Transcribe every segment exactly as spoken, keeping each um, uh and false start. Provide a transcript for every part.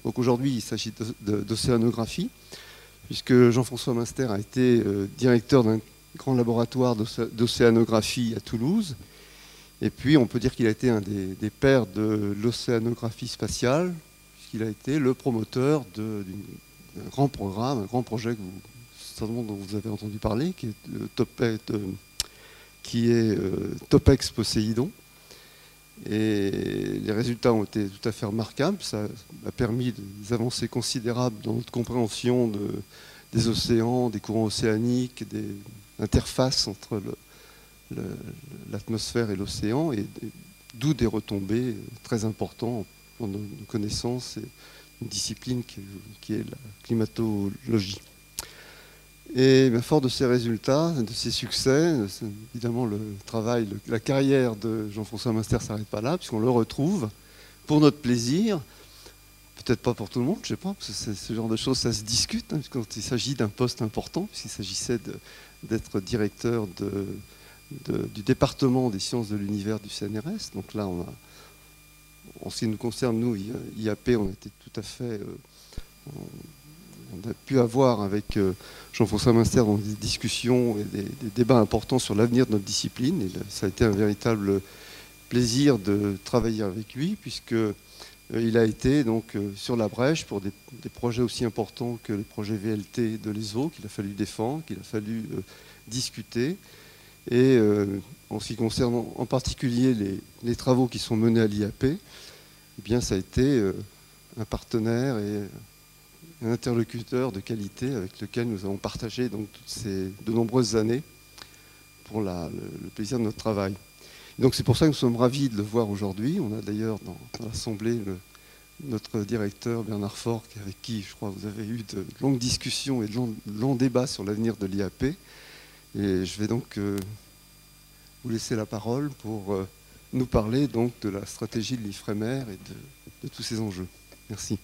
Donc aujourd'hui, il s'agit d'océanographie, puisque Jean-François Munster a été euh, directeur d'un grand laboratoire d'océanographie à Toulouse. Et puis, on peut dire qu'il a été un des, des pères de l'océanographie spatiale, puisqu'il a été le promoteur d'un grand programme, un grand projet que vous, certainement dont vous avez entendu parler, qui est, euh, Topex, euh, qui est euh, Topex Poséidon. Et les résultats ont été tout à fait remarquables. Ça a permis des avancées considérables dans notre compréhension de, des océans, des courants océaniques, des interfaces entre l'atmosphère et l'océan, et, et d'où des retombées très importantes pour nos, nos connaissances et une discipline qui, qui est la climatologie. Et bien, fort de ces résultats, de ces succès, évidemment le travail, le, la carrière de Jean-François Munster ne s'arrête pas là, puisqu'on le retrouve pour notre plaisir, peut-être pas pour tout le monde, je ne sais pas, parce que ce genre de choses, ça se discute, hein, quand il s'agit d'un poste important, puisqu'il s'agissait d'être directeur de, de, du département des sciences de l'univers du C N R S. Donc là, on a, en ce qui nous concerne, nous, I A P, on était tout à fait... Euh, on, On a pu avoir avec Jean-François Munster dans des discussions et des, des débats importants sur l'avenir de notre discipline. Et ça a été un véritable plaisir de travailler avec lui, puisqu'il a été donc sur la brèche pour des, des projets aussi importants que les projets V L T de l'E S O, qu'il a fallu défendre, qu'il a fallu euh, discuter. Et euh, en ce qui concerne en particulier les, les travaux qui sont menés à l'I A P, eh bien, ça a été euh, un partenaire et un interlocuteur de qualité avec lequel nous avons partagé donc toutes ces de nombreuses années pour la, le, le plaisir de notre travail. Et donc c'est pour ça que nous sommes ravis de le voir aujourd'hui. On a d'ailleurs dans, dans l'Assemblée notre directeur Bernard Faure, avec qui je crois vous avez eu de longues discussions et de longs, de longs débats sur l'avenir de l'I A P. Et je vais donc euh, vous laisser la parole pour euh, nous parler donc de la stratégie de l'Ifremer et de, de tous ces enjeux. Merci.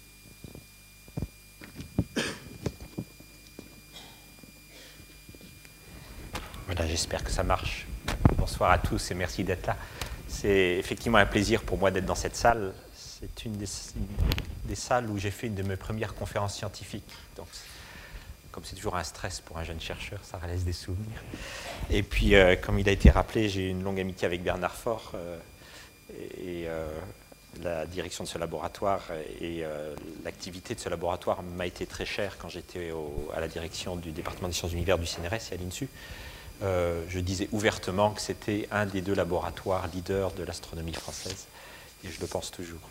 Voilà, j'espère que ça marche. Bonsoir à tous et merci d'être là. C'est effectivement un plaisir pour moi d'être dans cette salle. C'est une des, une des salles où j'ai fait une de mes premières conférences scientifiques. Donc, comme c'est toujours un stress pour un jeune chercheur, ça laisse des souvenirs. Et puis, euh, comme il a été rappelé, j'ai une longue amitié avec Bernard Faure euh, et euh, la direction de ce laboratoire et euh, l'activité de ce laboratoire m'a été très chère quand j'étais à la direction du département des sciences de l'univers du C N R S et à l'INSU. Euh, je disais ouvertement que c'était un des deux laboratoires leaders de l'astronomie française, et je le pense toujours.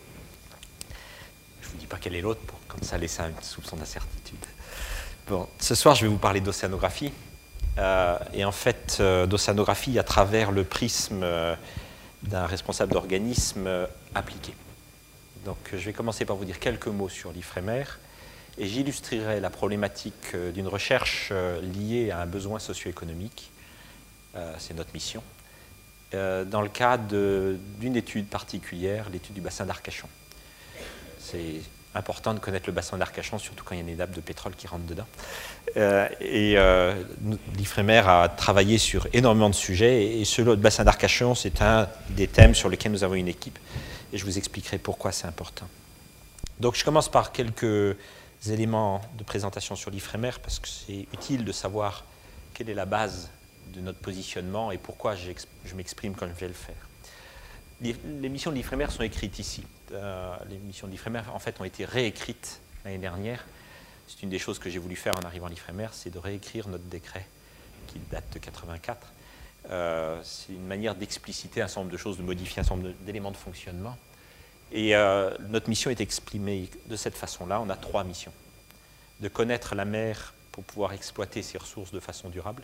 Je ne vous dis pas quel est l'autre, pour comme ça laisser un soupçon d'incertitude. Bon, ce soir, je vais vous parler d'océanographie, euh, et en fait, euh, d'océanographie à travers le prisme euh, d'un responsable d'organisme euh, appliqué. Donc, je vais commencer par vous dire quelques mots sur l'Ifremer, et j'illustrerai la problématique euh, d'une recherche euh, liée à un besoin socio-économique. Euh, c'est notre mission, euh, dans le cadre d'une étude particulière, l'étude du bassin d'Arcachon. C'est important de connaître le bassin d'Arcachon, surtout quand il y a une nappe de pétrole qui rentre dedans. Euh, et euh, l'Ifremer a travaillé sur énormément de sujets, et, et ce le bassin d'Arcachon, c'est un des thèmes sur lesquels nous avons une équipe, et je vous expliquerai pourquoi c'est important. Donc je commence par quelques éléments de présentation sur l'Ifremer, parce que c'est utile de savoir quelle est la base de notre positionnement et pourquoi je m'exprime comme je vais le faire. Les missions de l'Ifremer sont écrites ici. Euh, les missions de l'Ifremer, en fait, ont été réécrites l'année dernière. C'est une des choses que j'ai voulu faire en arrivant à l'Ifremer, c'est de réécrire notre décret qui date de quatre-vingt-quatre. Euh, c'est une manière d'expliciter un certain nombre de choses, de modifier un certain nombre d'éléments de fonctionnement. Et euh, notre mission est exprimée de cette façon-là. On a trois missions. De connaître la mer pour pouvoir exploiter ses ressources de façon durable.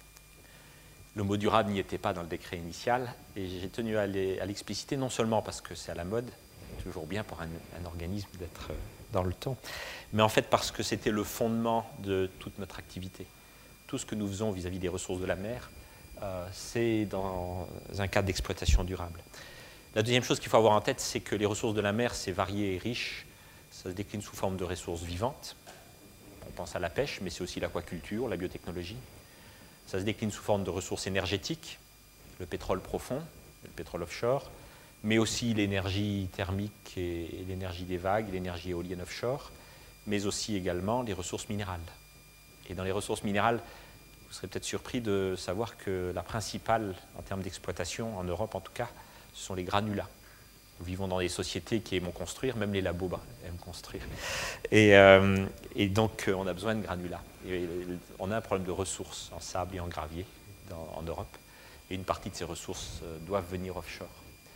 Le mot durable n'y était pas dans le décret initial, et j'ai tenu à l'expliciter, non seulement parce que c'est à la mode, toujours bien pour un, un organisme d'être dans le temps, mais en fait parce que c'était le fondement de toute notre activité. Tout ce que nous faisons vis-à-vis des ressources de la mer, euh, c'est dans un cadre d'exploitation durable. La deuxième chose qu'il faut avoir en tête, c'est que les ressources de la mer, c'est varié et riche. Ça se décline sous forme de ressources vivantes. On pense à la pêche, mais c'est aussi l'aquaculture, la biotechnologie. Ça se décline sous forme de ressources énergétiques, le pétrole profond, le pétrole offshore, mais aussi l'énergie thermique et, et l'énergie des vagues, l'énergie éolienne offshore, mais aussi également les ressources minérales. Et dans les ressources minérales, vous serez peut-être surpris de savoir que la principale, en termes d'exploitation, en Europe en tout cas, ce sont les granulats. Nous vivons dans des sociétés qui aiment construire, même les labos bah, aiment construire. Et, euh, et donc, on a besoin de granulats. Et on a un problème de ressources en sable et en gravier dans, en Europe. Et une partie de ces ressources euh, doivent venir offshore.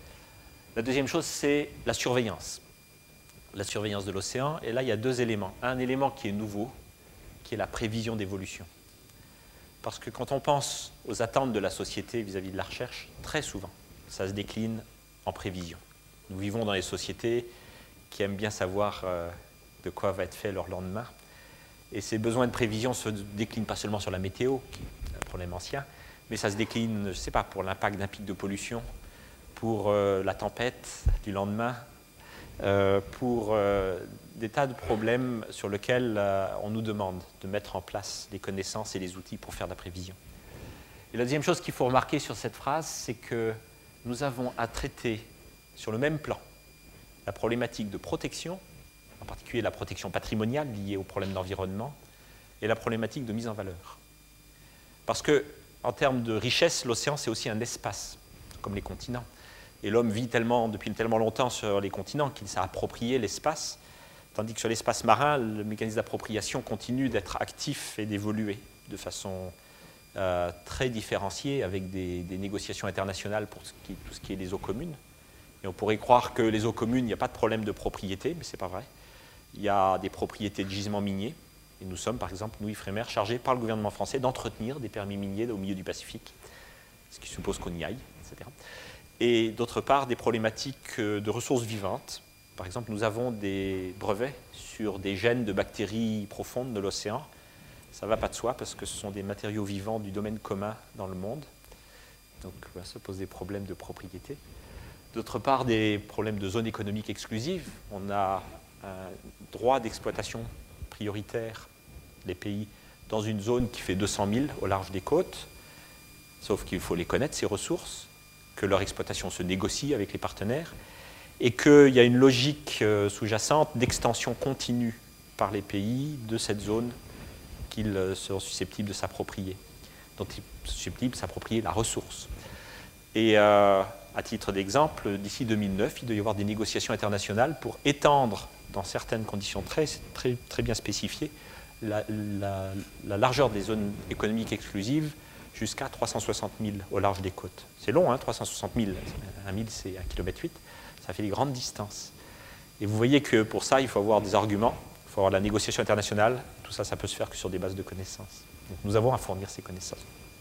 La deuxième chose, c'est la surveillance. La surveillance de l'océan. Et là, il y a deux éléments. Un élément qui est nouveau, qui est la prévision d'évolution. Parce que quand on pense aux attentes de la société vis-à-vis de la recherche, très souvent, ça se décline en prévision. Nous vivons dans des sociétés qui aiment bien savoir euh, de quoi va être fait leur lendemain. Et ces besoins de prévision se déclinent pas seulement sur la météo, qui est un problème ancien, mais ça se décline, je ne sais pas, pour l'impact d'un pic de pollution, pour euh, la tempête du lendemain, euh, pour euh, des tas de problèmes sur lesquels euh, on nous demande de mettre en place les connaissances et les outils pour faire de la prévision. Et la deuxième chose qu'il faut remarquer sur cette phrase, c'est que nous avons à traiter sur le même plan la problématique de protection, en particulier la protection patrimoniale liée aux problèmes d'environnement, et la problématique de mise en valeur. Parce que, en termes de richesse, l'océan, c'est aussi un espace, comme les continents. Et l'homme vit tellement, depuis tellement longtemps sur les continents qu'il s'est approprié l'espace, tandis que sur l'espace marin, le mécanisme d'appropriation continue d'être actif et d'évoluer de façon euh, très différenciée, avec des, des négociations internationales pour ce qui, tout ce qui est les eaux communes. Et on pourrait croire que les eaux communes, il n'y a pas de problème de propriété, mais ce n'est pas vrai. Il y a des propriétés de gisements miniers. Et nous sommes, par exemple, nous, Ifremer, chargés par le gouvernement français d'entretenir des permis miniers au milieu du Pacifique, ce qui suppose qu'on y aille, et cetera. Et d'autre part, des problématiques de ressources vivantes. Par exemple, nous avons des brevets sur des gènes de bactéries profondes de l'océan. Ça ne va pas de soi, parce que ce sont des matériaux vivants du domaine commun dans le monde. Donc, ça pose des problèmes de propriété. D'autre part, des problèmes de zone économique exclusive. On a un droit d'exploitation prioritaire des pays dans une zone qui fait deux cents milles au large des côtes, sauf qu'il faut les connaître, ces ressources, que leur exploitation se négocie avec les partenaires, et qu'il y a une logique sous-jacente d'extension continue par les pays de cette zone qu'ils sont susceptibles de s'approprier, dont ils sont susceptibles de s'approprier la ressource. Et euh, à titre d'exemple, d'ici deux mille neuf, il doit y avoir des négociations internationales pour étendre, dans certaines conditions très, très, très bien spécifiées, la, la, la largeur des zones économiques exclusives jusqu'à trois cent soixante milles au large des côtes. C'est long, hein, trois cent soixante milles. Un mille, c'est un kilomètre huit. Ça fait des grandes distances. Et vous voyez que pour ça, il faut avoir des arguments, il faut avoir la négociation internationale. Tout ça, ça peut se faire que sur des bases de connaissances. Donc nous avons à fournir ces connaissances.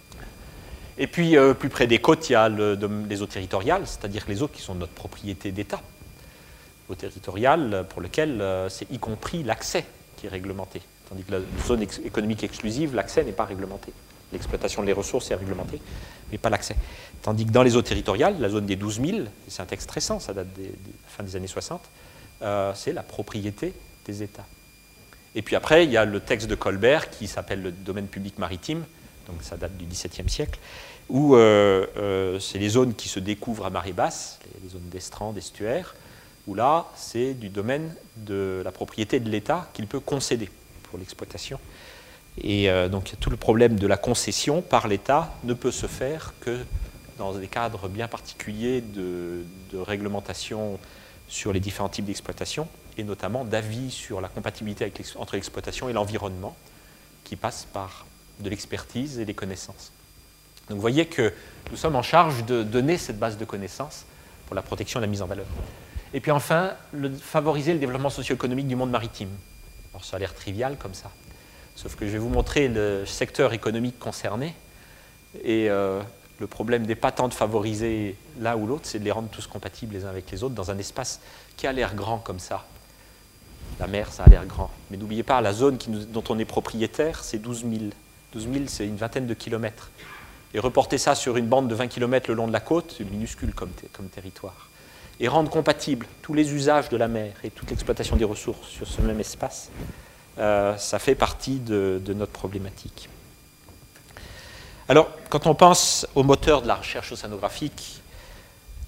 Et puis, euh, plus près des côtes, il y a le, de, les eaux territoriales, c'est-à-dire les eaux qui sont notre propriété d'État. Eaux territoriales pour lesquelles euh, c'est y compris l'accès qui est réglementé. Tandis que la zone ex économique exclusive, l'accès n'est pas réglementé. L'exploitation des ressources est réglementée, mais pas l'accès. Tandis que dans les eaux territoriales, la zone des douze milles, c'est un texte récent, ça date de la fin des années soixante, euh, c'est la propriété des États. Et puis après, il y a le texte de Colbert qui s'appelle le domaine public maritime, donc ça date du dix-septième siècle, où euh, euh, c'est les zones qui se découvrent à marée basse, les zones d'estran, d'estuaire, où là, c'est du domaine de la propriété de l'État qu'il peut concéder pour l'exploitation. Et euh, donc tout le problème de la concession par l'État ne peut se faire que dans des cadres bien particuliers de, de réglementation sur les différents types d'exploitation, et notamment d'avis sur la compatibilité avec l'ex- entre l'exploitation et l'environnement, qui passe par de l'expertise et des connaissances. Donc vous voyez que nous sommes en charge de donner cette base de connaissances pour la protection et la mise en valeur. Et puis enfin, le, favoriser le développement socio-économique du monde maritime. Alors ça a l'air trivial comme ça, sauf que je vais vous montrer le secteur économique concerné, et euh, le problème n'est pas tant de favoriser l'un ou l'autre, c'est de les rendre tous compatibles les uns avec les autres dans un espace qui a l'air grand comme ça. La mer, ça a l'air grand. Mais n'oubliez pas, la zone qui nous, dont on est propriétaire, c'est douze milles. douze milles, c'est une vingtaine de kilomètres. Et reporter ça sur une bande de vingt kilomètres le long de la côte, c'est minuscule comme, comme territoire. Et rendre compatibles tous les usages de la mer et toute l'exploitation des ressources sur ce même espace, euh, ça fait partie de, de notre problématique. Alors, quand on pense au moteur de la recherche océanographique,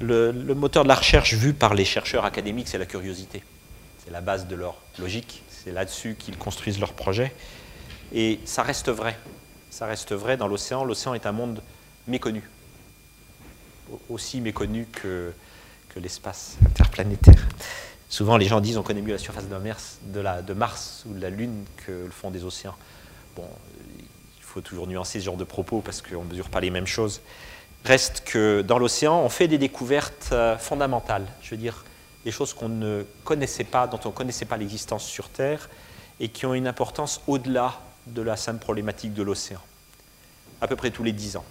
Le, le moteur de la recherche vu par les chercheurs académiques, c'est la curiosité. C'est la base de leur logique. C'est là-dessus qu'ils construisent leurs projets. Et ça reste vrai. Ça reste vrai dans l'océan. L'océan est un monde méconnu. Aussi méconnu que, que l'espace interplanétaire. Souvent, les gens disent on connaît mieux la surface de, la mer, de, la, de Mars ou de la Lune que le fond des océans. Bon, il faut toujours nuancer ce genre de propos parce qu'on ne mesure pas les mêmes choses. Reste que dans l'océan, on fait des découvertes fondamentales. Je veux dire, des choses qu'on ne connaissait pas, dont on ne connaissait pas l'existence sur Terre et qui ont une importance au-delà de la simple problématique de l'océan. À peu près tous les dix ans.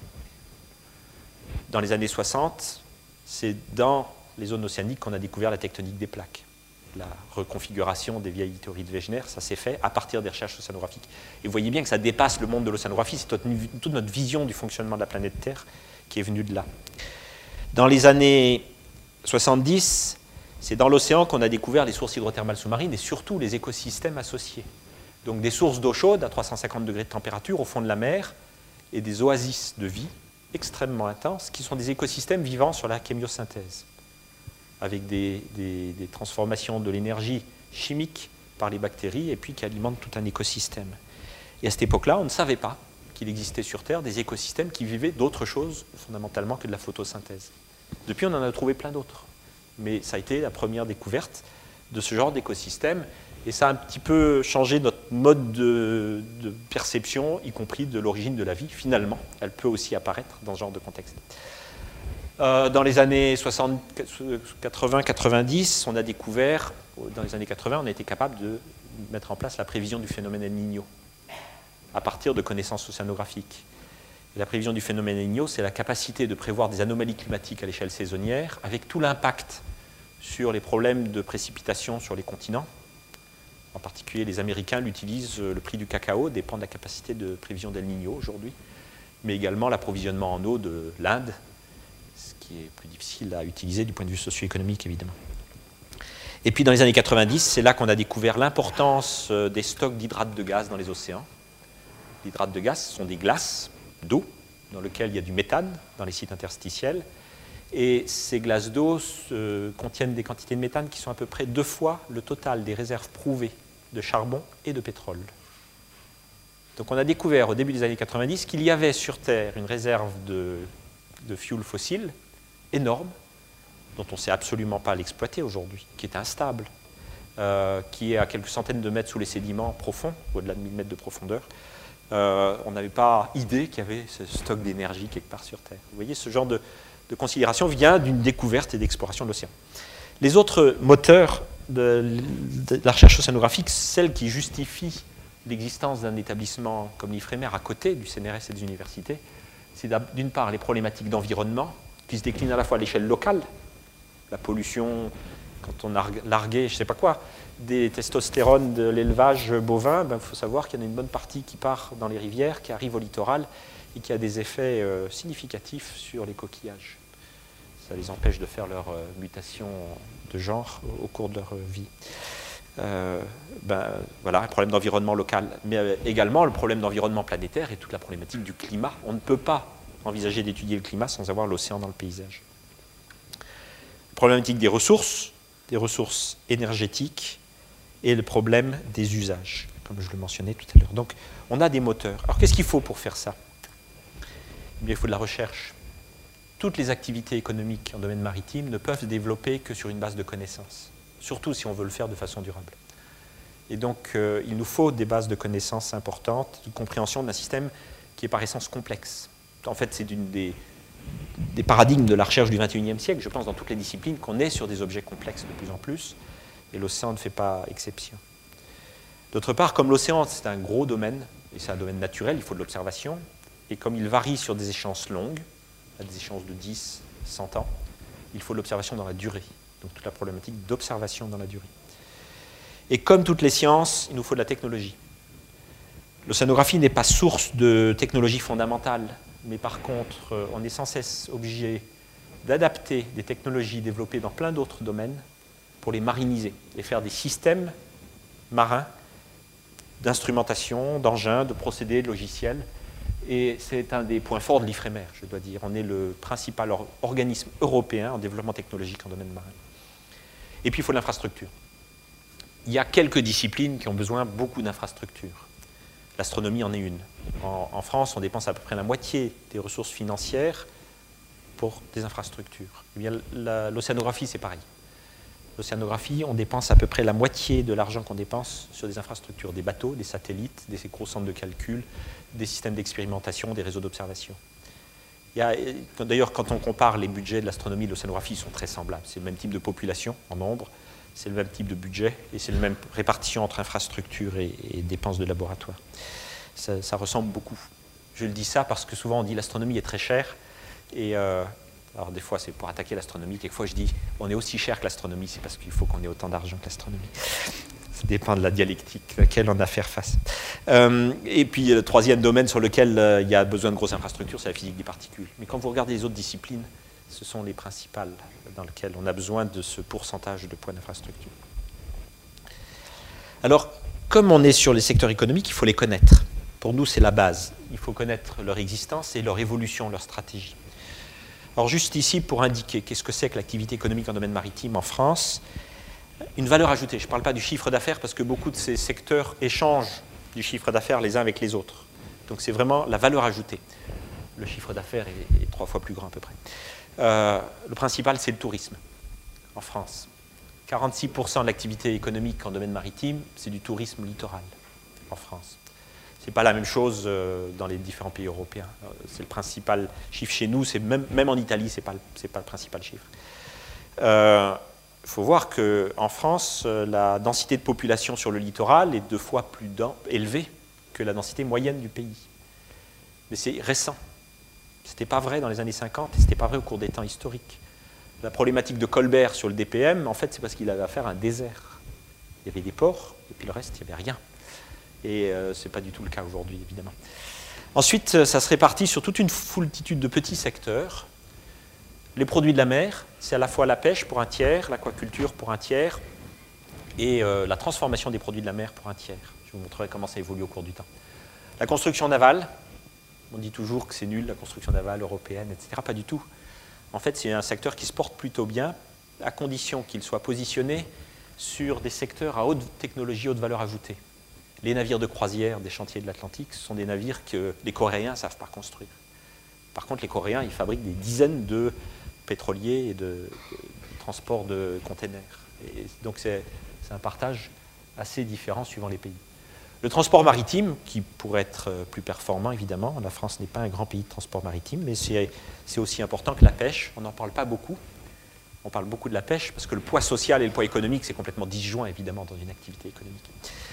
Dans les années soixante, c'est dans les zones océaniques qu'on a découvert la tectonique des plaques. La reconfiguration des vieilles théories de Wegener, ça s'est fait à partir des recherches océanographiques. Et vous voyez bien que ça dépasse le monde de l'océanographie, c'est toute, toute notre vision du fonctionnement de la planète Terre qui est venue de là. Dans les années soixante-dix, c'est dans l'océan qu'on a découvert les sources hydrothermales sous-marines et surtout les écosystèmes associés. Donc des sources d'eau chaude à trois cent cinquante degrés de température au fond de la mer et des oasis de vie extrêmement intenses qui sont des écosystèmes vivant sur la chémiosynthèse avec des, des, des transformations de l'énergie chimique par les bactéries et puis qui alimentent tout un écosystème. Et à cette époque-là, on ne savait pas qu'il existait sur Terre des écosystèmes qui vivaient d'autre chose fondamentalement que de la photosynthèse. Depuis, on en a trouvé plein d'autres. Mais ça a été la première découverte de ce genre d'écosystème et ça a un petit peu changé notre mode de, de perception, y compris de l'origine de la vie. Finalement, elle peut aussi apparaître dans ce genre de contexte. Euh, dans les années soixante, quatre-vingts, quatre-vingt-dix, on a découvert, dans les années quatre-vingts, on a été capable de mettre en place la prévision du phénomène El Niño à partir de connaissances océanographiques. Et la prévision du phénomène El Niño, c'est la capacité de prévoir des anomalies climatiques à l'échelle saisonnière, avec tout l'impact sur les problèmes de précipitation sur les continents. En particulier, les Américains l'utilisent, le prix du cacao dépend de la capacité de prévision d'El Niño aujourd'hui, mais également l'approvisionnement en eau de l'Inde, ce qui est plus difficile à utiliser du point de vue socio-économique, évidemment. Et puis, dans les années quatre-vingt-dix, c'est là qu'on a découvert l'importance des stocks d'hydrates de gaz dans les océans. Les hydrates de gaz sont des glaces d'eau dans lesquelles il y a du méthane dans les sites interstitiels. Et ces glaces d'eau contiennent des quantités de méthane qui sont à peu près deux fois le total des réserves prouvées de charbon et de pétrole. Donc on a découvert au début des années quatre-vingt-dix qu'il y avait sur Terre une réserve de, de fuel fossile énorme, dont on ne sait absolument pas l'exploiter aujourd'hui, qui est instable, euh, qui est à quelques centaines de mètres sous les sédiments profonds, au-delà de mille mètres de profondeur. Euh, on n'avait pas idée qu'il y avait ce stock d'énergie quelque part sur Terre. Vous voyez, ce genre de, de considération vient d'une découverte et d'exploration de l'océan. Les autres moteurs de, de la recherche océanographique, celles qui justifient l'existence d'un établissement comme l'Ifremer à côté du C N R S et des universités, c'est d'une part les problématiques d'environnement qui se déclinent à la fois à l'échelle locale, la pollution, quand on a largué, je ne sais pas quoi, des testostérones de l'élevage bovin, ben, il faut savoir qu'il y en a une bonne partie qui part dans les rivières, qui arrive au littoral et qui a des effets euh, significatifs sur les coquillages. Ça les empêche de faire leur euh, mutation de genre au, au cours de leur euh, vie. Euh, ben, voilà, un problème d'environnement local, mais euh, également le problème d'environnement planétaire et toute la problématique du climat. On ne peut pas envisager d'étudier le climat sans avoir l'océan dans le paysage. Problématique des ressources, des ressources énergétiques et le problème des usages, comme je le mentionnais tout à l'heure. Donc, on a des moteurs. Alors, qu'est-ce qu'il faut pour faire ça? Eh bien, il faut de la recherche. Toutes les activités économiques en domaine maritime ne peuvent se développer que sur une base de connaissances, surtout si on veut le faire de façon durable. Et donc, euh, il nous faut des bases de connaissances importantes, de compréhension d'un système qui est par essence complexe. En fait, c'est une des, des paradigmes de la recherche du vingt et unième siècle, je pense, dans toutes les disciplines, qu'on est sur des objets complexes de plus en plus, et l'océan ne fait pas exception. D'autre part, comme l'océan, c'est un gros domaine, et c'est un domaine naturel, il faut de l'observation, et comme il varie sur des échéances longues, à des échéances de dix, cent ans, il faut de l'observation dans la durée. Donc toute la problématique d'observation dans la durée. Et comme toutes les sciences, il nous faut de la technologie. L'océanographie n'est pas source de technologie fondamentale, mais par contre, on est sans cesse obligé d'adapter des technologies développées dans plein d'autres domaines pour les mariniser et faire des systèmes marins d'instrumentation, d'engins, de procédés, de logiciels Et c'est un des points forts de l'IFREMER, je dois dire. On est le principal or organisme européen en développement technologique en domaine marin. Et puis, il faut de l'infrastructure. Il y a quelques disciplines qui ont besoin beaucoup d'infrastructures. L'astronomie en est une. En, en France, on dépense à peu près la moitié des ressources financières pour des infrastructures. Eh bien, l'océanographie, c'est pareil. L'océanographie, on dépense à peu près la moitié de l'argent qu'on dépense sur des infrastructures, des bateaux, des satellites, des gros centres de calcul, des systèmes d'expérimentation, des réseaux d'observation. D'ailleurs, quand on compare les budgets de l'astronomie et de l'océanographie, ils sont très semblables. C'est le même type de population en nombre, c'est le même type de budget et c'est la même répartition entre infrastructures et, et dépenses de laboratoire. Ça, ça ressemble beaucoup. Je le dis ça parce que souvent on dit l'astronomie est très chère et euh, alors des fois c'est pour attaquer l'astronomie, quelquefois je dis on est aussi cher que l'astronomie, c'est parce qu'il faut qu'on ait autant d'argent que l'astronomie. Ça dépend de la dialectique à laquelle on a à faire face. Euh, et puis le troisième domaine sur lequel euh, il y a besoin de grosses infrastructures, c'est la physique des particules. Mais quand vous regardez les autres disciplines, ce sont les principales dans lesquelles on a besoin de ce pourcentage de points d'infrastructure. Alors, comme on est sur les secteurs économiques, il faut les connaître. Pour nous, c'est la base. Il faut connaître leur existence et leur évolution, leur stratégie. Alors, juste ici, pour indiquer qu'est-ce que c'est que l'activité économique en domaine maritime en France, une valeur ajoutée. Je ne parle pas du chiffre d'affaires parce que beaucoup de ces secteurs échangent du chiffre d'affaires les uns avec les autres. Donc, c'est vraiment la valeur ajoutée. Le chiffre d'affaires est, est trois fois plus grand à peu près. Euh, le principal, c'est le tourisme en France. quarante-six pour cent de l'activité économique en domaine maritime, c'est du tourisme littoral en France. Ce n'est pas la même chose euh, dans les différents pays européens. C'est le principal chiffre chez nous, même, même en Italie, ce n'est pas, pas le principal chiffre. Il euh, faut voir qu'en France, la densité de population sur le littoral est deux fois plus élevée que la densité moyenne du pays. Mais c'est récent. Ce n'était pas vrai dans les années cinquante et ce n'était pas vrai au cours des temps historiques. La problématique de Colbert sur le D P M, en fait, c'est parce qu'il avait affaire à un désert. Il y avait des ports et puis le reste, il n'y avait rien. Et euh, ce n'est pas du tout le cas aujourd'hui, évidemment. Ensuite, ça se répartit sur toute une foultitude de petits secteurs. Les produits de la mer, c'est à la fois la pêche pour un tiers, l'aquaculture pour un tiers et euh, la transformation des produits de la mer pour un tiers. Je vous montrerai comment ça évolue au cours du temps. La construction navale, on dit toujours que c'est nul, la construction navale européenne, et cetera. Pas du tout. En fait, c'est un secteur qui se porte plutôt bien, à condition qu'il soit positionné sur des secteurs à haute technologie, haute valeur ajoutée. Les navires de croisière des chantiers de l'Atlantique, ce sont des navires que les Coréens ne savent pas construire. Par contre, les Coréens, ils fabriquent des dizaines de pétroliers et de, de, de transports de containers. Et donc, c'est un partage assez différent suivant les pays. Le transport maritime, qui pourrait être plus performant, évidemment. La France n'est pas un grand pays de transport maritime, mais c'est aussi important que la pêche. On n'en parle pas beaucoup. On parle beaucoup de la pêche, parce que le poids social et le poids économique, c'est complètement disjoint, évidemment, dans une activité économique.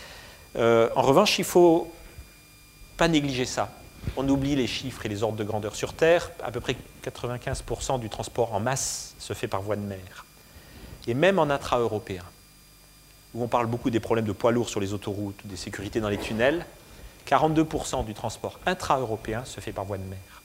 Euh, en revanche, il ne faut pas négliger ça. On oublie les chiffres et les ordres de grandeur. Sur Terre, à peu près quatre-vingt-quinze pour cent du transport en masse se fait par voie de mer. Et même en intra-européen, où on parle beaucoup des problèmes de poids lourds sur les autoroutes, des sécurités dans les tunnels, quarante-deux pour cent du transport intra-européen se fait par voie de mer.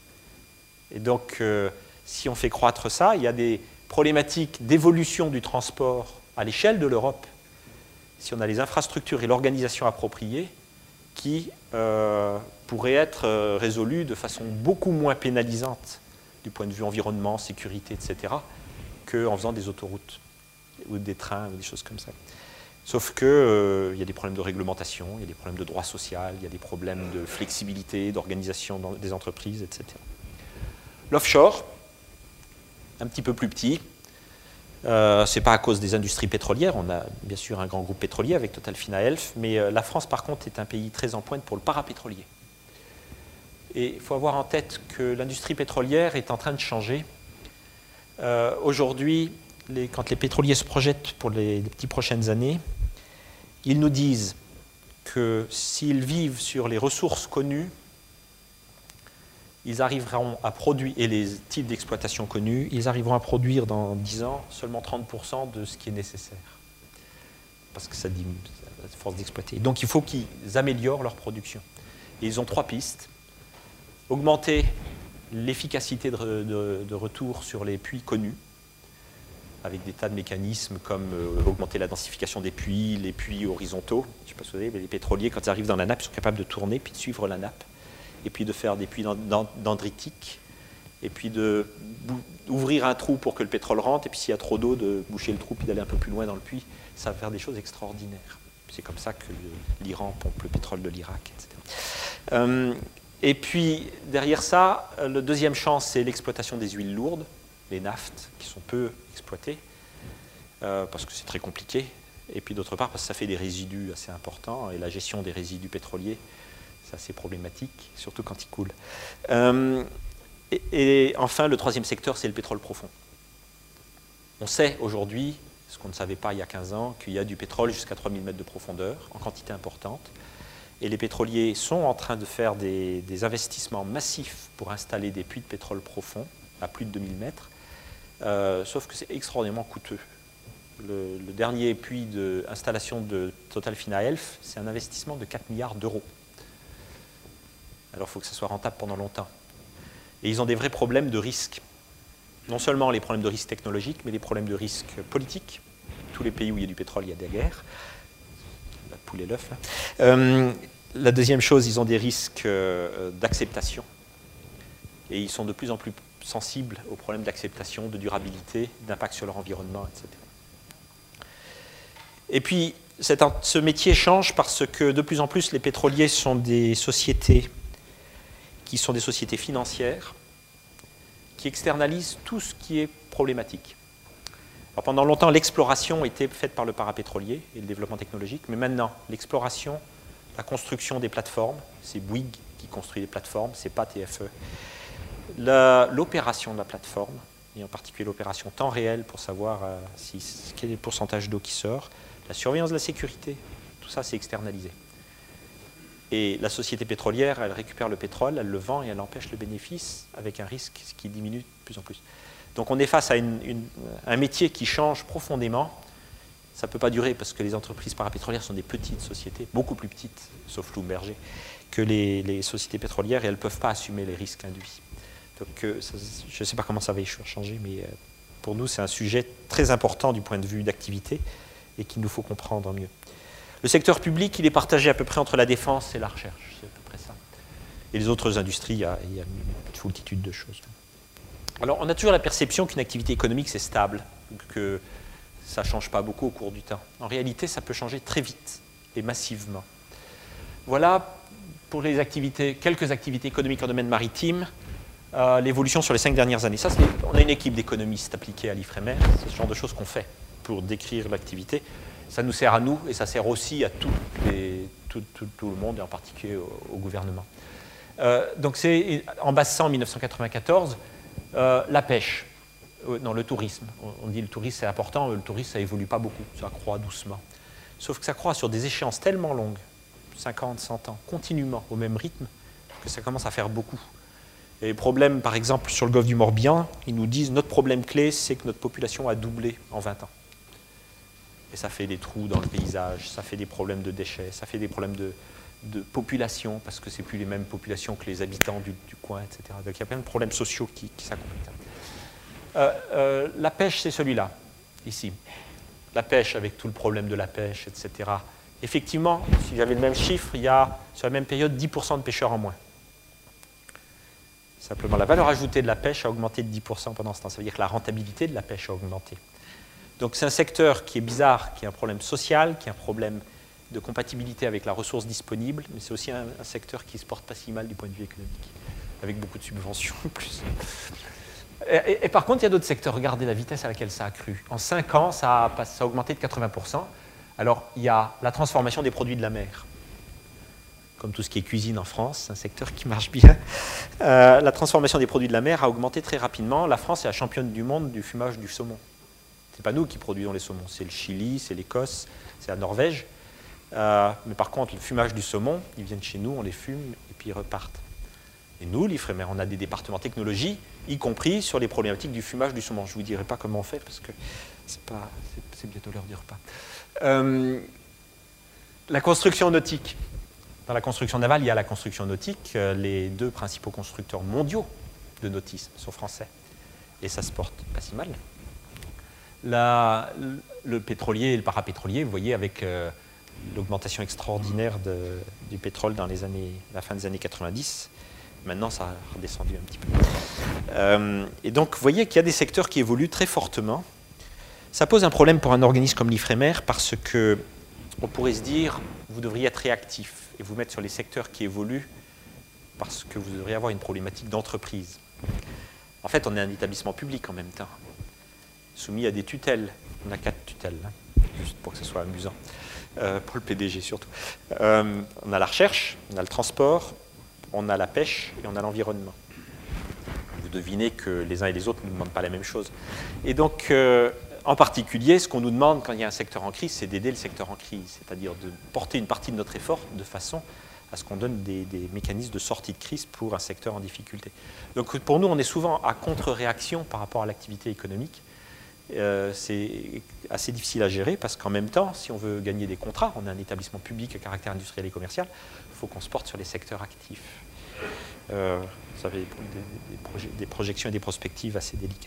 Et donc, euh, si on fait croître ça, il y a des problématiques d'évolution du transport à l'échelle de l'Europe, si on a les infrastructures et l'organisation appropriée, qui euh, pourraient être euh, résolues de façon beaucoup moins pénalisante du point de vue environnement, sécurité, et cetera, qu'en faisant des autoroutes ou des trains ou des choses comme ça. Sauf qu'il euh, y a des problèmes de réglementation, il y a des problèmes de droit social, il y a des problèmes de flexibilité, d'organisation des entreprises, et cetera. L'offshore, un petit peu plus petit, euh, ce n'est pas à cause des industries pétrolières, on a bien sûr un grand groupe pétrolier avec Total Fina Elf, mais euh, la France par contre est un pays très en pointe pour le parapétrolier. Et il faut avoir en tête que l'industrie pétrolière est en train de changer. Euh, Aujourd'hui, les, quand les pétroliers se projettent pour les, les petites prochaines années, ils nous disent que s'ils vivent sur les ressources connues, ils arriveront à produire, et les types d'exploitation connus, ils arriveront à produire dans dix ans seulement trente pour cent de ce qui est nécessaire. Parce que ça diminue à force d'exploiter. Donc il faut qu'ils améliorent leur production. Et ils ont trois pistes. Augmenter l'efficacité de, de, de retour sur les puits connus, avec des tas de mécanismes comme euh, augmenter la densification des puits, les puits horizontaux. Je ne sais pas si vous savez, mais les pétroliers, quand ils arrivent dans la nappe, ils sont capables de tourner puis de suivre la nappe. et puis de faire des puits dendritiques, et puis d'ouvrir un trou pour que le pétrole rentre, et puis s'il y a trop d'eau, de boucher le trou, puis d'aller un peu plus loin dans le puits. Ça va faire des choses extraordinaires. C'est comme ça que l'Iran pompe le pétrole de l'Irak, et cetera. Euh, et puis, derrière ça, le deuxième champ, c'est l'exploitation des huiles lourdes, les naftes, qui sont peu exploitées, euh, parce que c'est très compliqué. Et puis d'autre part, parce que ça fait des résidus assez importants, et la gestion des résidus pétroliers, c'est assez problématique, surtout quand ils coulent. Euh, et, et enfin, le troisième secteur, c'est le pétrole profond. On sait aujourd'hui, ce qu'on ne savait pas il y a quinze ans, qu'il y a du pétrole jusqu'à trois mille mètres de profondeur, en quantité importante. Et les pétroliers sont en train de faire des, des investissements massifs pour installer des puits de pétrole profond à plus de deux mille mètres, euh, sauf que c'est extraordinairement coûteux. Le, le dernier puits d'installation de, de Total Fina Elf, c'est un investissement de quatre milliards d'euros. Alors il faut que ça soit rentable pendant longtemps. Et ils ont des vrais problèmes de risque. Non seulement les problèmes de risque technologique, mais les problèmes de risque politique. Tous les pays où il y a du pétrole, il y a des guerres. La poule et l'œuf. Euh, la deuxième chose, ils ont des risques euh, d'acceptation. Et ils sont de plus en plus sensibles aux problèmes d'acceptation, de durabilité, d'impact sur leur environnement, et cetera. Et puis, cet, ce métier change parce que de plus en plus, les pétroliers sont des sociétés qui sont des sociétés financières qui externalisent tout ce qui est problématique. Alors, pendant longtemps, l'exploration était faite par le parapétrolier et le développement technologique, mais maintenant, l'exploration, la construction des plateformes, c'est Bouygues qui construit les plateformes, c'est pas T F E. L'opération de la plateforme, et en particulier l'opération temps réel pour savoir euh, si, quel est le pourcentage d'eau qui sort, la surveillance de la sécurité, tout ça c'est externalisé. Et la société pétrolière, elle récupère le pétrole, elle le vend et elle empêche le bénéfice avec un risque qui diminue de plus en plus. Donc on est face à une, une, un métier qui change profondément. Ça ne peut pas durer parce que les entreprises parapétrolières sont des petites sociétés, beaucoup plus petites, sauf Schlumberger, que les, les sociétés pétrolières et elles ne peuvent pas assumer les risques induits. Donc euh, ça, je ne sais pas comment ça va changer, mais euh, pour nous c'est un sujet très important du point de vue d'activité et qu'il nous faut comprendre mieux. Le secteur public, il est partagé à peu près entre la défense et la recherche, c'est à peu près ça. Et les autres industries, il y a, il y a une foultitude de choses. Alors, on a toujours la perception qu'une activité économique, c'est stable, que ça ne change pas beaucoup au cours du temps. En réalité, ça peut changer très vite et massivement. Voilà, pour les activités, quelques activités économiques en domaine maritime, euh, l'évolution sur les cinq dernières années. Ça, on a une équipe d'économistes appliqués à l'I F R E M E R, c'est ce genre de choses qu'on fait pour décrire l'activité. Ça nous sert à nous et ça sert aussi à tout, les, tout, tout, tout le monde, et en particulier au, au gouvernement. Euh, donc c'est en bassant en mille neuf cent quatre-vingt-quatorze, euh, la pêche, euh, non le tourisme. On, on dit le tourisme c'est important, le tourisme ça évolue pas beaucoup, ça croît doucement. Sauf que ça croît sur des échéances tellement longues, cinquante, cent ans, continuellement, au même rythme, que ça commence à faire beaucoup. Et les problèmes, par exemple, sur le golfe du Morbihan, ils nous disent notre problème clé, c'est que notre population a doublé en vingt ans. Et ça fait des trous dans le paysage, ça fait des problèmes de déchets, ça fait des problèmes de, de population, parce que ce n'est plus les mêmes populations que les habitants du, du coin, et cetera. Donc il y a plein de problèmes sociaux qui, qui s'accompagnent. Euh, euh, la pêche, c'est celui-là, ici. La pêche, avec tout le problème de la pêche, et cetera. Effectivement, si j'avais le même chiffre, il y a, sur la même période, dix pour cent de pêcheurs en moins. Simplement, la valeur ajoutée de la pêche a augmenté de dix pour cent pendant ce temps. Ça veut dire que la rentabilité de la pêche a augmenté. Donc c'est un secteur qui est bizarre, qui a un problème social, qui a un problème de compatibilité avec la ressource disponible, mais c'est aussi un, un secteur qui ne se porte pas si mal du point de vue économique, avec beaucoup de subventions en plus. Et, et, et par contre, il y a d'autres secteurs. Regardez la vitesse à laquelle ça a cru. En cinq ans, ça a, ça a augmenté de quatre-vingts pour cent. Alors, il y a la transformation des produits de la mer. Comme tout ce qui est cuisine en France, c'est un secteur qui marche bien. Euh, la transformation des produits de la mer a augmenté très rapidement. La France est la championne du monde du fumage du saumon. Ce n'est pas nous qui produisons les saumons, c'est le Chili, c'est l'Écosse, c'est la Norvège. Euh, mais par contre, le fumage du saumon, ils viennent chez nous, on les fume et puis ils repartent. Et nous, l'I F R E M E R, on a des départements technologie, y compris sur les problématiques du fumage du saumon. Je ne vous dirai pas comment on fait parce que c'est pas, c'est, c'est bientôt l'heure du repas. Euh, la construction nautique. Dans la construction navale, il y a la construction nautique. Les deux principaux constructeurs mondiaux de nautisme sont français. Et ça se porte pas si mal. La, le pétrolier et le parapétrolier, vous voyez, avec euh, l'augmentation extraordinaire de, du pétrole dans les années, la fin des années quatre-vingt-dix, Maintenant, ça a redescendu un petit peu. Euh, et donc, vous voyez qu'il y a des secteurs qui évoluent très fortement. Ça pose un problème pour un organisme comme l'Ifremer parce que on pourrait se dire, vous devriez être réactif et vous mettre sur les secteurs qui évoluent parce que vous devriez avoir une problématique d'entreprise. En fait, on est un établissement public en même temps, soumis à des tutelles. On a quatre tutelles, hein, juste pour que ce soit amusant, euh, pour le P D G surtout. Euh, on a la recherche, on a le transport, on a la pêche et on a l'environnement. Vous devinez que les uns et les autres ne nous demandent pas la même chose. Et donc, euh, en particulier, ce qu'on nous demande quand il y a un secteur en crise, c'est d'aider le secteur en crise, c'est-à-dire de porter une partie de notre effort de façon à ce qu'on donne des, des mécanismes de sortie de crise pour un secteur en difficulté. Donc pour nous, on est souvent à contre-réaction par rapport à l'activité économique. Euh, c'est assez difficile à gérer parce qu'en même temps, si on veut gagner des contrats, on est un établissement public à caractère industriel et commercial, il faut qu'on se porte sur les secteurs actifs. Euh, ça fait des, des, proje des projections et des prospectives assez délicates.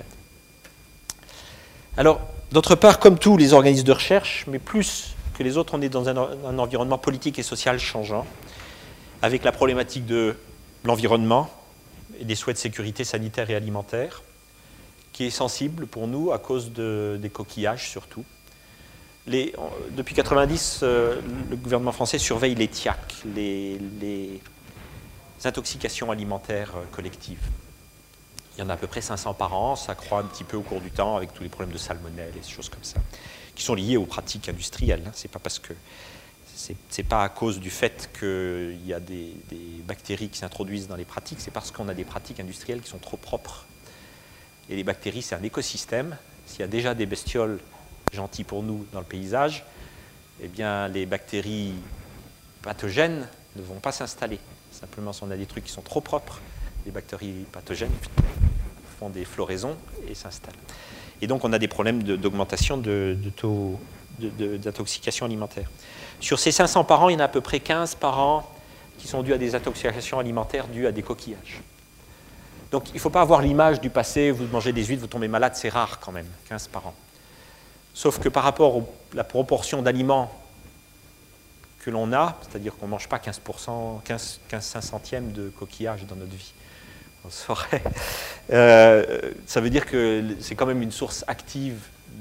Alors, d'autre part, comme tous les organismes de recherche, mais plus que les autres, on est dans un, un environnement politique et social changeant, avec la problématique de l'environnement et des souhaits de sécurité sanitaire et alimentaire, qui est sensible pour nous à cause de, des coquillages surtout. Les, depuis mille neuf cent quatre-vingt-dix, euh, le gouvernement français surveille les T I A C, les, les intoxications alimentaires collectives. Il y en a à peu près cinq cents par an, ça croît un petit peu au cours du temps avec tous les problèmes de salmonelle et ces choses comme ça, qui sont liés aux pratiques industrielles. Hein. C'est pas parce que c'est pas à cause du fait qu'il y a des, des bactéries qui s'introduisent dans les pratiques, c'est parce qu'on a des pratiques industrielles qui sont trop propres. Et les bactéries, c'est un écosystème. S'il y a déjà des bestioles gentilles pour nous dans le paysage, eh bien, les bactéries pathogènes ne vont pas s'installer. Simplement, si on a des trucs qui sont trop propres, les bactéries pathogènes font des floraisons et s'installent. Et donc, on a des problèmes d'augmentation de, de, de taux d'intoxication alimentaire. Sur ces cinq cents par an, il y en a à peu près quinze par an qui sont dus à des intoxications alimentaires dues à des coquillages. Donc, il ne faut pas avoir l'image du passé, vous mangez des huîtres, vous tombez malade, c'est rare quand même, quinze par an. Sauf que par rapport à la proportion d'aliments que l'on a, c'est-à-dire qu'on ne mange pas quinze pour cent, quinze, quinze cinq centièmes de coquillages dans notre vie, on saurait. Euh, ça veut dire que c'est quand même une source active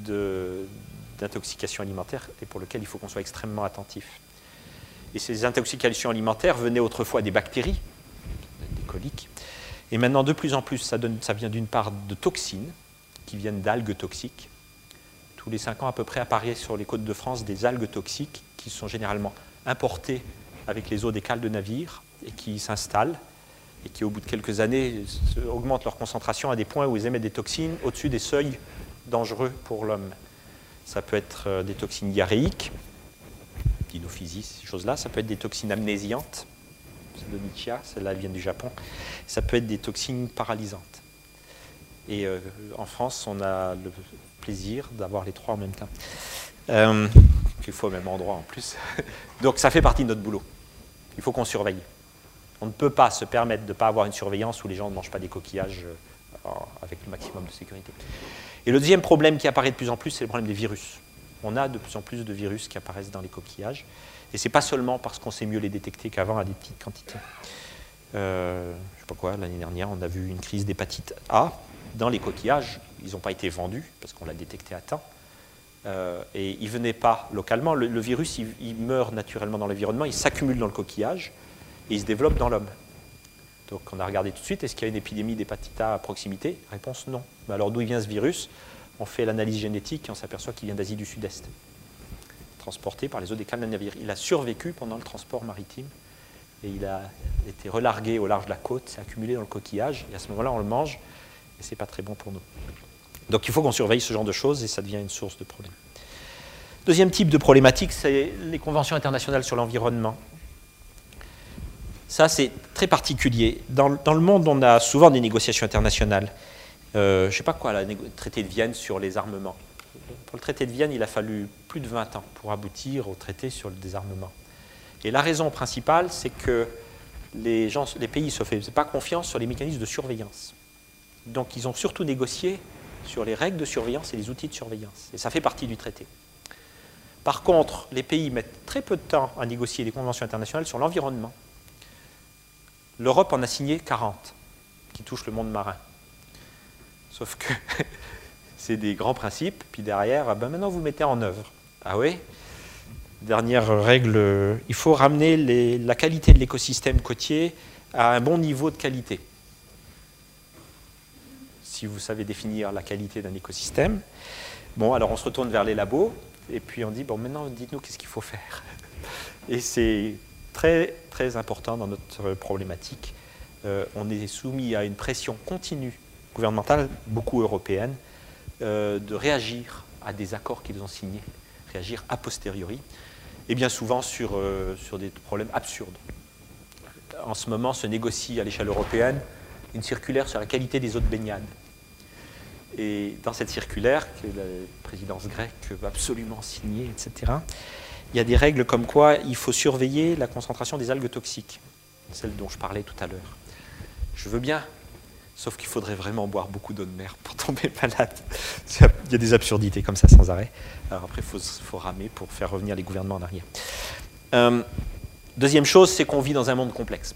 d'intoxication alimentaire et pour lequel il faut qu'on soit extrêmement attentif. Et ces intoxications alimentaires venaient autrefois des bactéries, des coliques, et maintenant de plus en plus ça, donne, ça vient d'une part de toxines qui viennent d'algues toxiques. Tous les cinq ans à peu près apparaissent sur les côtes de France des algues toxiques qui sont généralement importées avec les eaux des cales de navires et qui s'installent et qui au bout de quelques années augmentent leur concentration à des points où ils émettent des toxines au-dessus des seuils dangereux pour l'homme. Ça peut être des toxines diarrhéiques, dinophysis, ces choses-là. Ça peut être des toxines amnésiantes, pseudonychia, celles-là elles viennent du Japon. Ça peut être des toxines paralysantes. Et euh, en France, on a le plaisir d'avoir les trois en même temps. Euh, qu'il faut au même endroit en plus. Donc ça fait partie de notre boulot. Il faut qu'on surveille. On ne peut pas se permettre de ne pas avoir une surveillance où les gens ne mangent pas des coquillages euh, avec le maximum de sécurité. Et le deuxième problème qui apparaît de plus en plus, c'est le problème des virus. On a de plus en plus de virus qui apparaissent dans les coquillages. Et ce n'est pas seulement parce qu'on sait mieux les détecter qu'avant à des petites quantités. Euh, je ne sais pas quoi, l'année dernière, on a vu une crise d'hépatite A dans les coquillages. Ils n'ont pas été vendus parce qu'on l'a détecté à temps. Euh, et il ne venait pas localement. Le, le virus, il, il meurt naturellement dans l'environnement, il s'accumule dans le coquillage et il se développe dans l'homme. Donc on a regardé tout de suite, est-ce qu'il y a une épidémie d'hépatite A à proximité? Réponse non. Mais alors d'où vient ce virus? On fait l'analyse génétique et on s'aperçoit qu'il vient d'Asie du Sud-Est, transporté par les eaux des cales d'un navire. Il a survécu pendant le transport maritime et il a été relargué au large de la côte, s'est accumulé dans le coquillage et à ce moment-là on le mange et ce n'est pas très bon pour nous. Donc il faut qu'on surveille ce genre de choses et ça devient une source de problème. Deuxième type de problématique, c'est les conventions internationales sur l'environnement. Ça, c'est très particulier. Dans, dans le monde, on a souvent des négociations internationales. Euh, je ne sais pas quoi, le traité de Vienne sur les armements. Pour le traité de Vienne, il a fallu plus de vingt ans pour aboutir au traité sur le désarmement. Et la raison principale, c'est que les, gens, les pays ne se faisaient pas confiance sur les mécanismes de surveillance. Donc, ils ont surtout négocié sur les règles de surveillance et les outils de surveillance. Et ça fait partie du traité. Par contre, les pays mettent très peu de temps à négocier des conventions internationales sur l'environnement. L'Europe en a signé quarante, qui touchent le monde marin. Sauf que c'est des grands principes, puis derrière, ben maintenant vous mettez en œuvre. Ah oui? Dernière règle, il faut ramener les, la qualité de l'écosystème côtier à un bon niveau de qualité. Si vous savez définir la qualité d'un écosystème, bon, alors on se retourne vers les labos, et puis on dit, bon, maintenant, dites-nous qu'est-ce qu'il faut faire. Et c'est très, très important dans notre problématique. Euh, on est soumis à une pression continue gouvernementale, beaucoup européenne, euh, de réagir à des accords qu'ils ont signés, réagir a posteriori, et bien souvent sur, euh, sur des problèmes absurdes. En ce moment, se négocie à l'échelle européenne une circulaire sur la qualité des eaux de baignade. Et dans cette circulaire, que la présidence grecque veut absolument signer, et cetera, il y a des règles comme quoi il faut surveiller la concentration des algues toxiques, celle dont je parlais tout à l'heure. Je veux bien, sauf qu'il faudrait vraiment boire beaucoup d'eau de mer pour tomber malade. Il y a des absurdités comme ça sans arrêt. Alors après, il faut, faut ramer pour faire revenir les gouvernements en arrière. Euh, deuxième chose, c'est qu'on vit dans un monde complexe.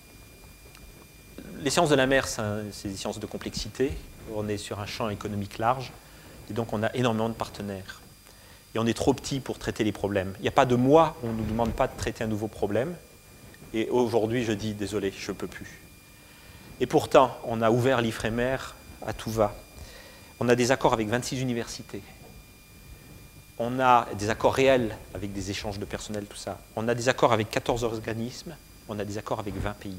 Les sciences de la mer, c'est des sciences de complexité. On est sur un champ économique large, et donc on a énormément de partenaires. Et on est trop petit pour traiter les problèmes. Il n'y a pas de mois où on ne nous demande pas de traiter un nouveau problème. Et aujourd'hui, je dis, désolé, je ne peux plus. Et pourtant, on a ouvert l'Ifremer à tout va. On a des accords avec vingt-six universités. On a des accords réels avec des échanges de personnel, tout ça. On a des accords avec quatorze organismes. On a des accords avec vingt pays.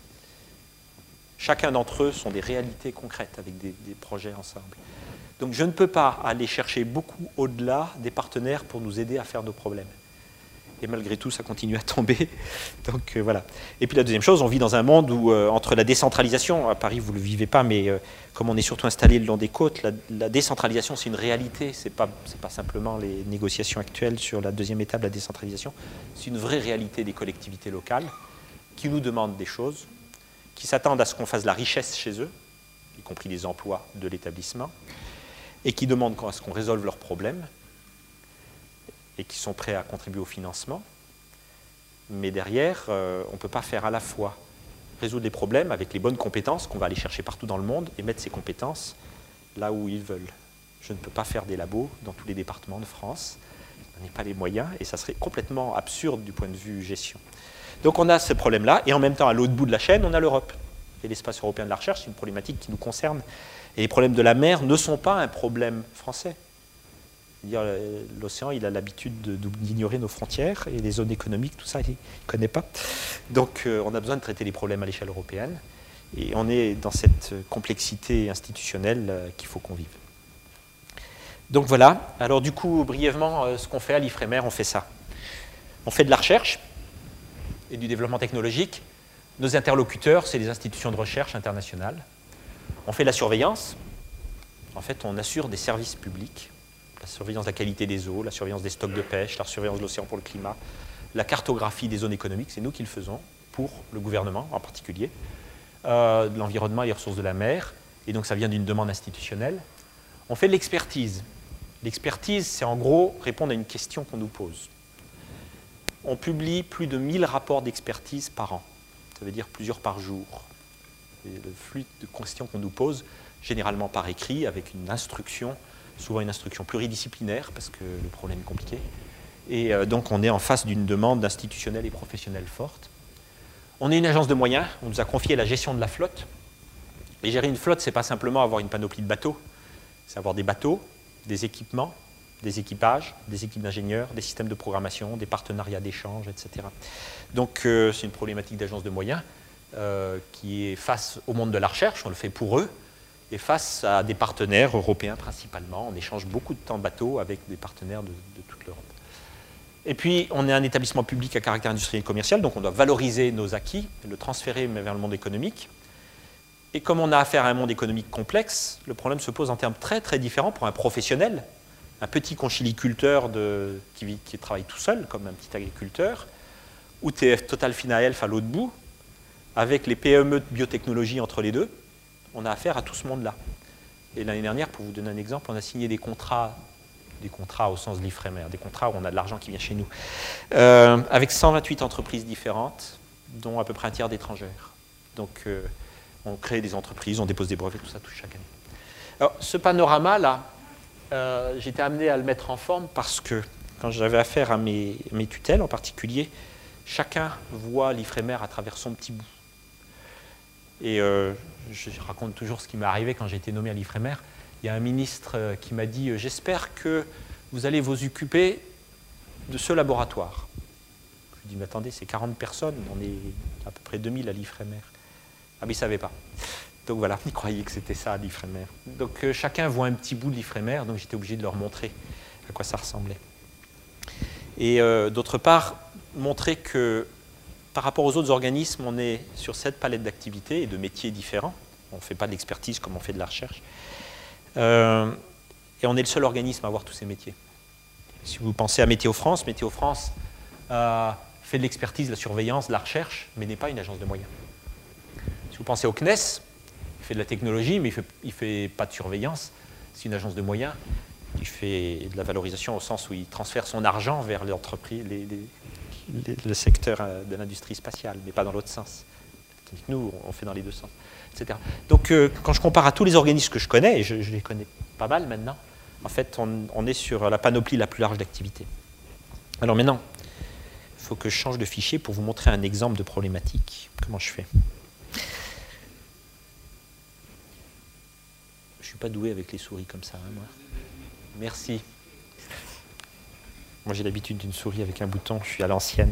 Chacun d'entre eux sont des réalités concrètes avec des, des projets ensemble. Donc je ne peux pas aller chercher beaucoup au-delà des partenaires pour nous aider à faire nos problèmes. Et malgré tout, ça continue à tomber. Donc euh, voilà. Et puis la deuxième chose, on vit dans un monde où, euh, entre la décentralisation, à Paris vous ne le vivez pas, mais euh, comme on est surtout installé le long des côtes, la, la décentralisation c'est une réalité, ce n'est pas, c'est pas simplement les négociations actuelles sur la deuxième étape, la décentralisation, c'est une vraie réalité des collectivités locales qui nous demandent des choses, qui s'attendent à ce qu'on fasse de la richesse chez eux, y compris les emplois de l'établissement, et qui demandent à ce qu'on résolve leurs problèmes, et qui sont prêts à contribuer au financement. Mais derrière, euh, on ne peut pas faire à la fois résoudre les problèmes avec les bonnes compétences qu'on va aller chercher partout dans le monde et mettre ces compétences là où ils veulent. Je ne peux pas faire des labos dans tous les départements de France, je n'en ai pas les moyens, et ça serait complètement absurde du point de vue gestion. Donc on a ce problème-là, et en même temps, à l'autre bout de la chaîne, on a l'Europe. Et l'espace européen de la recherche, c'est une problématique qui nous concerne. Et les problèmes de la mer ne sont pas un problème français. L'océan, il a l'habitude d'ignorer nos frontières, et les zones économiques, tout ça, il ne connaît pas. Donc euh, on a besoin de traiter les problèmes à l'échelle européenne, et on est dans cette complexité institutionnelle euh, qu'il faut qu'on vive. Donc voilà, alors du coup, brièvement, euh, ce qu'on fait à l'Ifremer, on fait ça. On fait de la recherche, et du développement technologique. Nos interlocuteurs, c'est les institutions de recherche internationales. On fait de la surveillance. En fait, on assure des services publics. La surveillance de la qualité des eaux, la surveillance des stocks de pêche, la surveillance de l'océan pour le climat, la cartographie des zones économiques, c'est nous qui le faisons, pour le gouvernement en particulier, euh, de l'environnement et les ressources de la mer, et donc ça vient d'une demande institutionnelle. On fait de l'expertise. L'expertise, c'est en gros répondre à une question qu'on nous pose. On publie plus de mille rapports d'expertise par an. Ça veut dire plusieurs par jour. Et le flux de questions qu'on nous pose, généralement par écrit, avec une instruction, souvent une instruction pluridisciplinaire, parce que le problème est compliqué. Et euh, donc on est en face d'une demande institutionnelle et professionnelle forte. On est une agence de moyens, on nous a confié la gestion de la flotte. Et gérer une flotte, ce n'est pas simplement avoir une panoplie de bateaux, c'est avoir des bateaux, des équipements, des équipages, des équipes d'ingénieurs, des systèmes de programmation, des partenariats d'échange, et cetera. Donc euh, c'est une problématique d'agence de moyens euh, qui est face au monde de la recherche, on le fait pour eux, et face à des partenaires européens principalement. On échange beaucoup de temps de bateau avec des partenaires de, de toute l'Europe. Et puis on est un établissement public à caractère industriel et commercial, donc on doit valoriser nos acquis, le transférer vers le monde économique. Et comme on a affaire à un monde économique complexe, le problème se pose en termes très très différents pour un professionnel, un petit conchiliculteur de, qui, qui travaille tout seul, comme un petit agriculteur, ou T F Total Finaelf à l'autre bout, avec les P M E de biotechnologie entre les deux, on a affaire à tout ce monde-là. Et l'année dernière, pour vous donner un exemple, on a signé des contrats, des contrats au sens de l'Ifremer, des contrats où on a de l'argent qui vient chez nous, euh, avec cent vingt-huit entreprises différentes, dont à peu près un tiers d'étrangères. Donc, euh, on crée des entreprises, on dépose des brevets, tout ça, tout chaque année. Alors, ce panorama-là, euh, j'étais amené à le mettre en forme parce que quand j'avais affaire à mes, mes tutelles en particulier, chacun voit l'Ifremer à travers son petit bout. Et euh, je raconte toujours ce qui m'est arrivé quand j'ai été nommé à l'Ifremer. Il y a un ministre qui m'a dit « J'espère que vous allez vous occuper de ce laboratoire. » Je lui dis « Mais attendez, c'est quarante personnes, on est à peu près deux mille à l'Ifremer. » Ah, mais il ne savait pas. Donc voilà, il croyait que c'était ça, l'Ifremer. Donc euh, chacun voit un petit bout de l'Ifremer, donc j'étais obligé de leur montrer à quoi ça ressemblait. Et euh, d'autre part, montrer que par rapport aux autres organismes, on est sur cette palette d'activités et de métiers différents. On ne fait pas de l'expertise comme on fait de la recherche. Euh, et on est le seul organisme à avoir tous ces métiers. Si vous pensez à Météo France, Météo France euh, fait de l'expertise, de la surveillance, de la recherche, mais n'est pas une agence de moyens. Si vous pensez au C N E S, il fait de la technologie, mais il ne fait, il fait pas de surveillance. C'est une agence de moyens. Il fait de la valorisation au sens où il transfère son argent vers l'entreprise, les, les, les, le secteur de l'industrie spatiale, mais pas dans l'autre sens. Tandis que nous, on fait dans les deux sens, et cetera. Donc, euh, quand je compare à tous les organismes que je connais, et je, je les connais pas mal maintenant, en fait, on, on est sur la panoplie la plus large d'activités. Alors maintenant, il faut que je change de fichier pour vous montrer un exemple de problématique. Comment je fais ? Je ne suis pas doué avec les souris comme ça, hein, moi. Merci. Moi, j'ai l'habitude d'une souris avec un bouton, je suis à l'ancienne.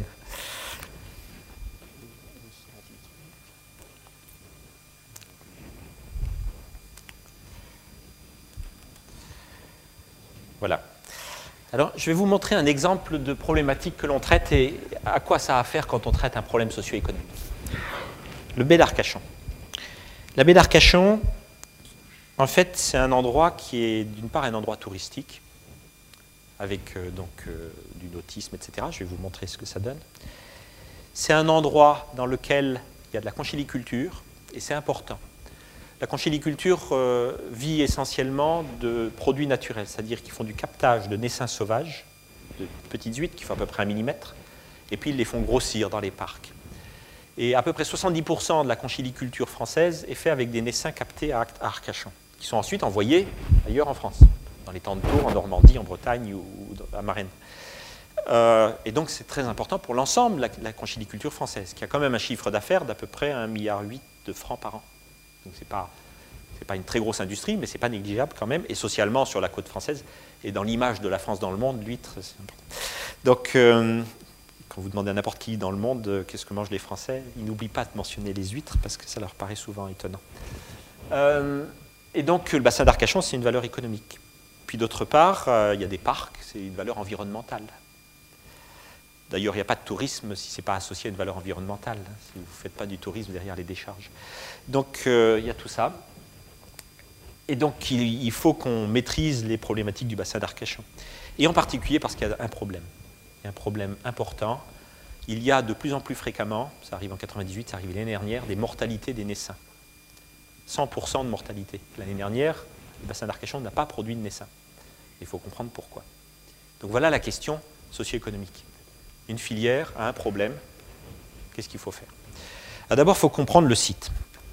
Voilà. Alors, je vais vous montrer un exemple de problématique que l'on traite et à quoi ça a à faire quand on traite un problème socio-économique. Le Baie d'Arcachon. La baie d'Arcachon, en fait, c'est un endroit qui est d'une part un endroit touristique, avec euh, donc euh, du nautisme, et cetera. Je vais vous montrer ce que ça donne. C'est un endroit dans lequel il y a de la conchyliculture, et c'est important. La conchyliculture euh, vit essentiellement de produits naturels, c'est-à-dire qu'ils font du captage de naissins sauvages, de petites huîtres qui font à peu près un millimètre, et puis ils les font grossir dans les parcs. Et à peu près soixante-dix pour cent de la conchyliculture française est fait avec des naissins captés à Arcachon, qui sont ensuite envoyés ailleurs en France, dans les temps de Tours, en Normandie, en Bretagne ou à Marennes. Euh, et donc c'est très important pour l'ensemble de la, la conchyliculture française, qui a quand même un chiffre d'affaires d'à peu près un virgule huit milliard de francs par an. Donc ce n'est pas, c'est pas une très grosse industrie, mais ce n'est pas négligeable quand même, et socialement sur la côte française, et dans l'image de la France dans le monde, l'huître, c'est important. Donc, euh, quand vous demandez à n'importe qui dans le monde euh, qu'est-ce que mangent les Français, ils n'oublient pas de mentionner les huîtres, parce que ça leur paraît souvent étonnant. Euh, et donc, le bassin d'Arcachon, c'est une valeur économique. Puis d'autre part, euh, il y a des parcs, c'est une valeur environnementale. D'ailleurs, il n'y a pas de tourisme si ce n'est pas associé à une valeur environnementale, hein, si vous ne faites pas du tourisme derrière les décharges. Donc, euh, il y a tout ça. Et donc, il, il faut qu'on maîtrise les problématiques du bassin d'Arcachon. Et en particulier parce qu'il y a un problème. Il y a un problème important. Il y a de plus en plus fréquemment, ça arrive en quatre-vingt-dix-huit, ça arrive l'année dernière, des mortalités des naissins. cent pour cent de mortalité. L'année dernière, le bassin d'Arcachon n'a pas produit de naissins. Il faut comprendre pourquoi. Donc voilà la question socio-économique. Une filière a un problème, qu'est-ce qu'il faut faire? D'abord, il faut comprendre le site.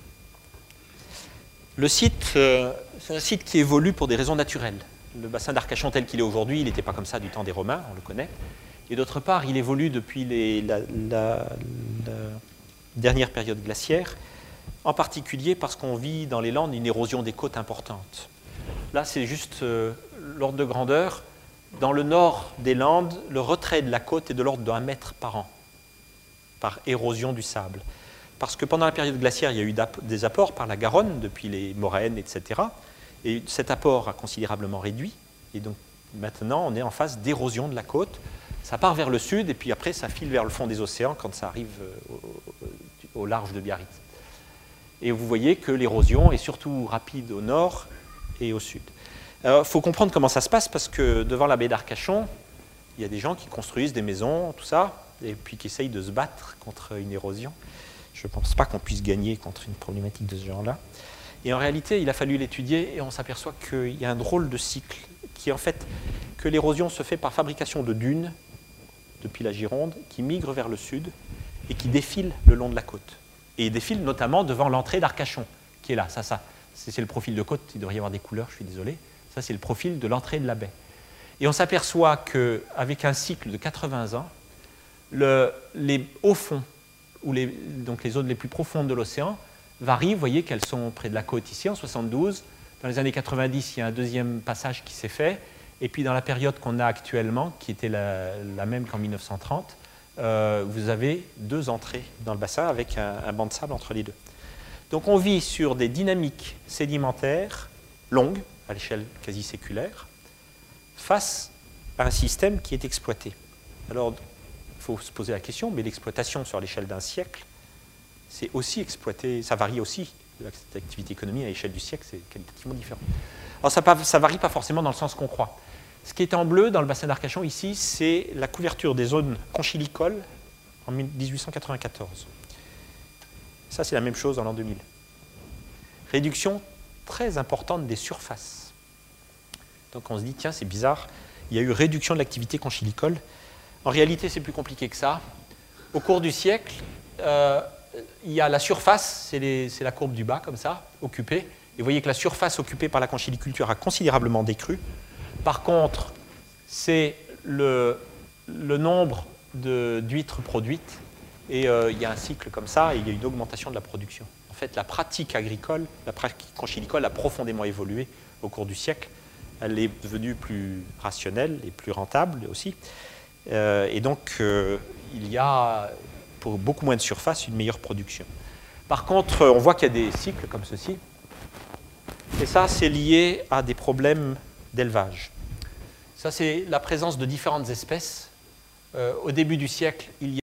Le site, euh, c'est un site qui évolue pour des raisons naturelles. Le bassin d'Arcachon tel qu'il est aujourd'hui, il n'était pas comme ça du temps des Romains, on le connaît. Et d'autre part, il évolue depuis les, la, la, la dernière période glaciaire, en particulier parce qu'on vit dans les Landes une érosion des côtes importante. Là, c'est juste euh, l'ordre de grandeur. Dans le nord des Landes, le retrait de la côte est de l'ordre d'un mètre par an, par érosion du sable. Parce que pendant la période glaciaire, il y a eu des apports par la Garonne, depuis les moraines, et cetera. Et cet apport a considérablement réduit. Et donc maintenant, on est en phase d'érosion de la côte. Ça part vers le sud, et puis après, ça file vers le fond des océans quand ça arrive au, au large de Biarritz. Et vous voyez que l'érosion est surtout rapide au nord et au sud. Il faut comprendre comment ça se passe, parce que devant la baie d'Arcachon, il y a des gens qui construisent des maisons, tout ça, et puis qui essayent de se battre contre une érosion. Je ne pense pas qu'on puisse gagner contre une problématique de ce genre-là. Et en réalité, il a fallu l'étudier, et on s'aperçoit qu'il y a un drôle de cycle, qui est en fait que l'érosion se fait par fabrication de dunes, depuis la Gironde, qui migrent vers le sud, et qui défilent le long de la côte. Et il défile notamment devant l'entrée d'Arcachon, qui est là. Ça, ça, c'est le profil de côte, il devrait y avoir des couleurs, je suis désolé. Ça, c'est le profil de l'entrée de la baie. Et on s'aperçoit qu'avec un cycle de quatre-vingts ans, le, les hauts fonds, ou les, donc les zones les plus profondes de l'océan, varient. Vous voyez qu'elles sont près de la côte ici, en soixante-douze. Dans les années quatre-vingt-dix, il y a un deuxième passage qui s'est fait. Et puis dans la période qu'on a actuellement, qui était la, la même qu'en mille neuf cent trente, euh, vous avez deux entrées dans le bassin avec un, un banc de sable entre les deux. Donc on vit sur des dynamiques sédimentaires longues, à l'échelle quasi séculaire, face à un système qui est exploité. Alors, il faut se poser la question, mais l'exploitation sur l'échelle d'un siècle, c'est aussi exploité, ça varie aussi. L'activité économique à l'échelle du siècle, c'est qualitativement différent. Alors, ça ne varie pas forcément dans le sens qu'on croit. Ce qui est en bleu dans le bassin d'Arcachon, ici, c'est la couverture des zones conchilicoles en mille huit cent quatre-vingt-quatorze. Ça, c'est la même chose dans l'an deux mille. Réduction très importante des surfaces. Donc on se dit, tiens, c'est bizarre, il y a eu réduction de l'activité conchilicole. En réalité, c'est plus compliqué que ça. Au cours du siècle, euh, il y a la surface, c'est la courbe du bas, comme ça, occupée. Et vous voyez que la surface occupée par la conchiliculture a considérablement décru. Par contre, c'est le, le nombre d'huîtres produites. Et euh, il y a un cycle comme ça, et il y a une augmentation de la production. En fait, la pratique agricole, la pratique conchilicole a profondément évolué au cours du siècle. Elle est devenue plus rationnelle et plus rentable aussi. Euh, et donc, euh, il y a, pour beaucoup moins de surface, une meilleure production. Par contre, on voit qu'il y a des cycles comme ceci. Et ça, c'est lié à des problèmes d'élevage. Ça, c'est la présence de différentes espèces. Euh, au début du siècle, il y a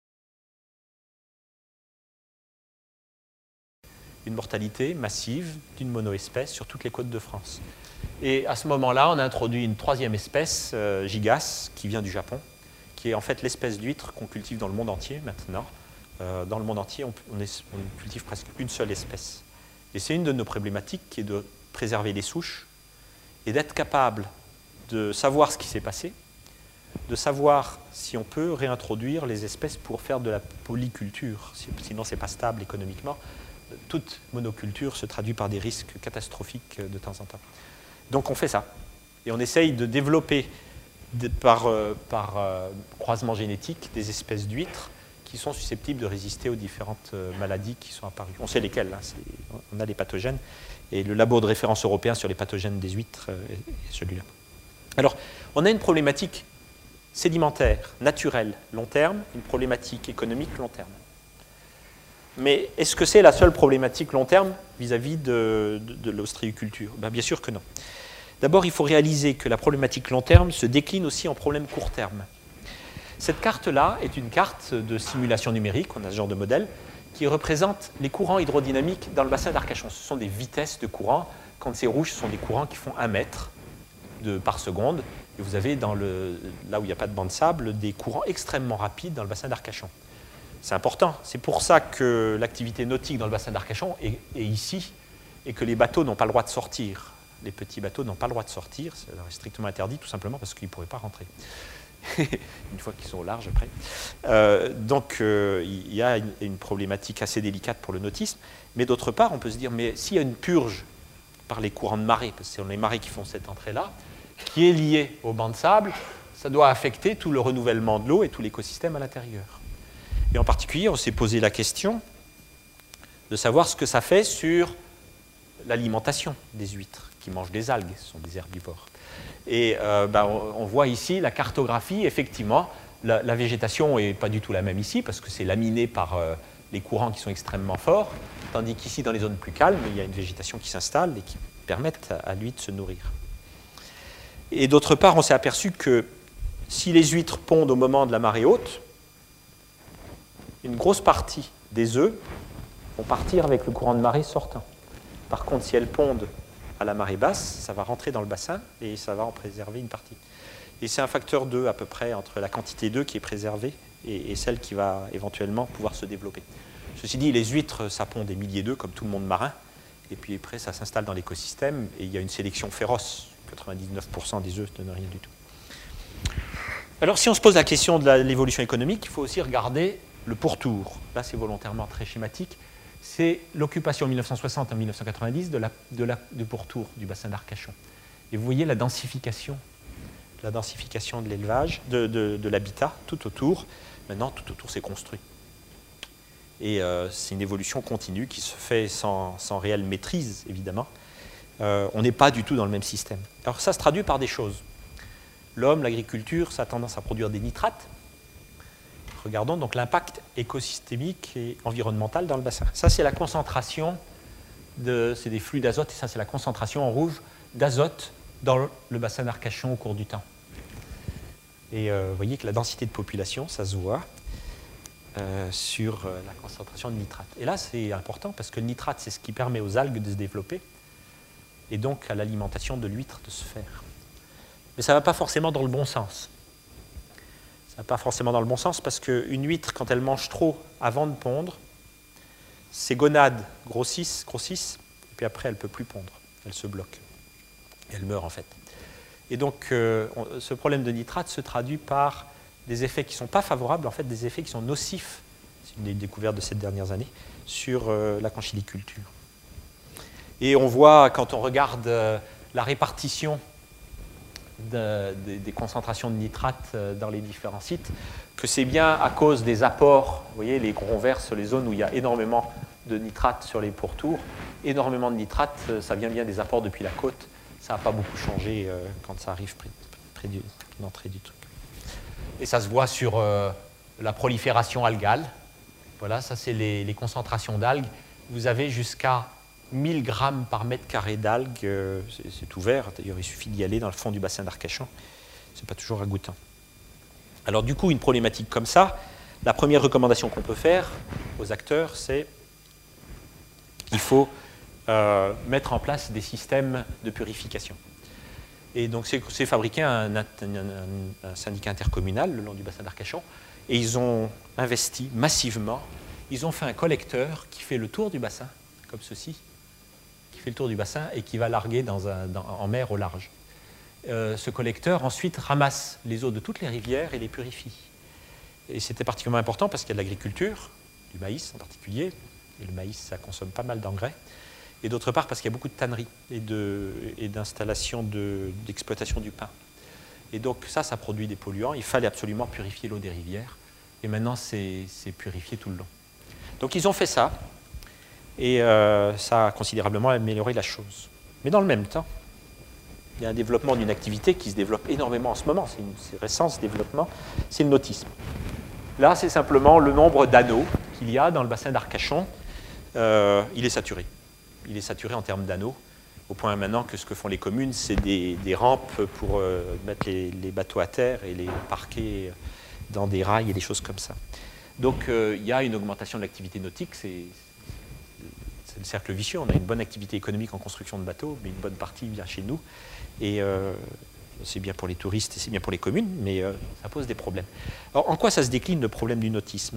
une mortalité massive d'une monoespèce sur toutes les côtes de France. Et à ce moment-là, on a introduit une troisième espèce, euh, Gigas, qui vient du Japon, qui est en fait l'espèce d'huître qu'on cultive dans le monde entier maintenant. Euh, dans le monde entier, on, on, est, on cultive presque une seule espèce. Et c'est une de nos problématiques qui est de préserver les souches et d'être capable de savoir ce qui s'est passé, de savoir si on peut réintroduire les espèces pour faire de la polyculture, sinon ce n'est pas stable économiquement. Toute monoculture se traduit par des risques catastrophiques de temps en temps. Donc on fait ça. Et on essaye de développer de, par, euh, par euh, croisement génétique des espèces d'huîtres qui sont susceptibles de résister aux différentes euh, maladies qui sont apparues. On sait lesquelles, hein, on a les pathogènes. Et le labo de référence européen sur les pathogènes des huîtres euh, est celui-là. Alors, on a une problématique sédimentaire, naturelle, long terme, une problématique économique, long terme. Mais est-ce que c'est la seule problématique long terme vis-à-vis de, de, de l'ostréiculture? Ben, bien sûr que non. D'abord, il faut réaliser que la problématique long terme se décline aussi en problème court terme. Cette carte-là est une carte de simulation numérique, on a ce genre de modèle, qui représente les courants hydrodynamiques dans le bassin d'Arcachon. Ce sont des vitesses de courant. Quand c'est rouge, ce sont des courants qui font un mètre de, par seconde. Et vous avez, dans le, là où il n'y a pas de banc de sable, des courants extrêmement rapides dans le bassin d'Arcachon. C'est important. C'est pour ça que l'activité nautique dans le bassin d'Arcachon est, est ici et que les bateaux n'ont pas le droit de sortir. Les petits bateaux n'ont pas le droit de sortir. C'est strictement interdit, tout simplement parce qu'ils ne pourraient pas rentrer. Une fois qu'ils sont au large après. Euh, donc euh, il y a une, une problématique assez délicate pour le nautisme. Mais d'autre part, on peut se dire, mais s'il y a une purge par les courants de marée, parce que c'est les marées qui font cette entrée-là, qui est liée au banc de sable, ça doit affecter tout le renouvellement de l'eau et tout l'écosystème à l'intérieur. Et en particulier, on s'est posé la question de savoir ce que ça fait sur l'alimentation des huîtres, qui mangent des algues, ce sont des herbivores. Et euh, ben, on, on voit ici la cartographie, effectivement, la, la végétation n'est pas du tout la même ici, parce que c'est laminé par euh, les courants qui sont extrêmement forts, tandis qu'ici, dans les zones plus calmes, il y a une végétation qui s'installe et qui permettent à, à l'huître de se nourrir. Et d'autre part, on s'est aperçu que si les huîtres pondent au moment de la marée haute, une grosse partie des œufs vont partir avec le courant de marée sortant. Par contre, si elles pondent à la marée basse, ça va rentrer dans le bassin et ça va en préserver une partie. Et c'est un facteur deux à peu près entre la quantité d'œufs qui est préservée et, et celle qui va éventuellement pouvoir se développer. Ceci dit, les huîtres, ça pond des milliers d'œufs comme tout le monde marin. Et puis après, ça s'installe dans l'écosystème et il y a une sélection féroce. quatre-vingt-dix-neuf pour cent des œufs ne donnent rien du tout. Alors, si on se pose la question de l'évolution économique, il faut aussi regarder le pourtour. Là, c'est volontairement très schématique. c'est l'occupation en mille neuf cent soixante à mille neuf cent quatre-vingt-dix de la, de la, du pourtour du bassin d'Arcachon. Et vous voyez la densification, la densification de l'élevage, de, de, de l'habitat tout autour. Maintenant, tout autour s'est construit. Et euh, c'est une évolution continue qui se fait sans, sans réelle maîtrise, évidemment. Euh, on n'est pas du tout dans le même système. Alors ça se traduit par des choses. L'homme, l'agriculture, ça a tendance à produire des nitrates. Regardons donc l'impact écosystémique et environnemental dans le bassin. Ça, c'est la concentration, de, c'est des flux d'azote, et ça, c'est la concentration en rouge d'azote dans le bassin d'Arcachon au cours du temps. Et euh, vous voyez que la densité de population, ça se voit euh, sur euh, la concentration de nitrate. Et là, c'est important parce que le nitrate, c'est ce qui permet aux algues de se développer et donc à l'alimentation de l'huître de se faire. Mais ça ne va pas forcément dans le bon sens. Ça ne va pas forcément dans le bon sens parce qu'une huître, quand elle mange trop avant de pondre, ses gonades grossissent, grossissent, et puis après, elle ne peut plus pondre. Elle se bloque. Elle meurt, en fait. Et donc, euh, on, ce problème de nitrate se traduit par des effets qui ne sont pas favorables, en fait, des effets qui sont nocifs, c'est une des découvertes de ces dernières années, sur euh, la conchyliculture. Et on voit, quand on regarde euh, la répartition de, de, des concentrations de nitrate euh, dans les différents sites, que c'est bien à cause des apports, vous voyez, les ronds verts sur les zones où il y a énormément de nitrate sur les pourtours, énormément de nitrate, ça vient bien des apports depuis la côte. Ça n'a pas beaucoup changé euh, quand ça arrive près, près de l'entrée du truc. Et ça se voit sur euh, la prolifération algale. Voilà, ça c'est les, les concentrations d'algues. Vous avez jusqu'à mille grammes par mètre carré d'algues. Euh, c'est ouvert, d'ailleurs il suffit d'y aller dans le fond du bassin d'Arcachon. Ce n'est pas toujours ragoûtant. Alors du coup, une problématique comme ça, la première recommandation qu'on peut faire aux acteurs, c'est qu'il faut Euh, mettre en place des systèmes de purification. Et donc, c'est fabriqué un, un, un, un syndicat intercommunal le long du bassin d'Arcachon, et ils ont investi massivement. Ils ont fait un collecteur qui fait le tour du bassin, comme ceci, qui fait le tour du bassin et qui va larguer dans un, dans, en mer au large. Euh, ce collecteur, ensuite, ramasse les eaux de toutes les rivières et les purifie. Et c'était particulièrement important parce qu'il y a de l'agriculture, du maïs en particulier, et le maïs, ça consomme pas mal d'engrais. Et d'autre part parce qu'il y a beaucoup de tanneries et d'installations d'exploitation du pain. Et donc ça, ça produit des polluants. Il fallait absolument purifier l'eau des rivières. Et maintenant, c'est purifié tout le long. Donc ils ont fait ça. Et euh, ça a considérablement amélioré la chose. Mais dans le même temps, il y a un développement d'une activité qui se développe énormément en ce moment. C'est récent ce développement. C'est le nautisme. Là, c'est simplement le nombre d'anneaux qu'il y a dans le bassin d'Arcachon. Euh, il est saturé. Il est saturé en termes d'anneaux, au point maintenant que ce que font les communes, c'est des, des rampes pour euh, mettre les, les bateaux à terre et les parquer dans des rails et des choses comme ça. Donc euh, il y a une augmentation de l'activité nautique, c'est le cercle vicieux. On a une bonne activité économique en construction de bateaux, mais une bonne partie vient chez nous. Et euh, c'est bien pour les touristes et c'est bien pour les communes, mais euh, ça pose des problèmes. Alors en quoi ça se décline le problème du nautisme?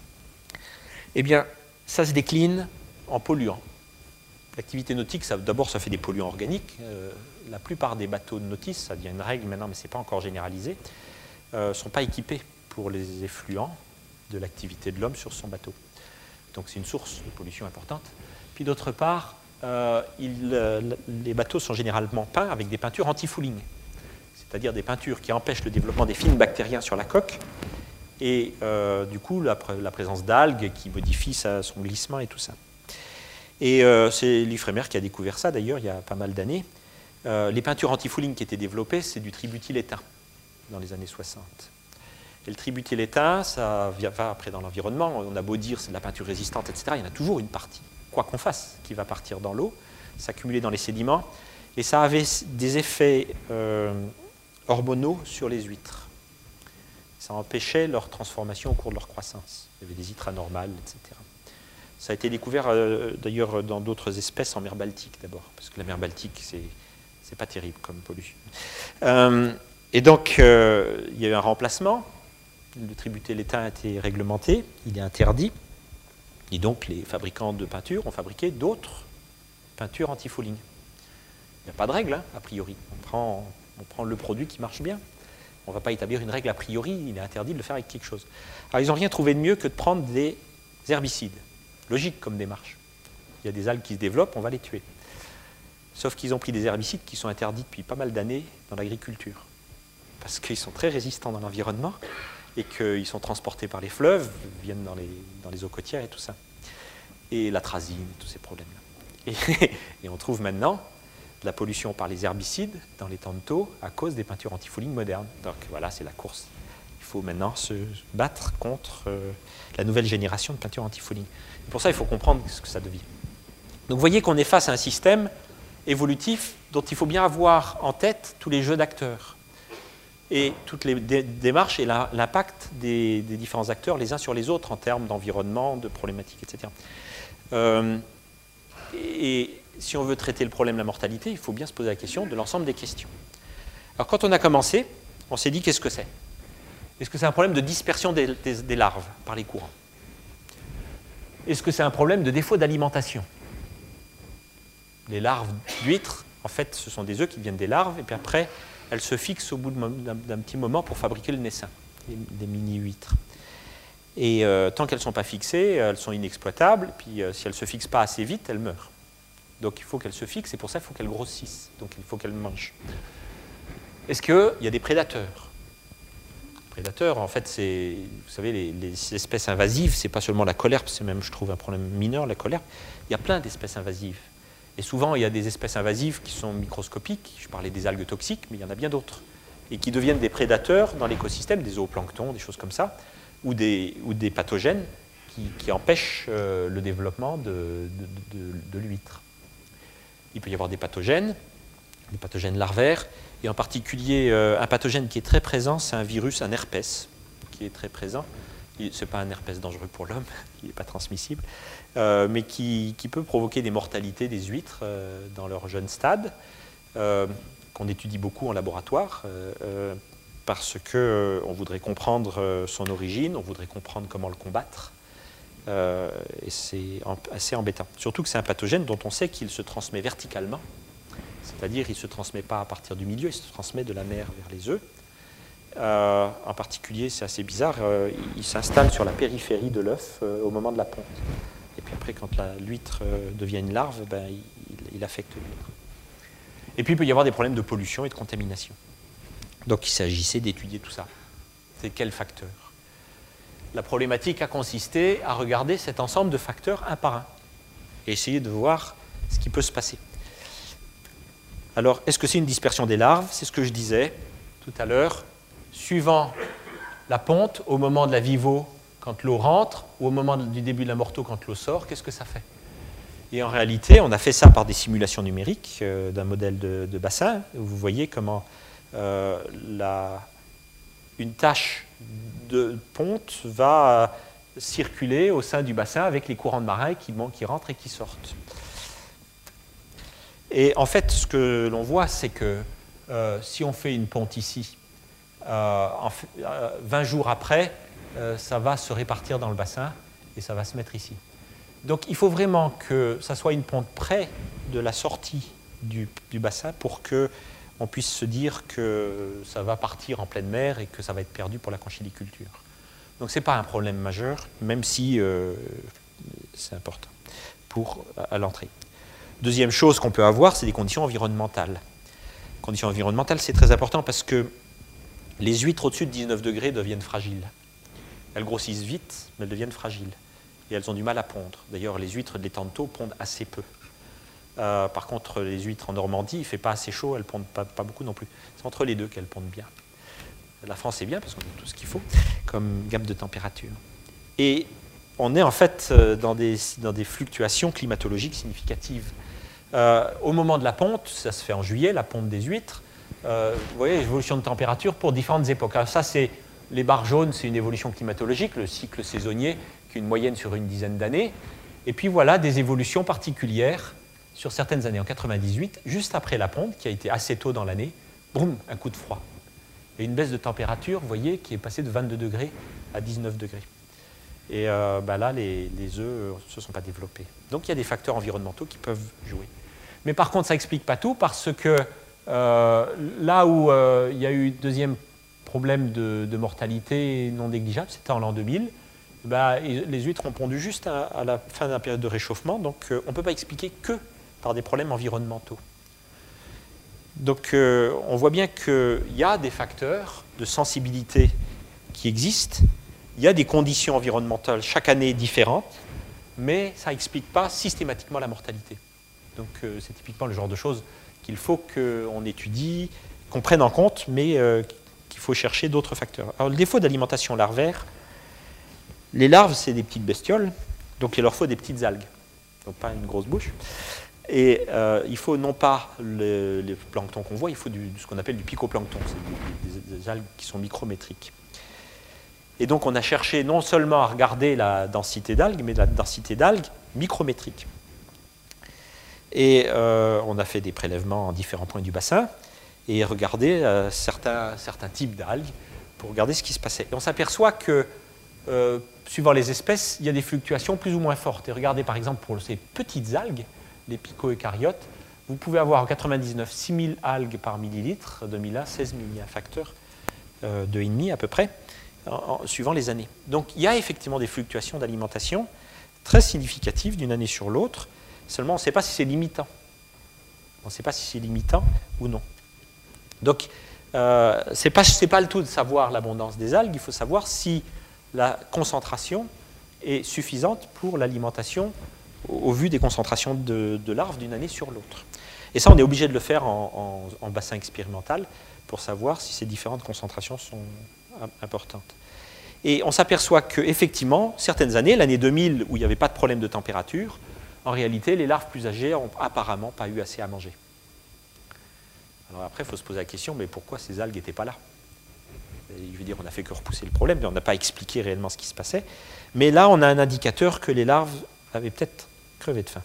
Eh bien, ça se décline en polluants. L'activité nautique, d'abord, ça fait des polluants organiques. Euh, la plupart des bateaux de nautisme, ça devient une règle maintenant, mais ce n'est pas encore généralisé, ne euh, sont pas équipés pour les effluents de l'activité de l'homme sur son bateau. Donc c'est une source de pollution importante. Puis d'autre part, euh, il, euh, les bateaux sont généralement peints avec des peintures anti-fouling, c'est-à-dire des peintures qui empêchent le développement des films bactériens sur la coque, et euh, du coup la, la présence d'algues qui modifient sa, son glissement et tout ça. Et euh, c'est l'Ifremer qui a découvert ça, d'ailleurs, il y a pas mal d'années. Euh, les peintures anti-fouling qui étaient développées, c'est du tributylétain dans les années soixante. Et le tributylétain, ça va après dans l'environnement. On a beau dire c'est de la peinture résistante, et cetera. Il y en a toujours une partie, quoi qu'on fasse, qui va partir dans l'eau, s'accumuler dans les sédiments. Et ça avait des effets euh, hormonaux sur les huîtres. Ça empêchait leur transformation au cours de leur croissance. Il y avait des huîtres anormales, et cetera. Ça a été découvert euh, d'ailleurs dans d'autres espèces en mer Baltique d'abord, parce que la mer Baltique, c'est pas terrible comme pollution. Euh, et donc, euh, il y a eu un remplacement. Le tributylétain a été réglementé, il est interdit. Et donc, les fabricants de peinture ont fabriqué d'autres peintures anti-fouling. Il n'y a pas de règle, hein, a priori. On prend, on prend le produit qui marche bien. On ne va pas établir une règle a priori, il est interdit de le faire avec quelque chose. Alors, ils n'ont rien trouvé de mieux que de prendre des herbicides. logique comme démarche. Il y a des algues qui se développent, on va les tuer. Sauf qu'ils ont pris des herbicides qui sont interdits depuis pas mal d'années dans l'agriculture. Parce qu'ils sont très résistants dans l'environnement et qu'ils sont transportés par les fleuves, viennent dans les, dans les eaux côtières et tout ça. Et l'atrazine, tous ces problèmes-là. Et, et on trouve maintenant de la pollution par les herbicides dans les tantaux à cause des peintures antifouling modernes. Donc voilà, c'est la course. Il faut maintenant se battre contre euh, la nouvelle génération de peintures antifouling. Pour ça, il faut comprendre ce que ça devient. Donc vous voyez qu'on est face à un système évolutif dont il faut bien avoir en tête tous les jeux d'acteurs et toutes les dé démarches et l'impact des, des différents acteurs les uns sur les autres en termes d'environnement, de problématiques, et cetera. Euh, et si on veut traiter le problème de la mortalité, il faut bien se poser la question de l'ensemble des questions. Alors quand on a commencé, on s'est dit qu'est-ce que c'est? Est-ce que c'est un problème de dispersion des, des, des larves par les courants? Est-ce que c'est un problème de défaut d'alimentation? Les larves d'huîtres, en fait, ce sont des œufs qui deviennent des larves, et puis après, elles se fixent au bout d'un petit moment pour fabriquer le naissin, des, des mini-huîtres. Et euh, tant qu'elles ne sont pas fixées, elles sont inexploitables, puis euh, si elles ne se fixent pas assez vite, elles meurent. Donc il faut qu'elles se fixent, et pour ça, il faut qu'elles grossissent, donc il faut qu'elles mangent. Est-ce qu'il y a des prédateurs? Les prédateurs, en fait, c'est, vous savez, les, les espèces invasives, c'est pas seulement la colerpe, c'est même, je trouve, un problème mineur, la colerpe. Il y a plein d'espèces invasives. Et souvent, il y a des espèces invasives qui sont microscopiques. Je parlais des algues toxiques, mais il y en a bien d'autres. Et qui deviennent des prédateurs dans l'écosystème, des zooplanctons, des choses comme ça, ou des, ou des pathogènes qui, qui empêchent euh, le développement de, de, de, de l'huître. Il peut y avoir des pathogènes, des pathogènes larvaires, et en particulier euh, un pathogène qui est très présent, c'est un virus, un herpès, qui est très présent. Ce n'est pas un herpès dangereux pour l'homme, il n'est pas transmissible, euh, mais qui, qui peut provoquer des mortalités des huîtres euh, dans leur jeune stade, euh, qu'on étudie beaucoup en laboratoire, euh, euh, parce qu'on euh, voudrait comprendre euh, son origine, on voudrait comprendre comment le combattre, euh, et c'est assez embêtant. Surtout que c'est un pathogène dont on sait qu'il se transmet verticalement, c'est-à-dire qu'il ne se transmet pas à partir du milieu, il se transmet de la mère vers les œufs. Euh, en particulier, c'est assez bizarre, euh, il, il s'installe sur la périphérie de l'œuf euh, au moment de la ponte. Et puis après, quand l'huître euh, devient une larve, ben, il, il affecte l'huître. Et puis, il peut y avoir des problèmes de pollution et de contamination. Donc, il s'agissait d'étudier tout ça. C'est quel facteur? La problématique a consisté à regarder cet ensemble de facteurs un par un et essayer de voir ce qui peut se passer. Alors, est-ce que c'est une dispersion des larves? C'est ce que je disais tout à l'heure. Suivant la ponte, au moment de la vivo, quand l'eau rentre, ou au moment du début de la morteau, quand l'eau sort, qu'est-ce que ça fait? Et en réalité, on a fait ça par des simulations numériques euh, d'un modèle de, de bassin, où vous voyez comment euh, la, une tache de ponte va circuler au sein du bassin avec les courants de marée qui, qui rentrent et qui sortent. Et en fait, ce que l'on voit, c'est que euh, si on fait une ponte ici, Euh, en, euh, vingt jours après, euh, ça va se répartir dans le bassin et ça va se mettre ici. Donc il faut vraiment que ça soit une ponte près de la sortie du, du bassin pour qu'on puisse se dire que ça va partir en pleine mer et que ça va être perdu pour la conchiliculture. Donc ce n'est pas un problème majeur, même si euh, c'est important pour, à, à l'entrée. Deuxième chose qu'on peut avoir, c'est des conditions environnementales. Conditions environnementales, c'est très important parce que les huîtres au-dessus de dix-neuf degrés deviennent fragiles. Elles grossissent vite, mais elles deviennent fragiles. Et elles ont du mal à pondre. D'ailleurs, les huîtres de l'étang pondent assez peu. Euh, par contre, les huîtres en Normandie, il ne fait pas assez chaud, elles ne pondent pas, pas beaucoup non plus. C'est entre les deux qu'elles pondent bien. La France est bien parce qu'on a tout ce qu'il faut comme gamme de température. Et on est en fait dans des, dans des fluctuations climatologiques significatives. Euh, au moment de la ponte, ça se fait en juillet, la ponte des huîtres, Euh, vous voyez, l'évolution de température pour différentes époques. Alors ça, c'est les barres jaunes, c'est une évolution climatologique, le cycle saisonnier, qui est une moyenne sur une dizaine d'années. Et puis voilà des évolutions particulières sur certaines années. En quatre-vingt-dix-huit, juste après la ponte, qui a été assez tôt dans l'année, boum, un coup de froid. Et une baisse de température, vous voyez, qui est passée de vingt-deux degrés à dix-neuf degrés. Et euh, ben là, les, les œufs ne se sont pas développés. Donc il y a des facteurs environnementaux qui peuvent jouer. Mais par contre, ça n'explique pas tout, parce que Euh, là où euh, il y a eu deuxième problème de, de mortalité non négligeable, c'était en l'an deux mille. bah, les huîtres ont pondu juste à, à la fin de la période de réchauffement, donc euh, on ne peut pas expliquer que par des problèmes environnementaux. Donc euh, on voit bien qu'il y a des facteurs de sensibilité qui existent, il y a des conditions environnementales chaque année différentes, mais ça n'explique pas systématiquement la mortalité. Donc euh, c'est typiquement le genre de choses qu'il faut qu'on étudie, qu'on prenne en compte, mais euh, qu'il faut chercher d'autres facteurs. Alors le défaut d'alimentation larvaire, les larves c'est des petites bestioles, donc il leur faut des petites algues, donc pas une grosse bouche. Et euh, il faut non pas le, les planctons qu'on voit, il faut du, ce qu'on appelle du picoplancton, c'est des, des, des algues qui sont micrométriques. Et donc on a cherché non seulement à regarder la densité d'algues, mais la densité d'algues micrométrique. Et euh, on a fait des prélèvements en différents points du bassin et regardé euh, certains, certains types d'algues pour regarder ce qui se passait. Et on s'aperçoit que, euh, suivant les espèces, il y a des fluctuations plus ou moins fortes. Et regardez par exemple pour ces petites algues, les pico-eucaryotes, vous pouvez avoir en quatre-vingt-dix-neuf six mille algues par millilitre, deux mille un seize mille, il y a un facteur euh, de virgule cinq à peu près, en, en, suivant les années. Donc il y a effectivement des fluctuations d'alimentation très significatives d'une année sur l'autre, seulement on ne sait pas si c'est limitant. On ne sait pas si c'est limitant ou non. Donc euh, ce n'est pas, c'est pas le tout de savoir l'abondance des algues, il faut savoir si la concentration est suffisante pour l'alimentation au vu des concentrations de, de larves d'une année sur l'autre. Et ça, on est obligé de le faire en, en, en bassin expérimental pour savoir si ces différentes concentrations sont importantes. Et on s'aperçoit qu'effectivement, certaines années, l'année deux mille, où il n'y avait pas de problème de température, en réalité, les larves plus âgées n'ont apparemment pas eu assez à manger. Alors après, il faut se poser la question, mais pourquoi ces algues n'étaient pas là? Et je veux dire, on n'a fait que repousser le problème, mais on n'a pas expliqué réellement ce qui se passait. Mais là, on a un indicateur que les larves avaient peut-être crevé de faim.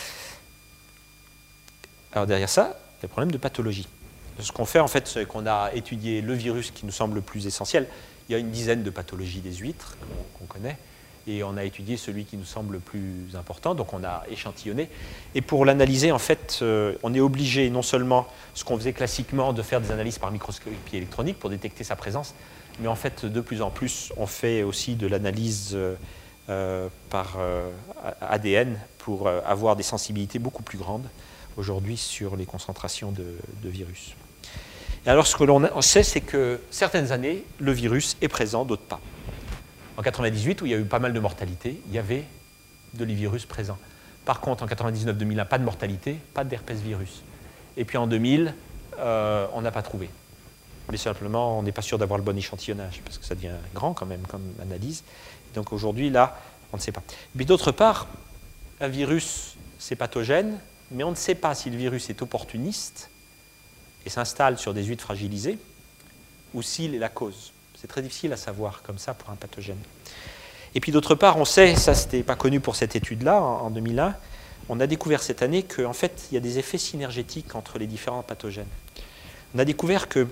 Alors derrière ça, il y a le problème de pathologie. Ce qu'on fait en fait, c'est qu'on a étudié le virus qui nous semble le plus essentiel. Il y a une dizaine de pathologies des huîtres qu'on, qu'on connaît, et on a étudié celui qui nous semble le plus important, donc on a échantillonné. Et pour l'analyser, en fait, euh, on est obligé non seulement, ce qu'on faisait classiquement, de faire des analyses par microscopie électronique pour détecter sa présence, mais en fait, de plus en plus, on fait aussi de l'analyse euh, Euh, par euh, A D N pour euh, avoir des sensibilités beaucoup plus grandes aujourd'hui sur les concentrations de, de virus. Et alors ce que l'on sait, c'est que certaines années, le virus est présent, d'autres pas. En quatre-vingt-dix-huit, où il y a eu pas mal de mortalité, il y avait de l'e-virus présent. Par contre, en quatre-vingt-dix-neuf deux mille un, pas de mortalité, pas d'herpès virus. Et puis en deux mille, euh, on n'a pas trouvé. Mais simplement, on n'est pas sûr d'avoir le bon échantillonnage, parce que ça devient grand quand même comme analyse. Donc aujourd'hui, là, on ne sait pas. Mais d'autre part, un virus, c'est pathogène, mais on ne sait pas si le virus est opportuniste et s'installe sur des huîtres fragilisées, ou s'il est la cause. C'est très difficile à savoir comme ça pour un pathogène. Et puis d'autre part, on sait, ça c'était pas connu pour cette étude-là, en deux mille un, on a découvert cette année qu'en fait, il y a des effets synergétiques entre les différents pathogènes. On a découvert que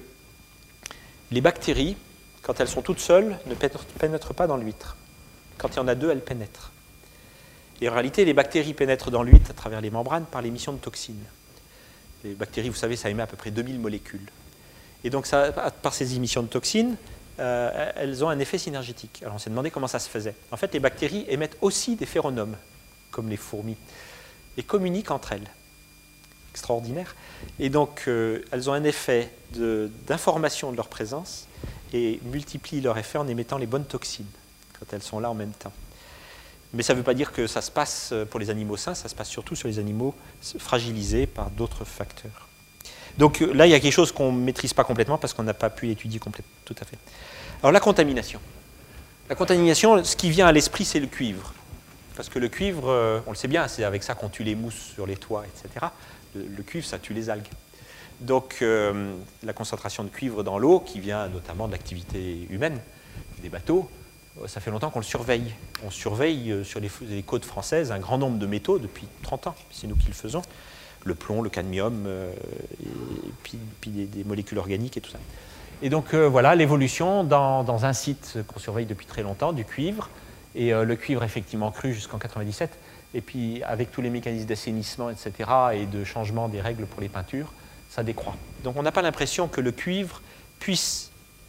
les bactéries, quand elles sont toutes seules, ne pénètrent pas dans l'huître. Quand il y en a deux, elles pénètrent. Et en réalité, les bactéries pénètrent dans l'huître à travers les membranes par l'émission de toxines. Les bactéries, vous savez, ça émet à peu près deux mille molécules. Et donc, ça, par ces émissions de toxines, euh, elles ont un effet synergétique. Alors, on s'est demandé comment ça se faisait. En fait, les bactéries émettent aussi des phéromones, comme les fourmis, et communiquent entre elles. Extraordinaire. Et donc, euh, elles ont un effet de, d'information de leur présence et multiplient leur effet en émettant les bonnes toxines quand elles sont là en même temps. Mais ça ne veut pas dire que ça se passe pour les animaux sains, ça se passe surtout sur les animaux fragilisés par d'autres facteurs. Donc là, il y a quelque chose qu'on ne maîtrise pas complètement parce qu'on n'a pas pu l'étudier complètement, tout à fait. Alors la contamination. La contamination, ce qui vient à l'esprit, c'est le cuivre. Parce que le cuivre, on le sait bien, c'est avec ça qu'on tue les mousses sur les toits, et cetera. Le, le cuivre, ça tue les algues. Donc euh, la concentration de cuivre dans l'eau, qui vient notamment de l'activité humaine, des bateaux, ça fait longtemps qu'on le surveille. On surveille sur les, les côtes françaises un grand nombre de métaux depuis trente ans. C'est nous qui le faisons. Le plomb, le cadmium, euh, et puis, puis des, des molécules organiques et tout ça. Et donc euh, voilà l'évolution dans, dans un site qu'on surveille depuis très longtemps, du cuivre. Et euh, le cuivre effectivement cru jusqu'en quatre-vingt-dix-sept. Et puis avec tous les mécanismes d'assainissement, et cetera, et de changement des règles pour les peintures, ça décroît. Donc on n'a pas l'impression que le cuivre puisse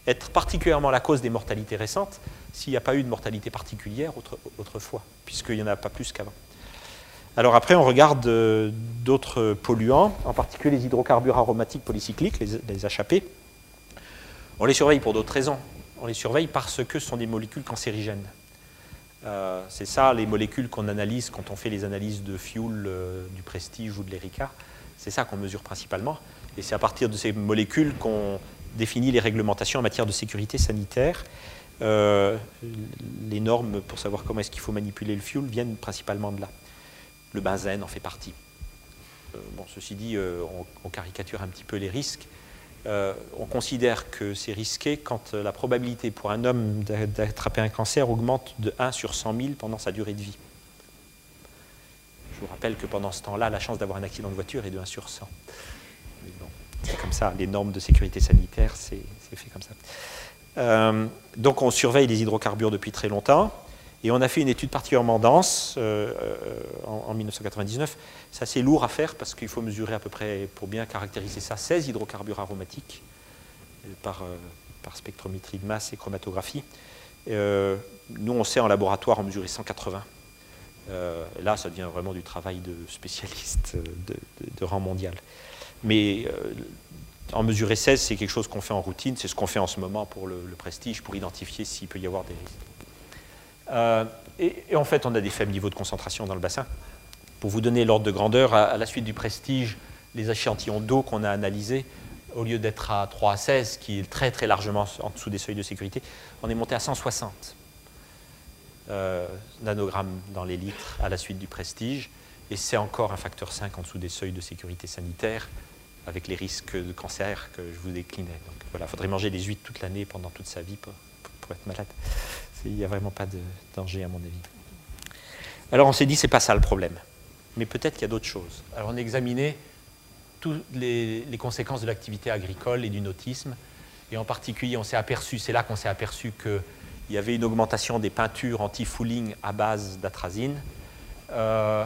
être particulièrement la cause des mortalités récentes s'il n'y a pas eu de mortalité particulière autre, autrefois, puisqu'il n'y en a pas plus qu'avant. Alors après, on regarde euh, d'autres polluants, en particulier les hydrocarbures aromatiques polycycliques, les, les H A P. On les surveille pour d'autres raisons. On les surveille parce que ce sont des molécules cancérigènes. Euh, c'est ça, les molécules qu'on analyse quand on fait les analyses de fuel euh, du Prestige ou de l'Erika. C'est ça qu'on mesure principalement. Et c'est à partir de ces molécules qu'on définit les réglementations en matière de sécurité sanitaire. Euh, les normes pour savoir comment est-ce qu'il faut manipuler le fuel viennent principalement de là. Le benzène en fait partie. Euh, bon, ceci dit, euh, on, on caricature un petit peu les risques. Euh, on considère que c'est risqué quand la probabilité pour un homme d'attraper un cancer augmente de un sur cent mille pendant sa durée de vie. Je vous rappelle que pendant ce temps-là, la chance d'avoir un accident de voiture est de un sur cent. Mais bon, c'est comme ça, les normes de sécurité sanitaire, c'est fait comme ça. Euh, donc on surveille les hydrocarbures depuis très longtemps. Et on a fait une étude particulièrement dense euh, en, en mille neuf cent quatre-vingt-dix-neuf. C'est assez lourd à faire parce qu'il faut mesurer à peu près, pour bien caractériser ça, seize hydrocarbures aromatiques par, euh, par spectrométrie de masse et chromatographie. Euh, nous, on sait en laboratoire en mesurer cent quatre-vingts. Euh, là, ça devient vraiment du travail de spécialiste de, de, de rang mondial. Mais euh, en mesurer seize, c'est quelque chose qu'on fait en routine. C'est ce qu'on fait en ce moment pour le, le Prestige, pour identifier s'il peut y avoir des risques. Euh, et, et en fait, on a des faibles niveaux de concentration dans le bassin. Pour vous donner l'ordre de grandeur, à, à la suite du Prestige, les échantillons d'eau qu'on a analysés, au lieu d'être à trois à seize, qui est très très largement en dessous des seuils de sécurité, on est monté à cent soixante euh, nanogrammes dans les litres à la suite du Prestige. Et c'est encore un facteur cinq en dessous des seuils de sécurité sanitaire, avec les risques de cancer que je vous déclinais. Donc voilà, il faudrait manger des huîtres toute l'année pendant toute sa vie pour, pour être malade. Il n'y a vraiment pas de danger, à mon avis. Alors, on s'est dit, ce n'est pas ça le problème. Mais peut-être qu'il y a d'autres choses. Alors, on a examiné toutes les, les conséquences de l'activité agricole et du nautisme. Et en particulier, on s'est aperçu, c'est là qu'on s'est aperçu qu'il y avait une augmentation des peintures anti-fouling à base d'atrazine. Euh,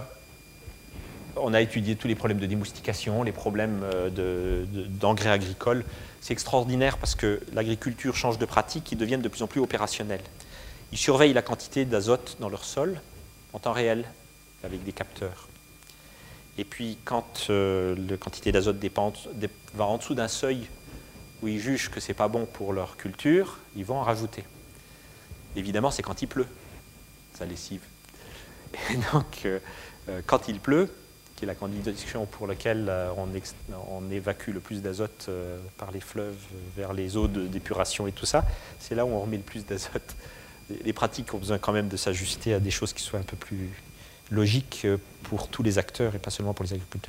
on a étudié tous les problèmes de démoustication, les problèmes d'engrais agricoles. C'est extraordinaire parce que l'agriculture change de pratique, ils deviennent de plus en plus opérationnels. Ils surveillent la quantité d'azote dans leur sol en temps réel avec des capteurs. Et puis, quand euh, la quantité d'azote va en dessous d'un seuil où ils jugent que ce n'est pas bon pour leur culture, ils vont en rajouter. Évidemment, c'est quand il pleut, ça lessive. Et donc, euh, quand il pleut, qui est la condition pour laquelle euh, on, on évacue le plus d'azote euh, par les fleuves vers les eaux d'épuration et tout ça, c'est là où on remet le plus d'azote. Les pratiques ont besoin quand même de s'ajuster à des choses qui soient un peu plus logiques pour tous les acteurs et pas seulement pour les agriculteurs.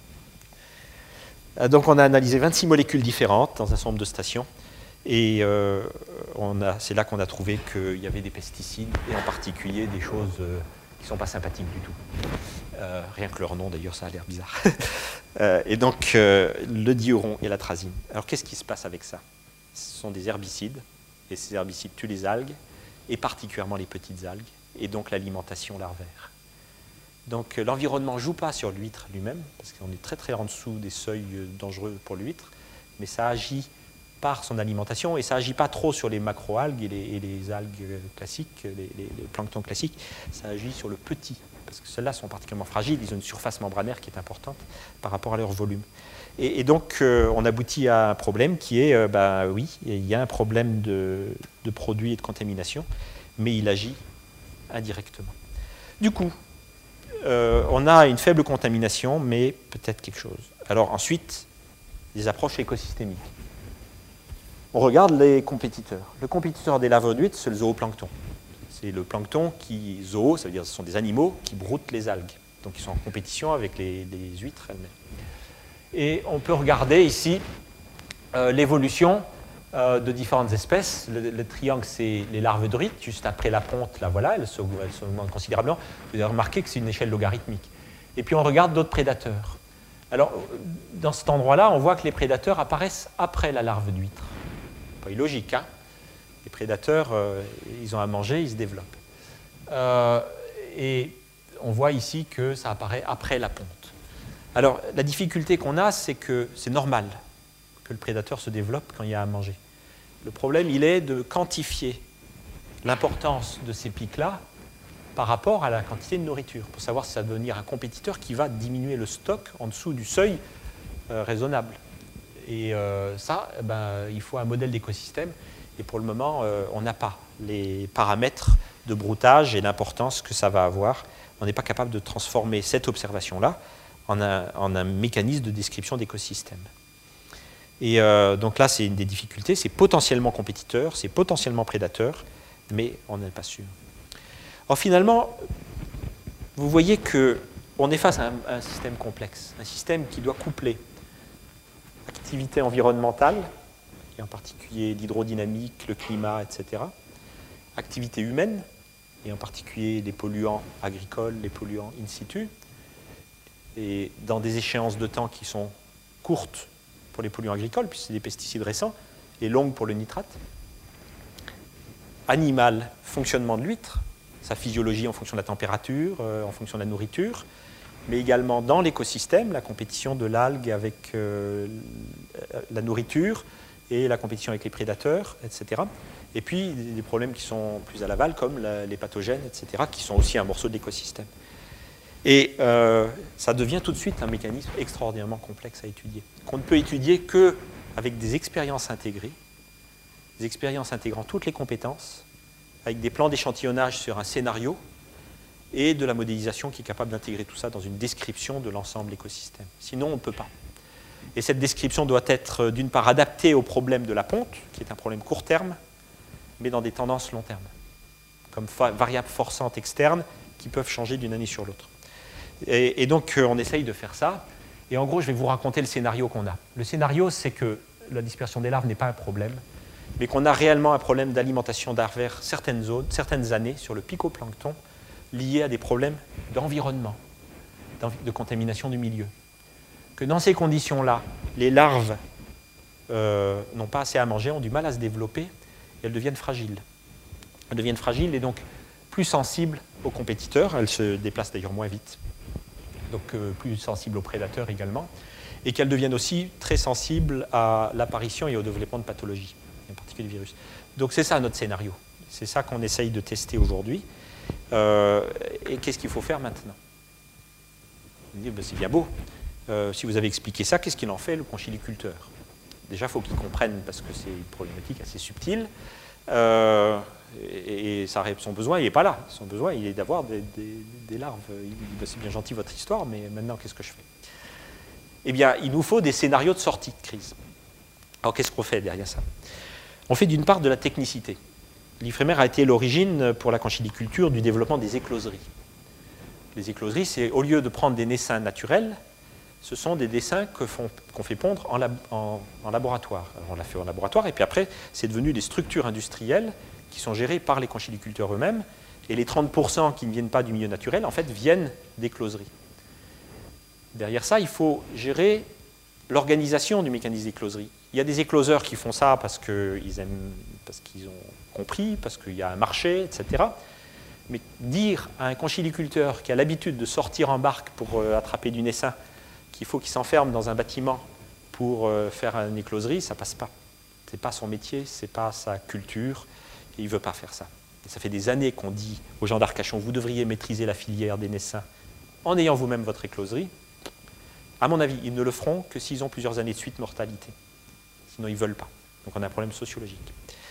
Donc on a analysé vingt-six molécules différentes dans un certain nombre de stations et euh, c'est là qu'on a trouvé qu'il y avait des pesticides et en particulier des choses euh, qui ne sont pas sympathiques du tout. Euh, rien que leur nom d'ailleurs, ça a l'air bizarre. euh, et donc euh, le diuron et l'atrazine. Alors qu'est-ce qui se passe avec ça? Ce sont des herbicides et ces herbicides tuent les algues, et particulièrement les petites algues, et donc l'alimentation larvaire. Donc l'environnement ne joue pas sur l'huître lui-même, parce qu'on est très très en dessous des seuils dangereux pour l'huître, mais ça agit par son alimentation, et ça n'agit pas trop sur les macroalgues et les, et les algues classiques, les, les, les planctons classiques, ça agit sur le petit, parce que ceux-là sont particulièrement fragiles, ils ont une surface membranaire qui est importante par rapport à leur volume. Et, et donc, euh, on aboutit à un problème qui est, euh, bah oui, il y a un problème de, de produits et de contamination, mais il agit indirectement. Du coup, euh, on a une faible contamination, mais peut-être quelque chose. Alors ensuite, des approches écosystémiques. On regarde les compétiteurs. Le compétiteur des larves d'huîtres, c'est le zooplancton. C'est le plancton qui, zoo, ça veut dire que ce sont des animaux qui broutent les algues. Donc ils sont en compétition avec les, les huîtres elles-mêmes. Et on peut regarder ici euh, l'évolution euh, de différentes espèces. Le, le triangle, c'est les larves d'huîtres. Juste après la ponte, là voilà, elles s'augmentent considérablement. Vous avez remarqué que c'est une échelle logarithmique. Et puis on regarde d'autres prédateurs. Alors, dans cet endroit-là, on voit que les prédateurs apparaissent après la larve d'huître. Pas illogique, hein? Les prédateurs, euh, ils ont à manger, ils se développent. Euh, et on voit ici que ça apparaît après la ponte. Alors, la difficulté qu'on a, c'est que c'est normal que le prédateur se développe quand il y a à manger. Le problème, il est de quantifier l'importance de ces pics-là par rapport à la quantité de nourriture, pour savoir si ça va devenir un compétiteur qui va diminuer le stock en dessous du seuil euh, raisonnable. Et euh, ça, eh ben, il faut un modèle d'écosystème. Et pour le moment, euh, on n'a pas les paramètres de broutage et l'importance que ça va avoir. On n'est pas capable de transformer cette observation-là en un, en un mécanisme de description d'écosystème. Et euh, donc là, c'est une des difficultés. C'est potentiellement compétiteur, c'est potentiellement prédateur, mais on n'est pas sûr. Alors finalement, vous voyez qu'on est face à un, un système complexe, un système qui doit coupler activité environnementale, et en particulier l'hydrodynamique, le climat, et cetera, activité humaine, et en particulier les polluants agricoles, les polluants in situ, et dans des échéances de temps qui sont courtes pour les polluants agricoles, puisque c'est des pesticides récents, et longues pour le nitrate. Animal, fonctionnement de l'huître, sa physiologie en fonction de la température, euh, en fonction de la nourriture, mais également dans l'écosystème, la compétition de l'algue avec euh, la nourriture et la compétition avec les prédateurs, et cetera. Et puis des problèmes qui sont plus à l'aval, comme la, les pathogènes, et cetera, qui sont aussi un morceau de l'écosystème. Et euh, ça devient tout de suite un mécanisme extraordinairement complexe à étudier, qu'on ne peut étudier qu'avec des expériences intégrées, des expériences intégrant toutes les compétences, avec des plans d'échantillonnage sur un scénario, et de la modélisation qui est capable d'intégrer tout ça dans une description de l'ensemble de l'écosystème. Sinon, on ne peut pas. Et cette description doit être, d'une part, adaptée au problème de la ponte, qui est un problème court terme, mais dans des tendances long terme, comme variables forçantes externes qui peuvent changer d'une année sur l'autre. Et, et donc, on essaye de faire ça. Et en gros, je vais vous raconter le scénario qu'on a. Le scénario, c'est que la dispersion des larves n'est pas un problème, mais qu'on a réellement un problème d'alimentation vers certaines zones, certaines années, sur le picoplancton, liés à des problèmes d'environnement, de contamination du milieu. Que dans ces conditions-là, les larves euh, n'ont pas assez à manger, ont du mal à se développer, et elles deviennent fragiles. Elles deviennent fragiles et donc plus sensibles aux compétiteurs, elles se déplacent d'ailleurs moins vite, donc euh, plus sensibles aux prédateurs également, et qu'elles deviennent aussi très sensibles à l'apparition et au développement de pathologies, en particulier des virus. Donc c'est ça notre scénario, c'est ça qu'on essaye de tester aujourd'hui. Euh, et qu'est-ce qu'il faut faire maintenant? Vous dites, ben, c'est bien beau. Euh, si vous avez expliqué ça, qu'est-ce qu'il en fait le conchiliculteur? Déjà, il faut qu'il comprenne, parce que c'est une problématique assez subtile. Euh, et, et ça, son besoin, il n'est pas là. Son besoin, il est d'avoir des, des, des larves. Il dit, ben, c'est bien gentil votre histoire, mais maintenant, qu'est-ce que je fais? Eh bien, il nous faut des scénarios de sortie de crise. Alors, qu'est-ce qu'on fait derrière ça? On fait d'une part de la technicité. L'Ifremer a été l'origine pour la conchiliculture du développement des écloseries. Les écloseries, c'est au lieu de prendre des naissins naturels, ce sont des dessins que font, qu'on fait pondre en, lab, en, en laboratoire. Alors on l'a fait en laboratoire, et puis après, c'est devenu des structures industrielles qui sont gérées par les conchiliculteurs eux-mêmes, et les trente pour cent qui ne viennent pas du milieu naturel, en fait, viennent d'écloseries. Derrière ça, il faut gérer l'organisation du mécanisme d'écloserie. Il y a des écloseurs qui font ça parce qu'ils aiment, parce qu'ils ont compris, parce qu'il y a un marché, et cetera. Mais dire à un conchiliculteur qui a l'habitude de sortir en barque pour euh, attraper du naissin qu'il faut qu'il s'enferme dans un bâtiment pour euh, faire une écloserie, ça ne passe pas. Ce n'est pas son métier, ce n'est pas sa culture, et il ne veut pas faire ça. Et ça fait des années qu'on dit aux gens d'Arcachon, vous devriez maîtriser la filière des naissins en ayant vous-même votre écloserie. À mon avis, ils ne le feront que s'ils ont plusieurs années de suite mortalité. Sinon, ils ne veulent pas. Donc on a un problème sociologique.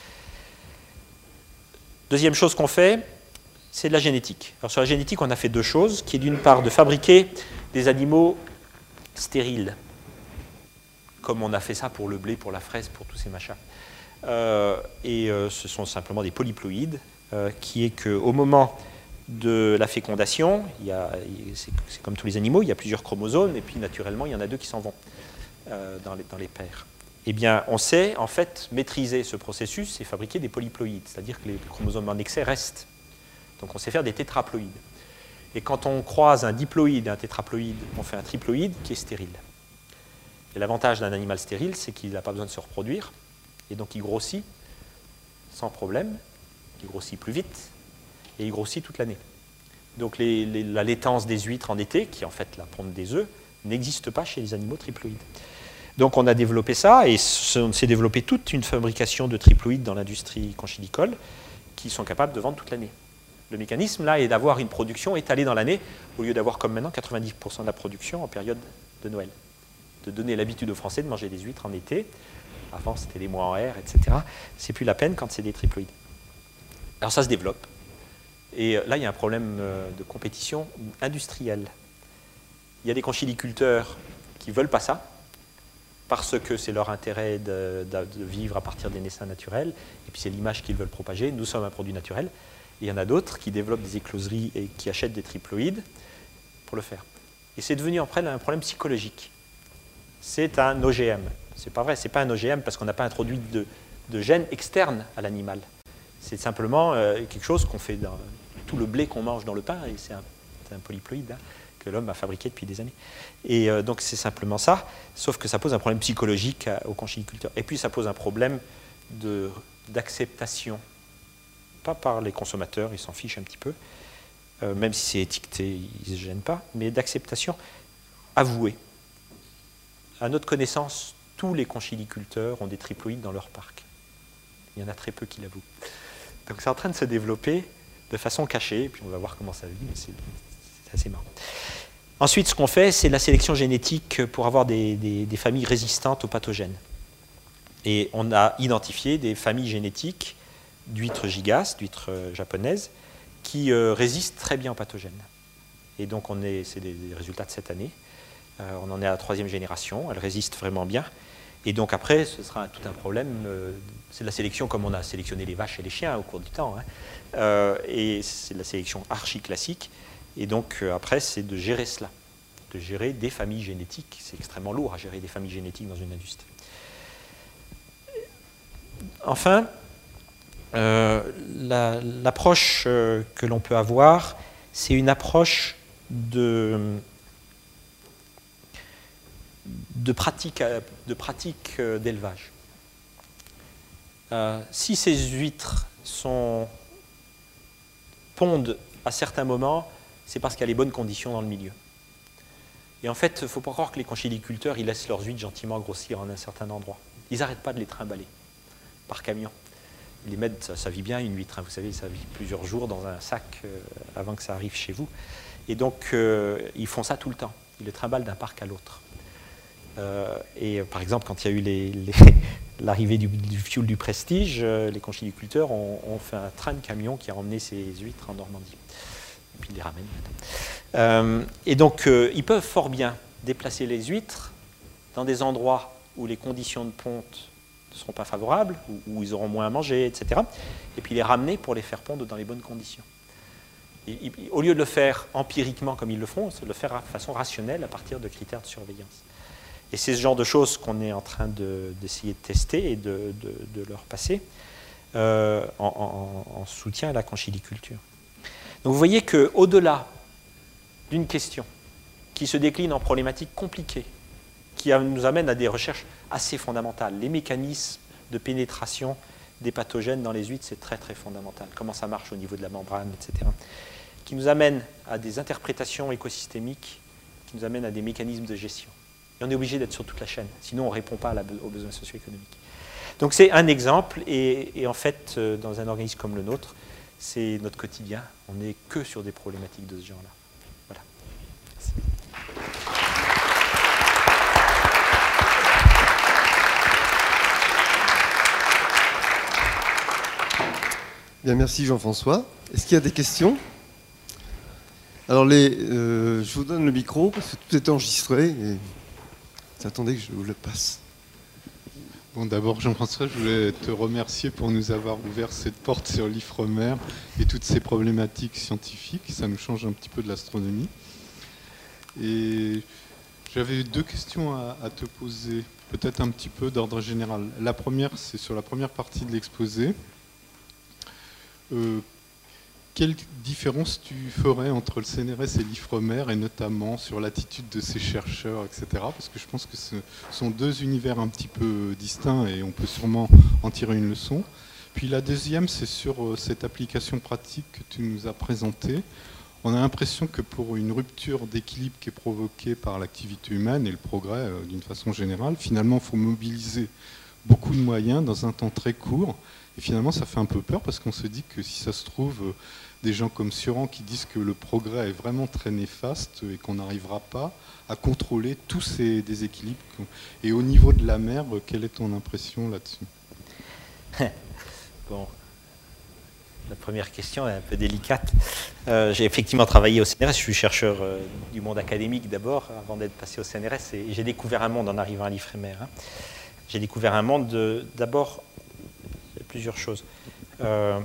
Deuxième chose qu'on fait, c'est de la génétique. Alors sur la génétique, on a fait deux choses, qui est d'une part de fabriquer des animaux stériles, comme on a fait ça pour le blé, pour la fraise, pour tous ces machins. Euh, et euh, ce sont simplement des polyploïdes, euh, qui est qu'au moment de la fécondation, il y a, c'est, c'est comme tous les animaux, il y a plusieurs chromosomes, et puis naturellement, il y en a deux qui s'en vont euh, dans, les, dans les paires. Eh bien, on sait en fait maîtriser ce processus et fabriquer des polyploïdes, c'est-à-dire que les chromosomes en excès restent. Donc on sait faire des tétraploïdes. Et quand on croise un diploïde et un tétraploïde, on fait un triploïde qui est stérile. Et l'avantage d'un animal stérile, c'est qu'il n'a pas besoin de se reproduire, et donc il grossit sans problème, il grossit plus vite, et il grossit toute l'année. Donc les, les, la laitance des huîtres en été, qui est en fait la ponte des œufs, n'existe pas chez les animaux triploïdes. Donc on a développé ça, et on s'est développé toute une fabrication de triploïdes dans l'industrie conchylicole qui sont capables de vendre toute l'année. Le mécanisme, là, est d'avoir une production étalée dans l'année, au lieu d'avoir comme maintenant quatre-vingt-dix pour cent de la production en période de Noël. De donner l'habitude aux Français de manger des huîtres en été. Avant, c'était les mois en R, et cetera. C'est plus la peine quand c'est des triploïdes. Alors ça se développe. Et là, il y a un problème de compétition industrielle. Il y a des conchyliculteurs qui ne veulent pas ça, parce que c'est leur intérêt de, de, de vivre à partir des naissins naturels, et puis c'est l'image qu'ils veulent propager. Nous sommes un produit naturel. Et il y en a d'autres qui développent des écloseries et qui achètent des triploïdes pour le faire. Et c'est devenu après un problème psychologique. C'est un O G M. C'est pas vrai, c'est pas un O G M parce qu'on n'a pas introduit de, de gènes externes à l'animal. C'est simplement euh, quelque chose qu'on fait dans tout le blé qu'on mange dans le pain, et c'est un, un polyploïde hein, que l'homme a fabriqué depuis des années. Et euh, donc c'est simplement ça, sauf que ça pose un problème psychologique à, aux conchyliculteurs. Et puis ça pose un problème de, d'acceptation. Pas par les consommateurs, ils s'en fichent un petit peu, euh, même si c'est étiqueté, ils ne se gênent pas, mais d'acceptation avouée. À notre connaissance, tous les conchyliculteurs ont des triploïdes dans leur parc. Il y en a très peu qui l'avouent. Donc c'est en train de se développer de façon cachée, et puis on va voir comment ça vit, mais c'est, c'est assez marrant. Ensuite, ce qu'on fait, c'est la sélection génétique pour avoir des, des, des familles résistantes aux pathogènes. Et on a identifié des familles génétiques d'huîtres gigas, d'huîtres japonaises, qui euh, résistent très bien aux pathogènes. Et donc, on est, c'est des, des résultats de cette année. Euh, on en est à la troisième génération, elles résistent vraiment bien. Et donc après, ce sera tout un problème, euh, c'est de la sélection comme on a sélectionné les vaches et les chiens au cours du temps. Hein. Euh, et c'est de la sélection archi-classique. Et donc euh, après, c'est de gérer cela, de gérer des familles génétiques. C'est extrêmement lourd à gérer des familles génétiques dans une industrie. Enfin, Euh, la, l'approche euh, que l'on peut avoir, c'est une approche de, de pratique, de pratique euh, d'élevage. Euh, si ces huîtres sont, pondent à certains moments, c'est parce qu'il y a les bonnes conditions dans le milieu. Et en fait, il ne faut pas croire que les conchyliculteurs, ils laissent leurs huîtres gentiment grossir en un certain endroit. Ils n'arrêtent pas de les trimballer par camion. Ils les mettent, ça, ça vit bien une huître, hein, vous savez, ça vit plusieurs jours dans un sac euh, avant que ça arrive chez vous. Et donc, euh, ils font ça tout le temps. Ils les trimballent d'un parc à l'autre. Euh, et euh, par exemple, quand il y a eu les, les, l'arrivée du, du fioul du Prestige, euh, les conchyliculteurs ont, ont fait un train de camion qui a emmené ces huîtres en Normandie. Et puis ils les ramènent maintenant. Euh, et donc, euh, ils peuvent fort bien déplacer les huîtres dans des endroits où les conditions de ponte ne seront pas favorables, où, où ils auront moins à manger, et cetera. Et puis les ramener pour les faire pondre dans les bonnes conditions. Et, et, au lieu de le faire empiriquement comme ils le font, c'est de le faire de façon rationnelle à partir de critères de surveillance. Et c'est ce genre de choses qu'on est en train de, d'essayer de tester et de, de, de leur passer euh, en, en, en soutien à la conchyliculture. Donc vous voyez qu'au-delà d'une question qui se décline en problématiques compliquées, qui nous amène à des recherches assez fondamentales. Les mécanismes de pénétration des pathogènes dans les huîtres, c'est très très fondamental. Comment ça marche au niveau de la membrane, et cetera. Qui nous amène à des interprétations écosystémiques, qui nous amènent à des mécanismes de gestion. Et on est obligé d'être sur toute la chaîne, sinon on ne répond pas à la, aux besoins socio-économiques. Donc c'est un exemple, et, et en fait, dans un organisme comme le nôtre, c'est notre quotidien. On n'est que sur des problématiques de ce genre-là. Voilà. Merci. Bien, merci Jean-François. Est-ce qu'il y a des questions ? Alors, les, euh, je vous donne le micro parce que tout est enregistré et attendez que je vous le passe. Bon, d'abord, Jean-François, je voulais te remercier pour nous avoir ouvert cette porte sur l'Ifremer et toutes ces problématiques scientifiques. Ça nous change un petit peu de l'astronomie. Et j'avais deux questions à, à te poser, peut-être un petit peu d'ordre général. La première, c'est sur la première partie de l'exposé. Euh, quelle différence tu ferais entre le C N R S et l'Ifremer, et notamment sur l'attitude de ces chercheurs, et cetera. Parce que je pense que ce sont deux univers un petit peu distincts et on peut sûrement en tirer une leçon. Puis la deuxième, c'est sur cette application pratique que tu nous as présentée. On a l'impression que pour une rupture d'équilibre qui est provoquée par l'activité humaine et le progrès euh, d'une façon générale, finalement, il faut mobiliser beaucoup de moyens dans un temps très court. Et finalement, ça fait un peu peur parce qu'on se dit que si ça se trouve, euh, des gens comme Sioran qui disent que le progrès est vraiment très néfaste et qu'on n'arrivera pas à contrôler tous ces déséquilibres. Et au niveau de la mer, quelle est ton impression là-dessus? Bon, la première question est un peu délicate. Euh, j'ai effectivement travaillé au C N R S, je suis chercheur euh, du monde académique d'abord, avant d'être passé au C N R S, et j'ai découvert un monde en arrivant à l'Ifremer. Hein. J'ai découvert un monde d'abord, plusieurs choses. Euh,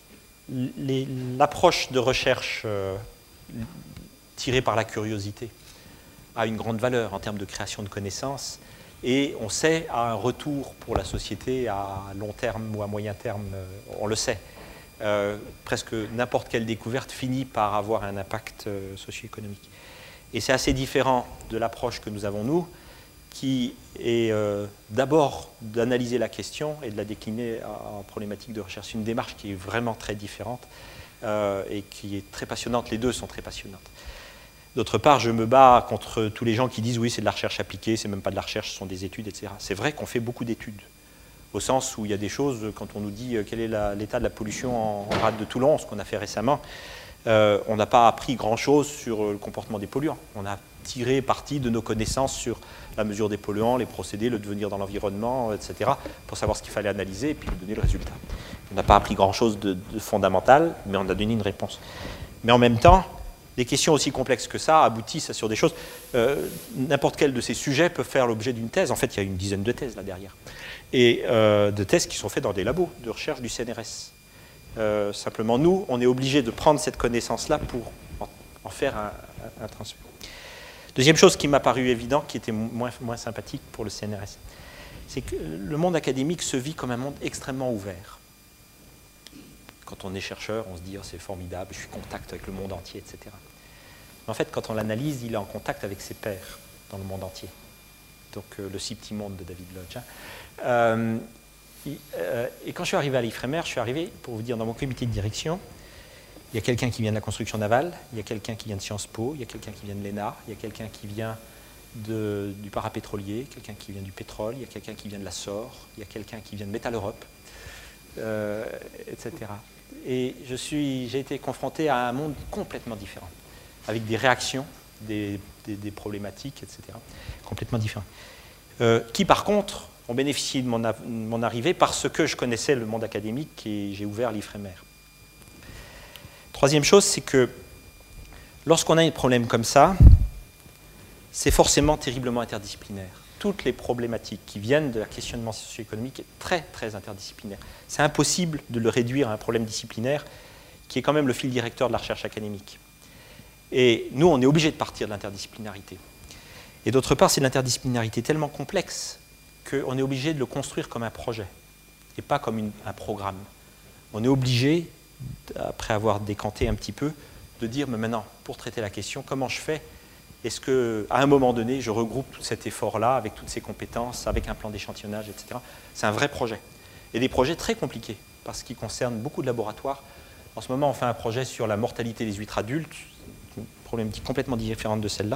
L'approche de recherche euh, tirée par la curiosité a une grande valeur en termes de création de connaissances, et on sait à un retour pour la société à long terme ou à moyen terme, euh, on le sait. Euh, presque n'importe quelle découverte finit par avoir un impact euh, socio-économique. Et c'est assez différent de l'approche que nous avons, nous, qui est euh, d'abord d'analyser la question et de la décliner en problématique de recherche. C'est une démarche qui est vraiment très différente euh, et qui est très passionnante. Les deux sont très passionnantes. D'autre part, je me bats contre tous les gens qui disent « oui, c'est de la recherche appliquée, c'est même pas de la recherche, ce sont des études, et cetera » C'est vrai qu'on fait beaucoup d'études, au sens où il y a des choses, quand on nous dit quel est l'état de la pollution en, en rade de Toulon, ce qu'on a fait récemment, euh, on n'a pas appris grand-chose sur le comportement des polluants. On a tiré parti de nos connaissances sur la mesure des polluants, les procédés, le devenir dans l'environnement, et cetera, pour savoir ce qu'il fallait analyser et puis donner le résultat. On n'a pas appris grand-chose de, de fondamental, mais on a donné une réponse. Mais en même temps, des questions aussi complexes que ça aboutissent sur des choses. Euh, N'importe quel de ces sujets peut faire l'objet d'une thèse. En fait, il y a une dizaine de thèses là derrière. Et euh, de thèses qui sont faites dans des labos de recherche du C N R S. Euh, simplement, nous, on est obligé de prendre cette connaissance-là pour en, en faire un, un, un transfert. Deuxième chose qui m'a paru évident, qui était moins, moins sympathique pour le C N R S, c'est que le monde académique se vit comme un monde extrêmement ouvert. Quand on est chercheur, on se dit oh, c'est formidable, je suis en contact avec le monde entier, et cetera. Mais en fait, quand on l'analyse, il est en contact avec ses pairs dans le monde entier. Donc euh, le si petit monde de David Lodge. Hein. Euh, et, euh, et quand je suis arrivé à l'Ifremer, je suis arrivé, pour vous dire, dans mon comité de direction, il y a quelqu'un qui vient de la construction navale, il y a quelqu'un qui vient de Sciences Po, il y a quelqu'un qui vient de l'E N A, il y a quelqu'un qui vient de, du parapétrolier, quelqu'un qui vient du pétrole, il y a quelqu'un qui vient de la S O R, il y a quelqu'un qui vient de Métal Europe, euh, et cetera. Et je suis, j'ai été confronté à un monde complètement différent, avec des réactions, des, des, des problématiques, et cetera, complètement différents. Euh, qui, par contre, ont bénéficié de mon, mon arrivée parce que je connaissais le monde académique et j'ai ouvert l'Ifremer. Troisième chose, c'est que lorsqu'on a un problème comme ça, c'est forcément terriblement interdisciplinaire. Toutes les problématiques qui viennent de la questionnement socio-économique est très, très interdisciplinaire. C'est impossible de le réduire à un problème disciplinaire qui est quand même le fil directeur de la recherche académique. Et nous, on est obligé de partir de l'interdisciplinarité. Et d'autre part, c'est l'interdisciplinarité tellement complexe qu'on est obligé de le construire comme un projet et pas comme une, un programme. On est obligé, après avoir décanté un petit peu, de dire, mais maintenant, pour traiter la question, comment je fais? Est-ce qu'à un moment donné, je regroupe tout cet effort-là, avec toutes ces compétences, avec un plan d'échantillonnage, et cetera. C'est un vrai projet. Et des projets très compliqués, parce qu'ils concernent beaucoup de laboratoires. En ce moment, on fait un projet sur la mortalité des huîtres adultes, une problématique complètement différente de celle-là.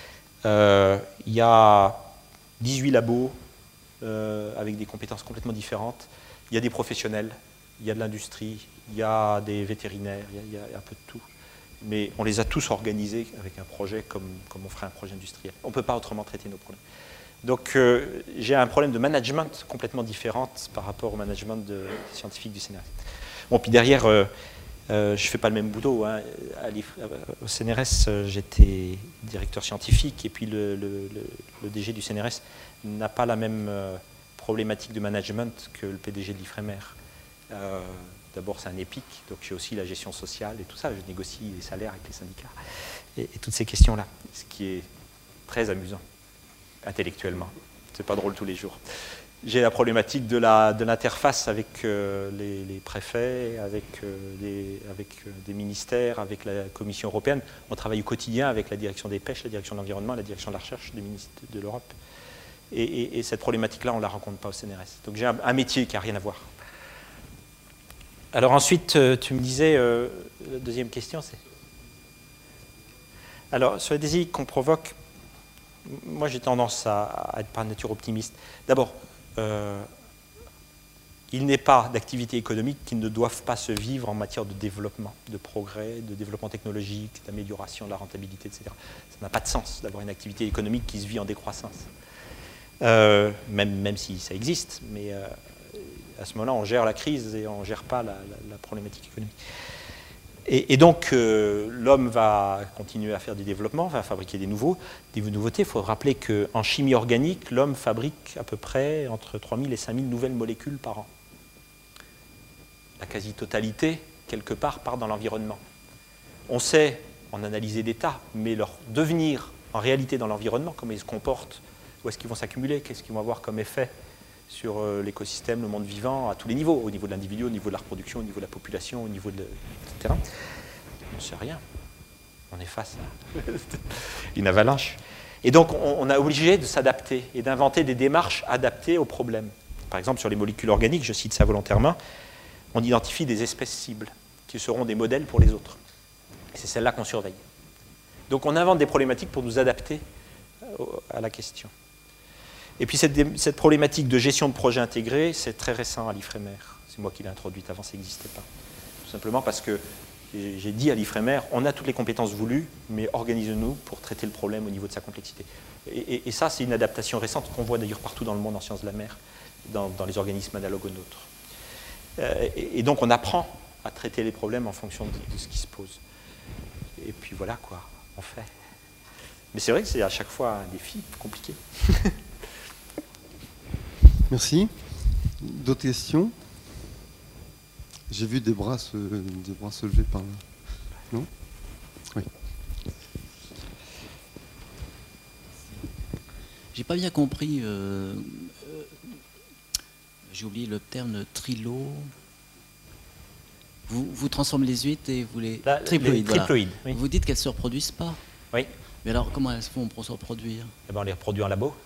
Euh, il y a dix-huit labos euh, avec des compétences complètement différentes. Il y a des professionnels, il y a de l'industrie, il y a des vétérinaires, il y a, il y a un peu de tout. Mais on les a tous organisés avec un projet comme, comme on ferait un projet industriel. On ne peut pas autrement traiter nos problèmes. Donc euh, j'ai un problème de management complètement différent par rapport au management de, scientifique du C N R S. Bon, puis derrière, euh, euh, je ne fais pas le même boulot. Hein. À au C N R S, euh, j'étais directeur scientifique et puis le, le, le, le D G du C N R S n'a pas la même euh, problématique de management que le P D G de l'Ifremer. Euh, D'abord, c'est un EPIC, donc j'ai aussi la gestion sociale et tout ça. Je négocie les salaires avec les syndicats et, et toutes ces questions-là, ce qui est très amusant intellectuellement. C'est pas drôle tous les jours. J'ai la problématique de l'interface avec euh, les, les préfets, avec, euh, les, avec euh, des ministères, avec la Commission européenne. On travaille au quotidien avec la direction des pêches, la direction de l'environnement, la direction de la recherche des ministres de l'Europe. Et, et, et cette problématique-là, on ne la rencontre pas au C N R S. Donc j'ai un, un métier qui n'a rien à voir. Alors ensuite, tu me disais, euh, la deuxième question, c'est Alors, sur les déséquilibres qu'on provoque, moi j'ai tendance à, à être par nature optimiste. D'abord, euh, il n'est pas d'activités économiques qui ne doivent pas se vivre en matière de développement, de progrès, de développement technologique, d'amélioration de la rentabilité, et cetera. Ça n'a pas de sens d'avoir une activité économique qui se vit en décroissance. Euh, même, même si ça existe, mais euh, à ce moment-là, on gère la crise et on ne gère pas la, la, la problématique économique. Et, et donc, euh, l'homme va continuer à faire du développement, va fabriquer des, nouveaux, des nouveautés. Il faut rappeler qu'en chimie organique, l'homme fabrique à peu près entre trois mille et cinq mille nouvelles molécules par an. La quasi-totalité, quelque part, part dans l'environnement. On sait en analyser des tas, mais leur devenir en réalité dans l'environnement, comment ils se comportent, où est-ce qu'ils vont s'accumuler, qu'est-ce qu'ils vont avoir comme effet sur euh, l'écosystème, le monde vivant, à tous les niveaux, au niveau de l'individu, au niveau de la reproduction, au niveau de la population, au niveau de... et cetera. On ne sait rien. On est face à une avalanche. Et donc, on, on a obligé de s'adapter et d'inventer des démarches adaptées aux problèmes. Par exemple, sur les molécules organiques, je cite ça volontairement, on identifie des espèces cibles qui seront des modèles pour les autres. Et c'est celles-là qu'on surveille. Donc, on invente des problématiques pour nous adapter à la question. Et puis cette, cette problématique de gestion de projet intégré, c'est très récent à l'Ifremer. C'est moi qui l'ai introduite, avant ça n'existait pas. Tout simplement parce que j'ai dit à l'Ifremer, on a toutes les compétences voulues, mais organisez-nous pour traiter le problème au niveau de sa complexité. Et, et, et ça, c'est une adaptation récente qu'on voit d'ailleurs partout dans le monde en sciences de la mer, dans, dans les organismes analogues aux nôtres. Euh, et, et donc on apprend à traiter les problèmes en fonction de, de ce qui se pose. Et puis voilà quoi, on fait. Mais c'est vrai que c'est à chaque fois un défi compliqué. Merci. D'autres questions? J'ai vu des bras se, des bras se lever par là. Non? Oui. J'ai pas bien compris. Euh, euh, J'ai oublié le terme de trilo. Vous, vous transformez les huîtres et vous les... Là, triploïdes, les triploïdes, voilà. oui. Vous dites qu'elles ne se reproduisent pas. Oui. Mais alors, comment elles font pour se reproduire? Eh ben, on les reproduit en labo.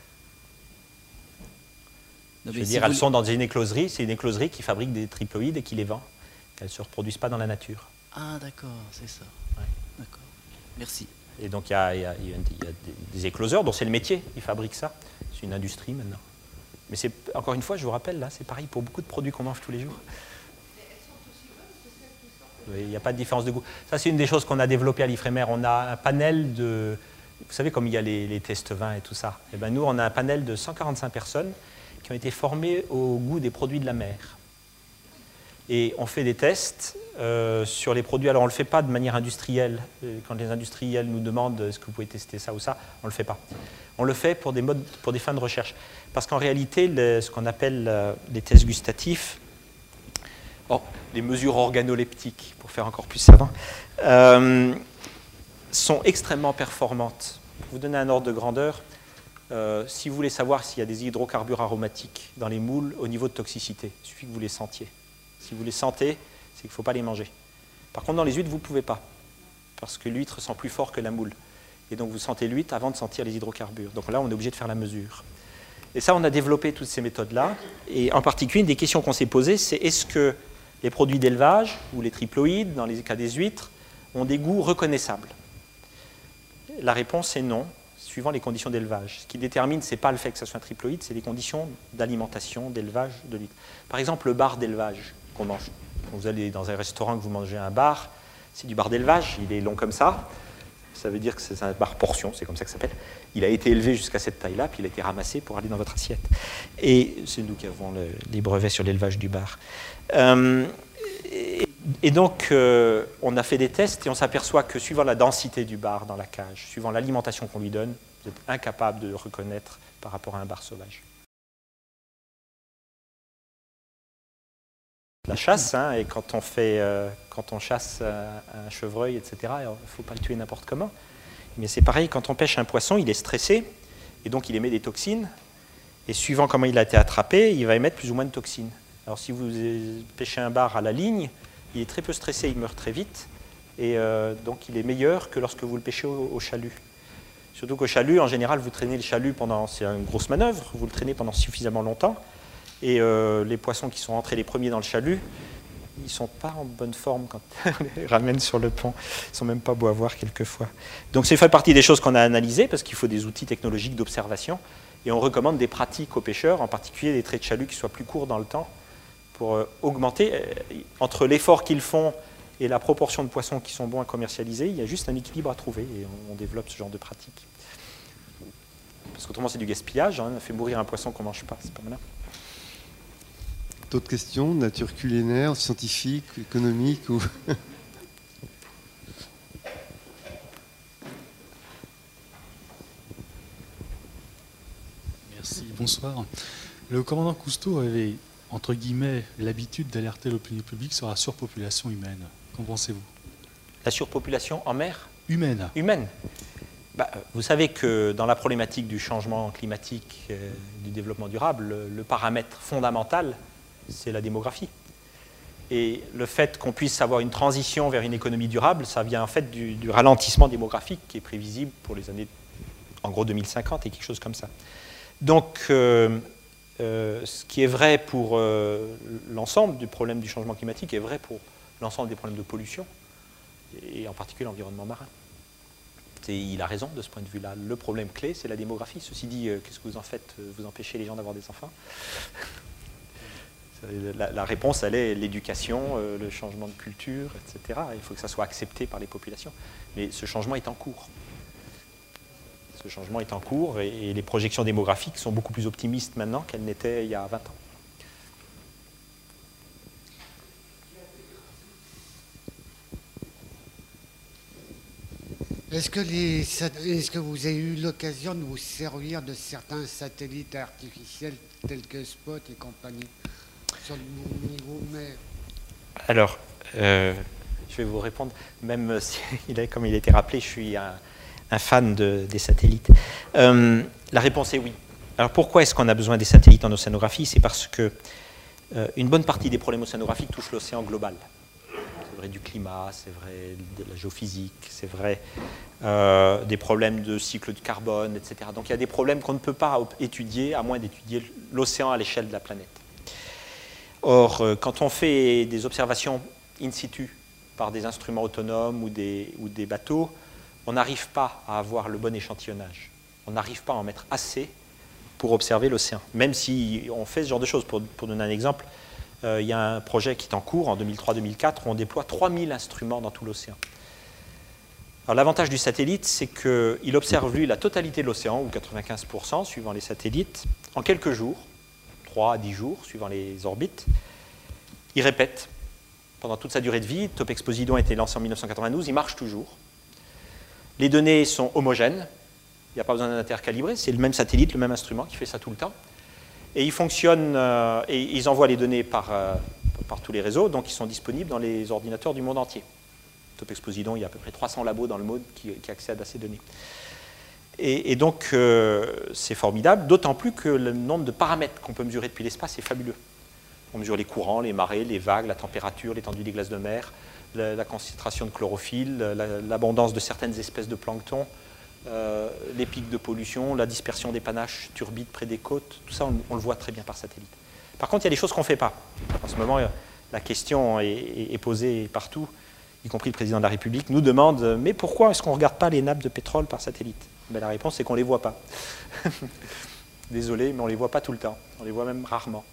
Non, Je veux si dire, vous... elles sont dans une écloserie, c'est une écloserie qui fabrique des triploïdes et qui les vend. Elles ne se reproduisent pas dans la nature. Ah, d'accord, c'est ça. Ouais. D'accord. Merci. Et donc, il y a, il y a, il y a des, des écloseurs dont c'est le métier, ils fabriquent ça. C'est une industrie maintenant. Mais c'est, encore une fois, je vous rappelle, là, c'est pareil pour beaucoup de produits qu'on mange tous les jours. Il n'y a pas de différence de goût. Ça, c'est une des choses qu'on a développées à l'Ifremer. On a un panel de... Vous savez, comme il y a les, les tests vins et tout ça. Et ben, nous, on a un panel de cent quarante-cinq personnes qui ont été formées au goût des produits de la mer. Et on fait des tests euh, sur les produits. Alors, on ne le fait pas de manière industrielle. Quand les industriels nous demandent est-ce que vous pouvez tester ça ou ça, on ne le fait pas. On le fait pour des, modes, pour des fins de recherche. Parce qu'en réalité, le, ce qu'on appelle euh, les tests gustatifs, oh, les mesures organoleptiques, pour faire encore plus savant, euh, sont extrêmement performantes. Pour vous donner un ordre de grandeur, euh, si vous voulez savoir s'il y a des hydrocarbures aromatiques dans les moules au niveau de toxicité, il suffit que vous les sentiez. Si vous les sentez, c'est qu'il ne faut pas les manger. Par contre, dans les huîtres, vous ne pouvez pas, parce que l'huître sent plus fort que la moule. Et donc, vous sentez l'huître avant de sentir les hydrocarbures. Donc là, on est obligé de faire la mesure. Et ça, on a développé toutes ces méthodes-là. Et en particulier, une des questions qu'on s'est posées, c'est est-ce que les produits d'élevage, ou les triploïdes, dans les cas des huîtres, ont des goûts reconnaissables? La réponse est non, suivant les conditions d'élevage. Ce qui détermine, ce n'est pas le fait que ce soit un triploïde, c'est les conditions d'alimentation, d'élevage de l'huître. Par exemple, le bar d'élevage qu'on mange. Quand vous allez dans un restaurant, que vous mangez un bar, c'est du bar d'élevage, il est long comme ça. Ça veut dire que c'est un bar portion, c'est comme ça que ça s'appelle. Il a été élevé jusqu'à cette taille-là, puis il a été ramassé pour aller dans votre assiette. Et c'est nous qui avons le, les brevets sur l'élevage du bar. Euh, et, et donc, euh, on a fait des tests et on s'aperçoit que suivant la densité du bar dans la cage, suivant l'alimentation qu'on lui donne, vous êtes incapable de le reconnaître par rapport à un bar sauvage. La chasse, hein, et quand on, fait, euh, quand on chasse euh, un chevreuil, et cetera, il ne faut pas le tuer n'importe comment. Mais c'est pareil, quand on pêche un poisson, il est stressé, et donc il émet des toxines, et suivant comment il a été attrapé, il va émettre plus ou moins de toxines. Alors si vous pêchez un bar à la ligne, il est très peu stressé, il meurt très vite, et euh, donc il est meilleur que lorsque vous le pêchez au, au chalut. Surtout qu'au chalut, en général, vous traînez le chalut pendant, c'est une grosse manœuvre, vous le traînez pendant suffisamment longtemps, et euh, les poissons qui sont entrés les premiers dans le chalut, ils ne sont pas en bonne forme quand on les ramène sur le pont. Ils ne sont même pas beaux à voir quelquefois. Donc c'est fait partie des choses qu'on a analysées, parce qu'il faut des outils technologiques d'observation, et on recommande des pratiques aux pêcheurs, en particulier des traits de chalut qui soient plus courts dans le temps, pour euh, augmenter, euh, entre l'effort qu'ils font et la proportion de poissons qui sont bons à commercialiser, il y a juste un équilibre à trouver, et on, on développe ce genre de pratique. Parce qu'autrement c'est du gaspillage, hein, on fait mourir un poisson qu'on ne mange pas, c'est pas malin. D'autres questions, nature culinaire, scientifique, économique ou... Merci, bonsoir. Le commandant Cousteau avait, entre guillemets, l'habitude d'alerter l'opinion publique sur la surpopulation humaine. Qu'en pensez-vous? La surpopulation en mer? Humaine. Humaine. Bah, vous savez que dans la problématique du changement climatique, euh, du développement durable, le, le paramètre fondamental, c'est la démographie. Et le fait qu'on puisse avoir une transition vers une économie durable, ça vient en fait du, du ralentissement démographique qui est prévisible pour les années, en gros, deux mille cinquante et quelque chose comme ça. Donc, euh, euh, ce qui est vrai pour euh, l'ensemble du problème du changement climatique est vrai pour l'ensemble des problèmes de pollution, et en particulier l'environnement marin. Et il a raison de ce point de vue-là. Le problème clé, c'est la démographie. Ceci dit, euh, qu'est-ce que vous en faites? Vous empêchez les gens d'avoir des enfants? La, la réponse, elle est l'éducation, euh, le changement de culture, et cetera. Il faut que ça soit accepté par les populations. Mais ce changement est en cours. Ce changement est en cours et, et les projections démographiques sont beaucoup plus optimistes maintenant qu'elles n'étaient il y a vingt ans. Est-ce que, les, est-ce que vous avez eu l'occasion de vous servir de certains satellites artificiels tels que Spot et compagnie sur le niveau mer? Alors, euh, je vais vous répondre, même si il a, comme il a été rappelé, je suis un, un fan de, des satellites. Euh, la réponse est oui. Alors pourquoi est-ce qu'on a besoin des satellites en océanographie? C'est parce que euh, une bonne partie des problèmes océanographiques touchent l'océan global. C'est vrai du climat, c'est vrai de la géophysique, c'est vrai euh, des problèmes de cycle de carbone, et cetera. Donc il y a des problèmes qu'on ne peut pas étudier à moins d'étudier l'océan à l'échelle de la planète. Or, euh, quand on fait des observations in situ par des instruments autonomes ou des, ou des bateaux, on n'arrive pas à avoir le bon échantillonnage. On n'arrive pas à en mettre assez pour observer l'océan. Même si on fait ce genre de choses. Pour, pour donner un exemple, Euh, il y a un projet qui est en cours en deux mille trois deux mille quatre où on déploie trois mille instruments dans tout l'océan. Alors l'avantage du satellite, c'est qu'il observe lui la totalité de l'océan, ou quatre-vingt-quinze pour cent suivant les satellites, en quelques jours, trois à dix jours suivant les orbites. Il répète pendant toute sa durée de vie. Topex Poseidon a été lancé en mille neuf cent quatre-vingt-douze, il marche toujours. Les données sont homogènes, il n'y a pas besoin d'intercalibrer, c'est le même satellite, le même instrument qui fait ça tout le temps. Et ils fonctionnent, euh, et ils envoient les données par, euh, par tous les réseaux, donc ils sont disponibles dans les ordinateurs du monde entier. Topex Poseidon, il y a à peu près trois cents labos dans le monde qui, qui accèdent à ces données. Et, et donc, euh, c'est formidable, d'autant plus que le nombre de paramètres qu'on peut mesurer depuis l'espace est fabuleux. On mesure les courants, les marées, les vagues, la température, l'étendue des glaces de mer, la, la concentration de chlorophylle, l'abondance de certaines espèces de plancton, Euh, les pics de pollution, la dispersion des panaches turbides près des côtes, tout ça on, on le voit très bien par satellite. Par contre, il y a des choses qu'on ne fait pas. En ce moment, la question est, est, est posée partout, y compris le président de la République nous demande « Mais pourquoi est-ce qu'on ne regarde pas les nappes de pétrole par satellite ?» Ben, la réponse, c'est qu'on ne les voit pas. Désolé, mais on ne les voit pas tout le temps. On les voit même rarement.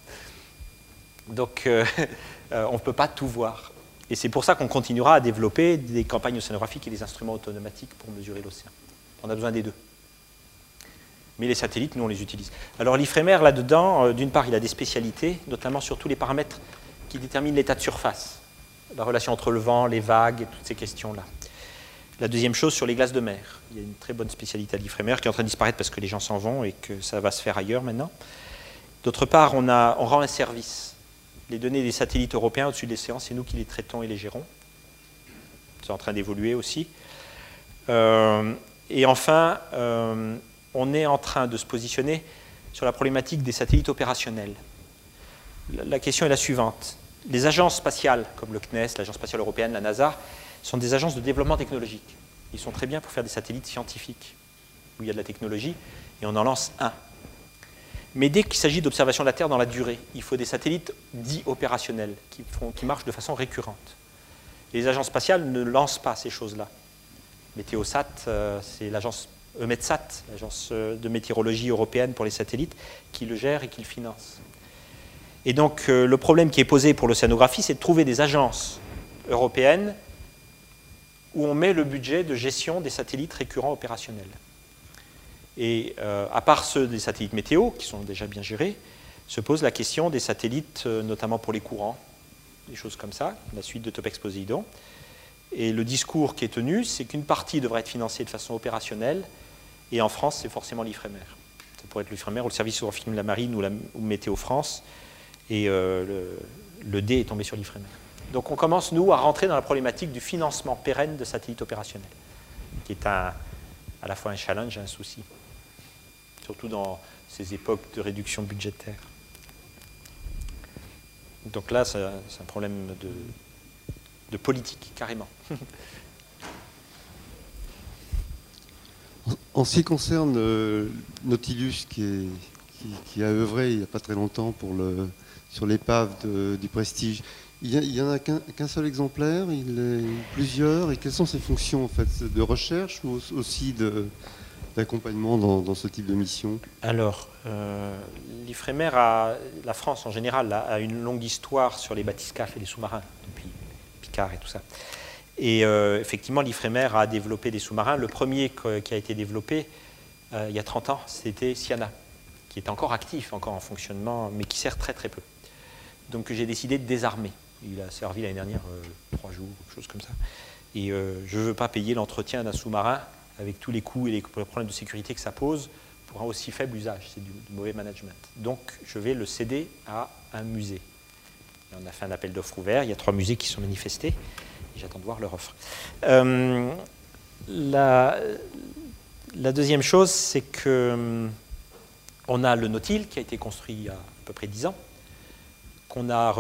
Donc, euh, euh, on ne peut pas tout voir. Et c'est pour ça qu'on continuera à développer des campagnes océanographiques et des instruments automatiques pour mesurer l'océan. On a besoin des deux. Mais les satellites, nous, on les utilise. Alors l'Ifremer, là-dedans, euh, d'une part, il a des spécialités, notamment sur tous les paramètres qui déterminent l'état de surface, la relation entre le vent, les vagues, et toutes ces questions-là. La deuxième chose, sur les glaces de mer. Il y a une très bonne spécialité à l'Ifremer qui est en train de disparaître parce que les gens s'en vont et que ça va se faire ailleurs maintenant. D'autre part, on, a, on rend un service. Les données des satellites européens au-dessus de l'océan, c'est nous qui les traitons et les gérons. C'est en train d'évoluer aussi. Euh, Et enfin, euh, on est en train de se positionner sur la problématique des satellites opérationnels. La, la question est la suivante. Les agences spatiales, comme le C N E S, l'Agence spatiale européenne, la NASA, sont des agences de développement technologique. Ils sont très bien pour faire des satellites scientifiques, où il y a de la technologie, et on en lance un. Mais dès qu'il s'agit d'observation de la Terre dans la durée, il faut des satellites dits opérationnels, qui, font, qui marchent de façon récurrente. Et les agences spatiales ne lancent pas ces choses-là. Météosat, euh, c'est l'agence EUMETSAT, l'agence de météorologie européenne pour les satellites, qui le gère et qui le finance. Et donc, euh, le problème qui est posé pour l'océanographie, c'est de trouver des agences européennes où on met le budget de gestion des satellites récurrents opérationnels. Et euh, à part ceux des satellites météo, qui sont déjà bien gérés, se pose la question des satellites, euh, notamment pour les courants, des choses comme ça, la suite de Topex Poséidon. Et le discours qui est tenu, c'est qu'une partie devrait être financée de façon opérationnelle, et en France, c'est forcément l'Ifremer. Ça pourrait être l'Ifremer ou le service hydrographique de la marine ou, la, ou Météo France, et euh, le, le dé est tombé sur l'Ifremer. Donc on commence, nous, à rentrer dans la problématique du financement pérenne de satellites opérationnels, qui est un, à la fois un challenge et un souci, surtout dans ces époques de réduction budgétaire. Donc là, c'est un problème de, de politique, carrément. En ce qui concerne euh, Nautilus, qui, est, qui, qui a œuvré il n'y a pas très longtemps pour le, sur l'épave du Prestige, il n'y en a qu'un qu'un seul exemplaire, il est plusieurs, et quelles sont ses fonctions en fait, de recherche ou aussi d'accompagnement dans, dans ce type de mission? Alors, euh, l'Ifremer, a, la France en général, a, a une longue histoire sur les bathyscaphes et les sous-marins, depuis Picard et tout ça. Et euh, effectivement, l'Ifremer a développé des sous-marins. Le premier qui a été développé euh, il y a trente ans, c'était Siana, qui est encore actif, encore en fonctionnement, mais qui sert très très peu. Donc j'ai décidé de désarmer. Il a servi l'année dernière euh, trois jours, quelque chose comme ça. Et euh, je ne veux pas payer l'entretien d'un sous-marin avec tous les coûts et les problèmes de sécurité que ça pose pour un aussi faible usage. C'est du, du mauvais management. Donc je vais le céder à un musée. Et on a fait un appel d'offres ouvert. Il y a trois musées qui sont manifestés. J'attends de voir leur offre. Euh, la, la deuxième chose, c'est qu'on a le Nautile qui a été construit il y a à peu près dix ans, qu'on a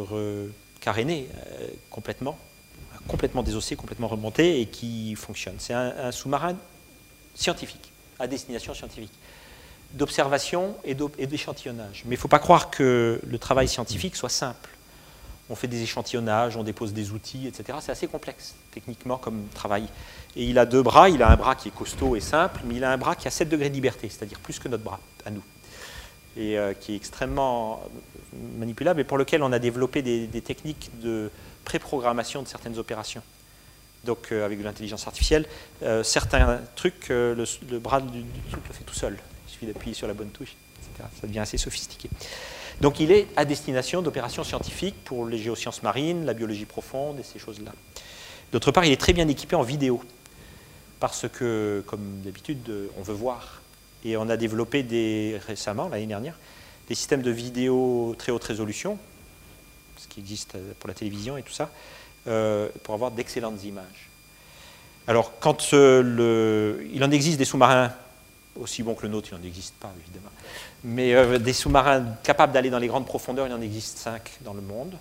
caréné euh, complètement, complètement désossé, complètement remonté et qui fonctionne. C'est un, un sous-marin scientifique, à destination scientifique, d'observation et d'échantillonnage. Mais il ne faut pas croire que le travail scientifique soit simple. On fait des échantillonnages, on dépose des outils, et cetera. C'est assez complexe, techniquement, comme travail. Et il a deux bras. Il a un bras qui est costaud et simple, mais il a un bras qui a sept degrés de liberté, c'est-à-dire plus que notre bras, à nous. Et euh, qui est extrêmement manipulable et pour lequel on a développé des, des techniques de préprogrammation de certaines opérations. Donc, euh, avec de l'intelligence artificielle, euh, certains trucs, euh, le, le bras du, du truc le fait tout seul. Il suffit d'appuyer sur la bonne touche, et cetera. Ça devient assez sophistiqué. Donc il est à destination d'opérations scientifiques pour les géosciences marines, la biologie profonde et ces choses-là. D'autre part, il est très bien équipé en vidéo, parce que, comme d'habitude, on veut voir. Et on a développé des, récemment, l'année dernière, des systèmes de vidéo très haute résolution, ce qui existe pour la télévision et tout ça, euh, pour avoir d'excellentes images. Alors, quand euh, le, il en existe des sous-marins aussi bons que le nôtre, il n'en existe pas, évidemment. Mais euh, des sous-marins capables d'aller dans les grandes profondeurs, il en existe cinq dans le monde.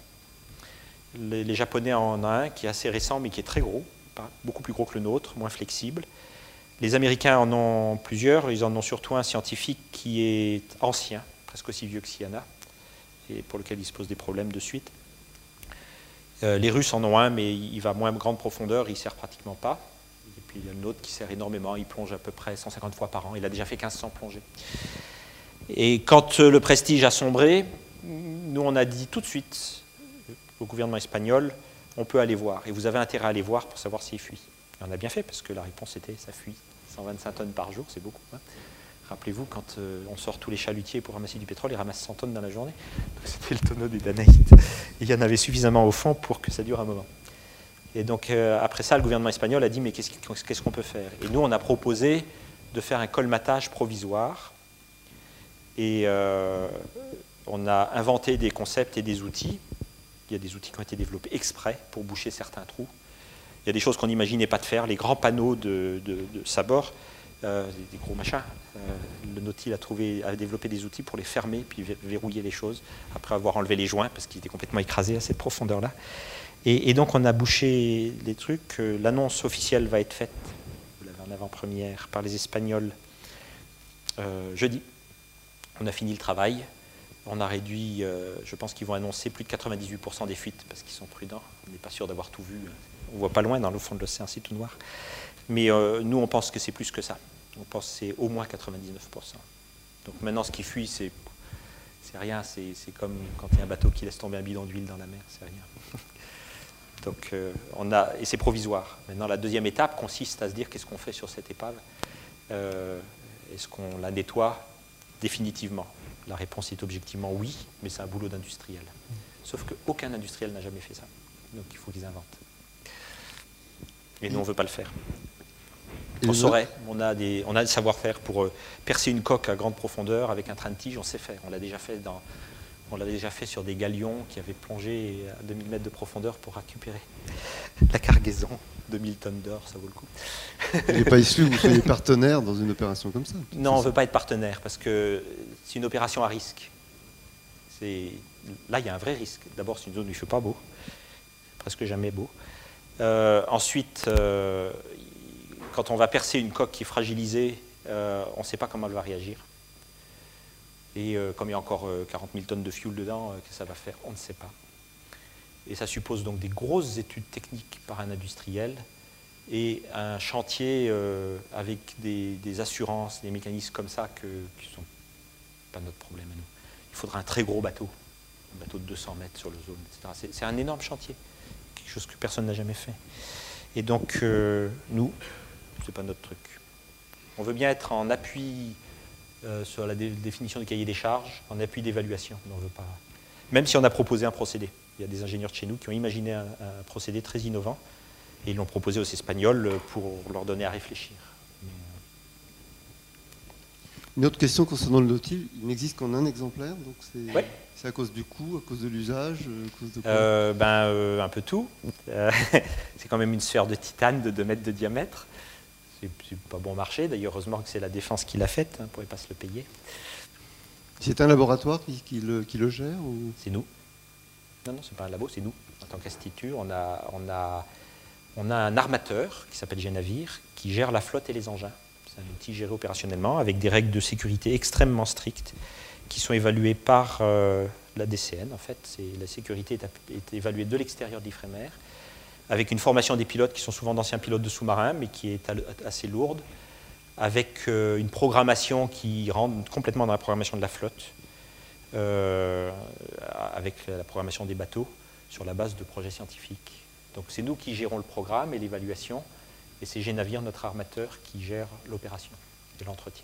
Les, les Japonais en ont un qui est assez récent, mais qui est très gros, pas, beaucoup plus gros que le nôtre, moins flexible. Les Américains en ont plusieurs, ils en ont surtout un scientifique qui est ancien, presque aussi vieux que Siana, et pour lequel il se pose des problèmes de suite. Euh, les Russes en ont un, mais il va à moins grande profondeur, il ne sert pratiquement pas. Et puis il y a un autre qui sert énormément, il plonge à peu près cent cinquante fois par an, il a déjà fait mille cinq cents plongées. Et quand le Prestige a sombré, nous on a dit tout de suite au gouvernement espagnol, on peut aller voir, et vous avez intérêt à aller voir pour savoir s'il fuit. Et on a bien fait, parce que la réponse était, ça fuit, cent vingt-cinq tonnes par jour, c'est beaucoup. Hein. Rappelez-vous, quand euh, on sort tous les chalutiers pour ramasser du pétrole, ils ramassent cent tonnes dans la journée. C'était le tonneau des Danaïdes. Il y en avait suffisamment au fond pour que ça dure un moment. Et donc, euh, après ça, le gouvernement espagnol a dit, mais qu'est-ce qu'est-ce qu'on peut faire? Et nous, on a proposé de faire un colmatage provisoire. Et euh, on a inventé des concepts et des outils. Il y a des outils qui ont été développés exprès pour boucher certains trous. Il y a des choses qu'on n'imaginait pas de faire. Les grands panneaux de, de, de sabord, euh, des gros machins. Euh, le Nautile a, trouvé, a développé des outils pour les fermer puis verrouiller les choses après avoir enlevé les joints parce qu'ils étaient complètement écrasés à cette profondeur-là. Et, et donc on a bouché les trucs. L'annonce officielle va être faite, vous l'avez en avant-première, par les Espagnols euh, jeudi. On a fini le travail. On a réduit, euh, je pense qu'ils vont annoncer plus de quatre-vingt-dix-huit pour cent des fuites parce qu'ils sont prudents. On n'est pas sûr d'avoir tout vu. On ne voit pas loin dans le fond de l'océan, c'est tout noir. Mais euh, nous, on pense que c'est plus que ça. On pense que c'est au moins quatre-vingt-dix-neuf pour cent. Donc maintenant, ce qui fuit, c'est rien. C'est comme quand il y a un bateau qui laisse tomber un bidon d'huile dans la mer, c'est rien. Donc, euh, on a, et c'est provisoire. Maintenant, la deuxième étape consiste à se dire qu'est-ce qu'on fait sur cette épave. Euh, Est-ce qu'on la nettoie définitivement? La réponse est objectivement oui, mais c'est un boulot d'industriel. Sauf qu'aucun industriel n'a jamais fait ça. Donc il faut qu'ils inventent. Et nous, on ne veut pas le faire. Et on saurait, on a des, on a des savoir-faire pour euh, percer une coque à grande profondeur avec un train de tige, on sait faire. On l'a déjà fait dans, on l'avait déjà fait sur des galions qui avaient plongé à deux mille mètres de profondeur pour récupérer la cargaison. deux mille tonnes d'or, ça vaut le coup. Il n'est pas issu que vous soyez partenaire dans une opération comme ça? Non, on ne veut pas être partenaire parce que c'est une opération à risque. Là, il y a un vrai risque. D'abord, c'est une zone où il ne fait pas beau, presque jamais beau. Euh, ensuite, euh, quand on va percer une coque qui est fragilisée, euh, on ne sait pas comment elle va réagir. Et euh, comme il y a encore euh, quarante mille tonnes de fuel dedans, euh, qu'est-ce que ça va faire? On ne sait pas. Et ça suppose donc des grosses études techniques par un industriel et un chantier euh, avec des, des assurances, des mécanismes comme ça que, qui ne sont pas notre problème à nous. Il faudra un très gros bateau, un bateau de deux cents mètres sur le zone, et cetera. C'est un énorme chantier, quelque chose que personne n'a jamais fait. Et donc, euh, nous, ce n'est pas notre truc. On veut bien être en appui euh, sur la dé définition du cahier des charges, en appui d'évaluation, mais on veut pas. Même si on a proposé un procédé. Il y a des ingénieurs de chez nous qui ont imaginé un, un procédé très innovant et ils l'ont proposé aux Espagnols pour leur donner à réfléchir. Mais... Une autre question concernant le Nautil, il n'existe qu'en un exemplaire, donc c'est ouais. à cause du coût, à cause de l'usage, à cause de quoi? euh, ben, euh, un peu tout. Euh, c'est quand même une sphère de titane de deux mètres de diamètre. C'est pas bon marché, d'ailleurs heureusement que c'est la Défense qui l'a faite, hein, on ne pourrait pas se le payer. C'est un laboratoire qui, qui, le, qui le gère ou... C'est nous. Non, non, ce n'est pas un labo, c'est nous. En tant qu'institut, on a, on, a, on a un armateur qui s'appelle G-Navire qui gère la flotte et les engins. C'est un outil géré opérationnellement avec des règles de sécurité extrêmement strictes qui sont évaluées par euh, la D C N. En fait, la sécurité est, est évaluée de l'extérieur de l'Ifremer avec une formation des pilotes qui sont souvent d'anciens pilotes de sous-marins mais qui est assez lourde, avec euh, une programmation qui rentre complètement dans la programmation de la flotte. Euh, avec la programmation des bateaux sur la base de projets scientifiques. Donc c'est nous qui gérons le programme et l'évaluation, et c'est G-Navire, notre armateur, qui gère l'opération et l'entretien.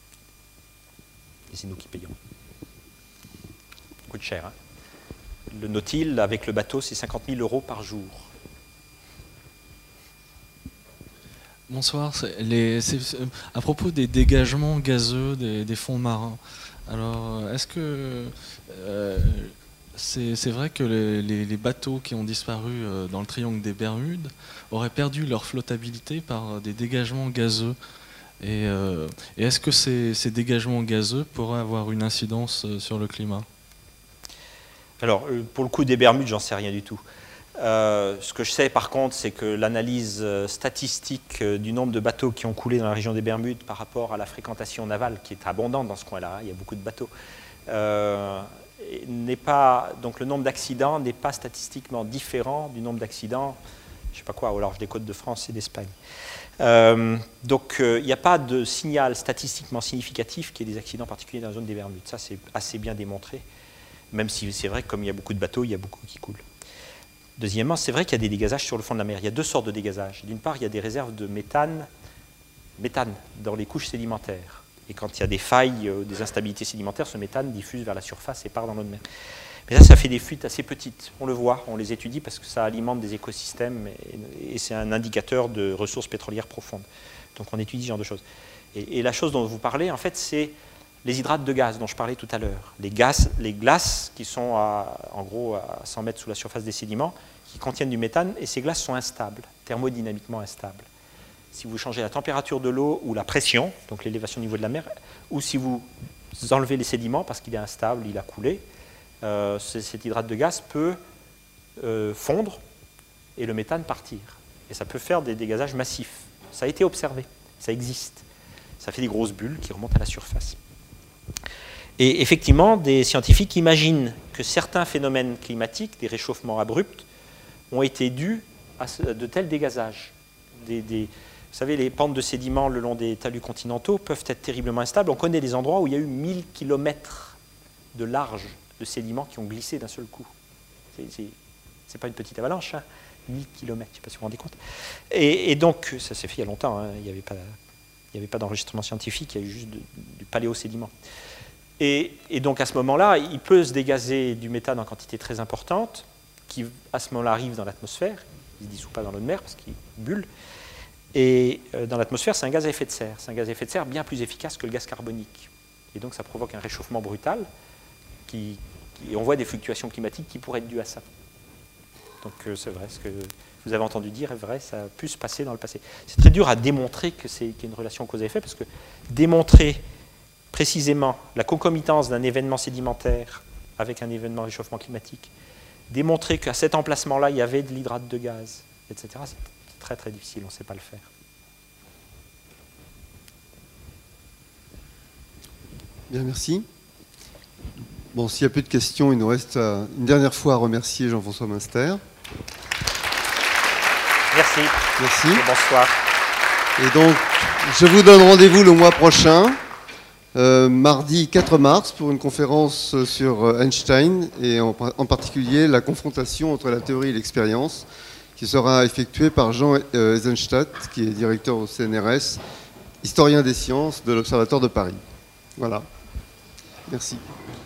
Et c'est nous qui payons. Ça coûte cher. Hein. Le Nautil, avec le bateau, c'est cinquante mille euros par jour. Bonsoir. Les, à propos des dégagements gazeux des, des fonds marins, alors, est-ce que euh, c'est vrai que les, les, les bateaux qui ont disparu euh, dans le triangle des Bermudes auraient perdu leur flottabilité par des dégagements gazeux? Et, euh, et est-ce que ces, ces dégagements gazeux pourraient avoir une incidence sur le climat? Alors, pour le coup des Bermudes, j'en sais rien du tout. Euh, ce que je sais par contre, c'est que l'analyse statistique du nombre de bateaux qui ont coulé dans la région des Bermudes par rapport à la fréquentation navale, qui est abondante dans ce coin-là, hein, il y a beaucoup de bateaux, euh, n'est pas, donc le nombre d'accidents n'est pas statistiquement différent du nombre d'accidents, je ne sais pas quoi, au large des côtes de France et d'Espagne. Euh, donc euh, il n'y a pas de signal statistiquement significatif qu'il y ait des accidents particuliers dans la zone des Bermudes. Ça, c'est assez bien démontré, même si c'est vrai que comme il y a beaucoup de bateaux, il y a beaucoup qui coulent. Deuxièmement, c'est vrai qu'il y a des dégazages sur le fond de la mer. Il y a deux sortes de dégazages. D'une part, il y a des réserves de méthane, méthane dans les couches sédimentaires. Et quand il y a des failles, euh, des instabilités sédimentaires, ce méthane diffuse vers la surface et part dans l'eau de mer. Mais ça, ça fait des fuites assez petites. On le voit, on les étudie parce que ça alimente des écosystèmes et, et c'est un indicateur de ressources pétrolières profondes. Donc on étudie ce genre de choses. Et, et la chose dont vous parlez, en fait, c'est les hydrates de gaz dont je parlais tout à l'heure. Les, les glaces qui sont à, en gros à cent mètres sous la surface des sédiments, qui contiennent du méthane, et ces glaces sont instables, thermodynamiquement instables. Si vous changez la température de l'eau ou la pression, donc l'élévation au niveau de la mer, ou si vous enlevez les sédiments parce qu'il est instable, il a coulé, euh, cet hydrate de gaz peut euh, fondre et le méthane partir. Et ça peut faire des dégazages massifs. Ça a été observé, ça existe. Ça fait des grosses bulles qui remontent à la surface. Et effectivement, des scientifiques imaginent que certains phénomènes climatiques, des réchauffements abrupts, ont été dus à de tels dégazages. Des, des, vous savez, les pentes de sédiments le long des talus continentaux peuvent être terriblement instables. On connaît des endroits où il y a eu mille kilomètres de large de sédiments qui ont glissé d'un seul coup. Ce n'est pas une petite avalanche, hein, mille kilomètres, je ne sais pas si vous vous rendez compte. Et, et donc, ça s'est fait il y a longtemps, hein, il n'y avait pas, il n'y avait pas d'enregistrement scientifique, il y a eu juste de, du paléosédiment. Et, et donc, à ce moment-là, il peut se dégazer du méthane en quantité très importante, qui, à ce moment-là, arrive dans l'atmosphère. Il ne se dissout pas dans l'eau de mer parce qu'il bulle. Et euh, dans l'atmosphère, c'est un gaz à effet de serre. C'est un gaz à effet de serre bien plus efficace que le gaz carbonique. Et donc, ça provoque un réchauffement brutal. Qui, qui, et on voit des fluctuations climatiques qui pourraient être dues à ça. Donc, euh, c'est vrai, ce que vous avez entendu dire est vrai, ça a pu se passer dans le passé. C'est très dur à démontrer que c'est, qu'il y a une relation cause à effet, parce que démontrer précisément la concomitance d'un événement sédimentaire avec un événement réchauffement climatique, démontrer qu'à cet emplacement-là, il y avait de l'hydrate de gaz, et cetera, c'est très très difficile, on ne sait pas le faire. Bien, merci. Bon, s'il n'y a plus de questions, il nous reste une dernière fois à remercier Jean-François Münster. Merci. Merci. Et bonsoir. Et donc, je vous donne rendez-vous le mois prochain, euh, mardi quatre mars, pour une conférence sur Einstein, et en, en particulier la confrontation entre la théorie et l'expérience, qui sera effectuée par Jean Eisenstadt, qui est directeur au C N R S, historien des sciences de l'Observatoire de Paris. Voilà. Merci.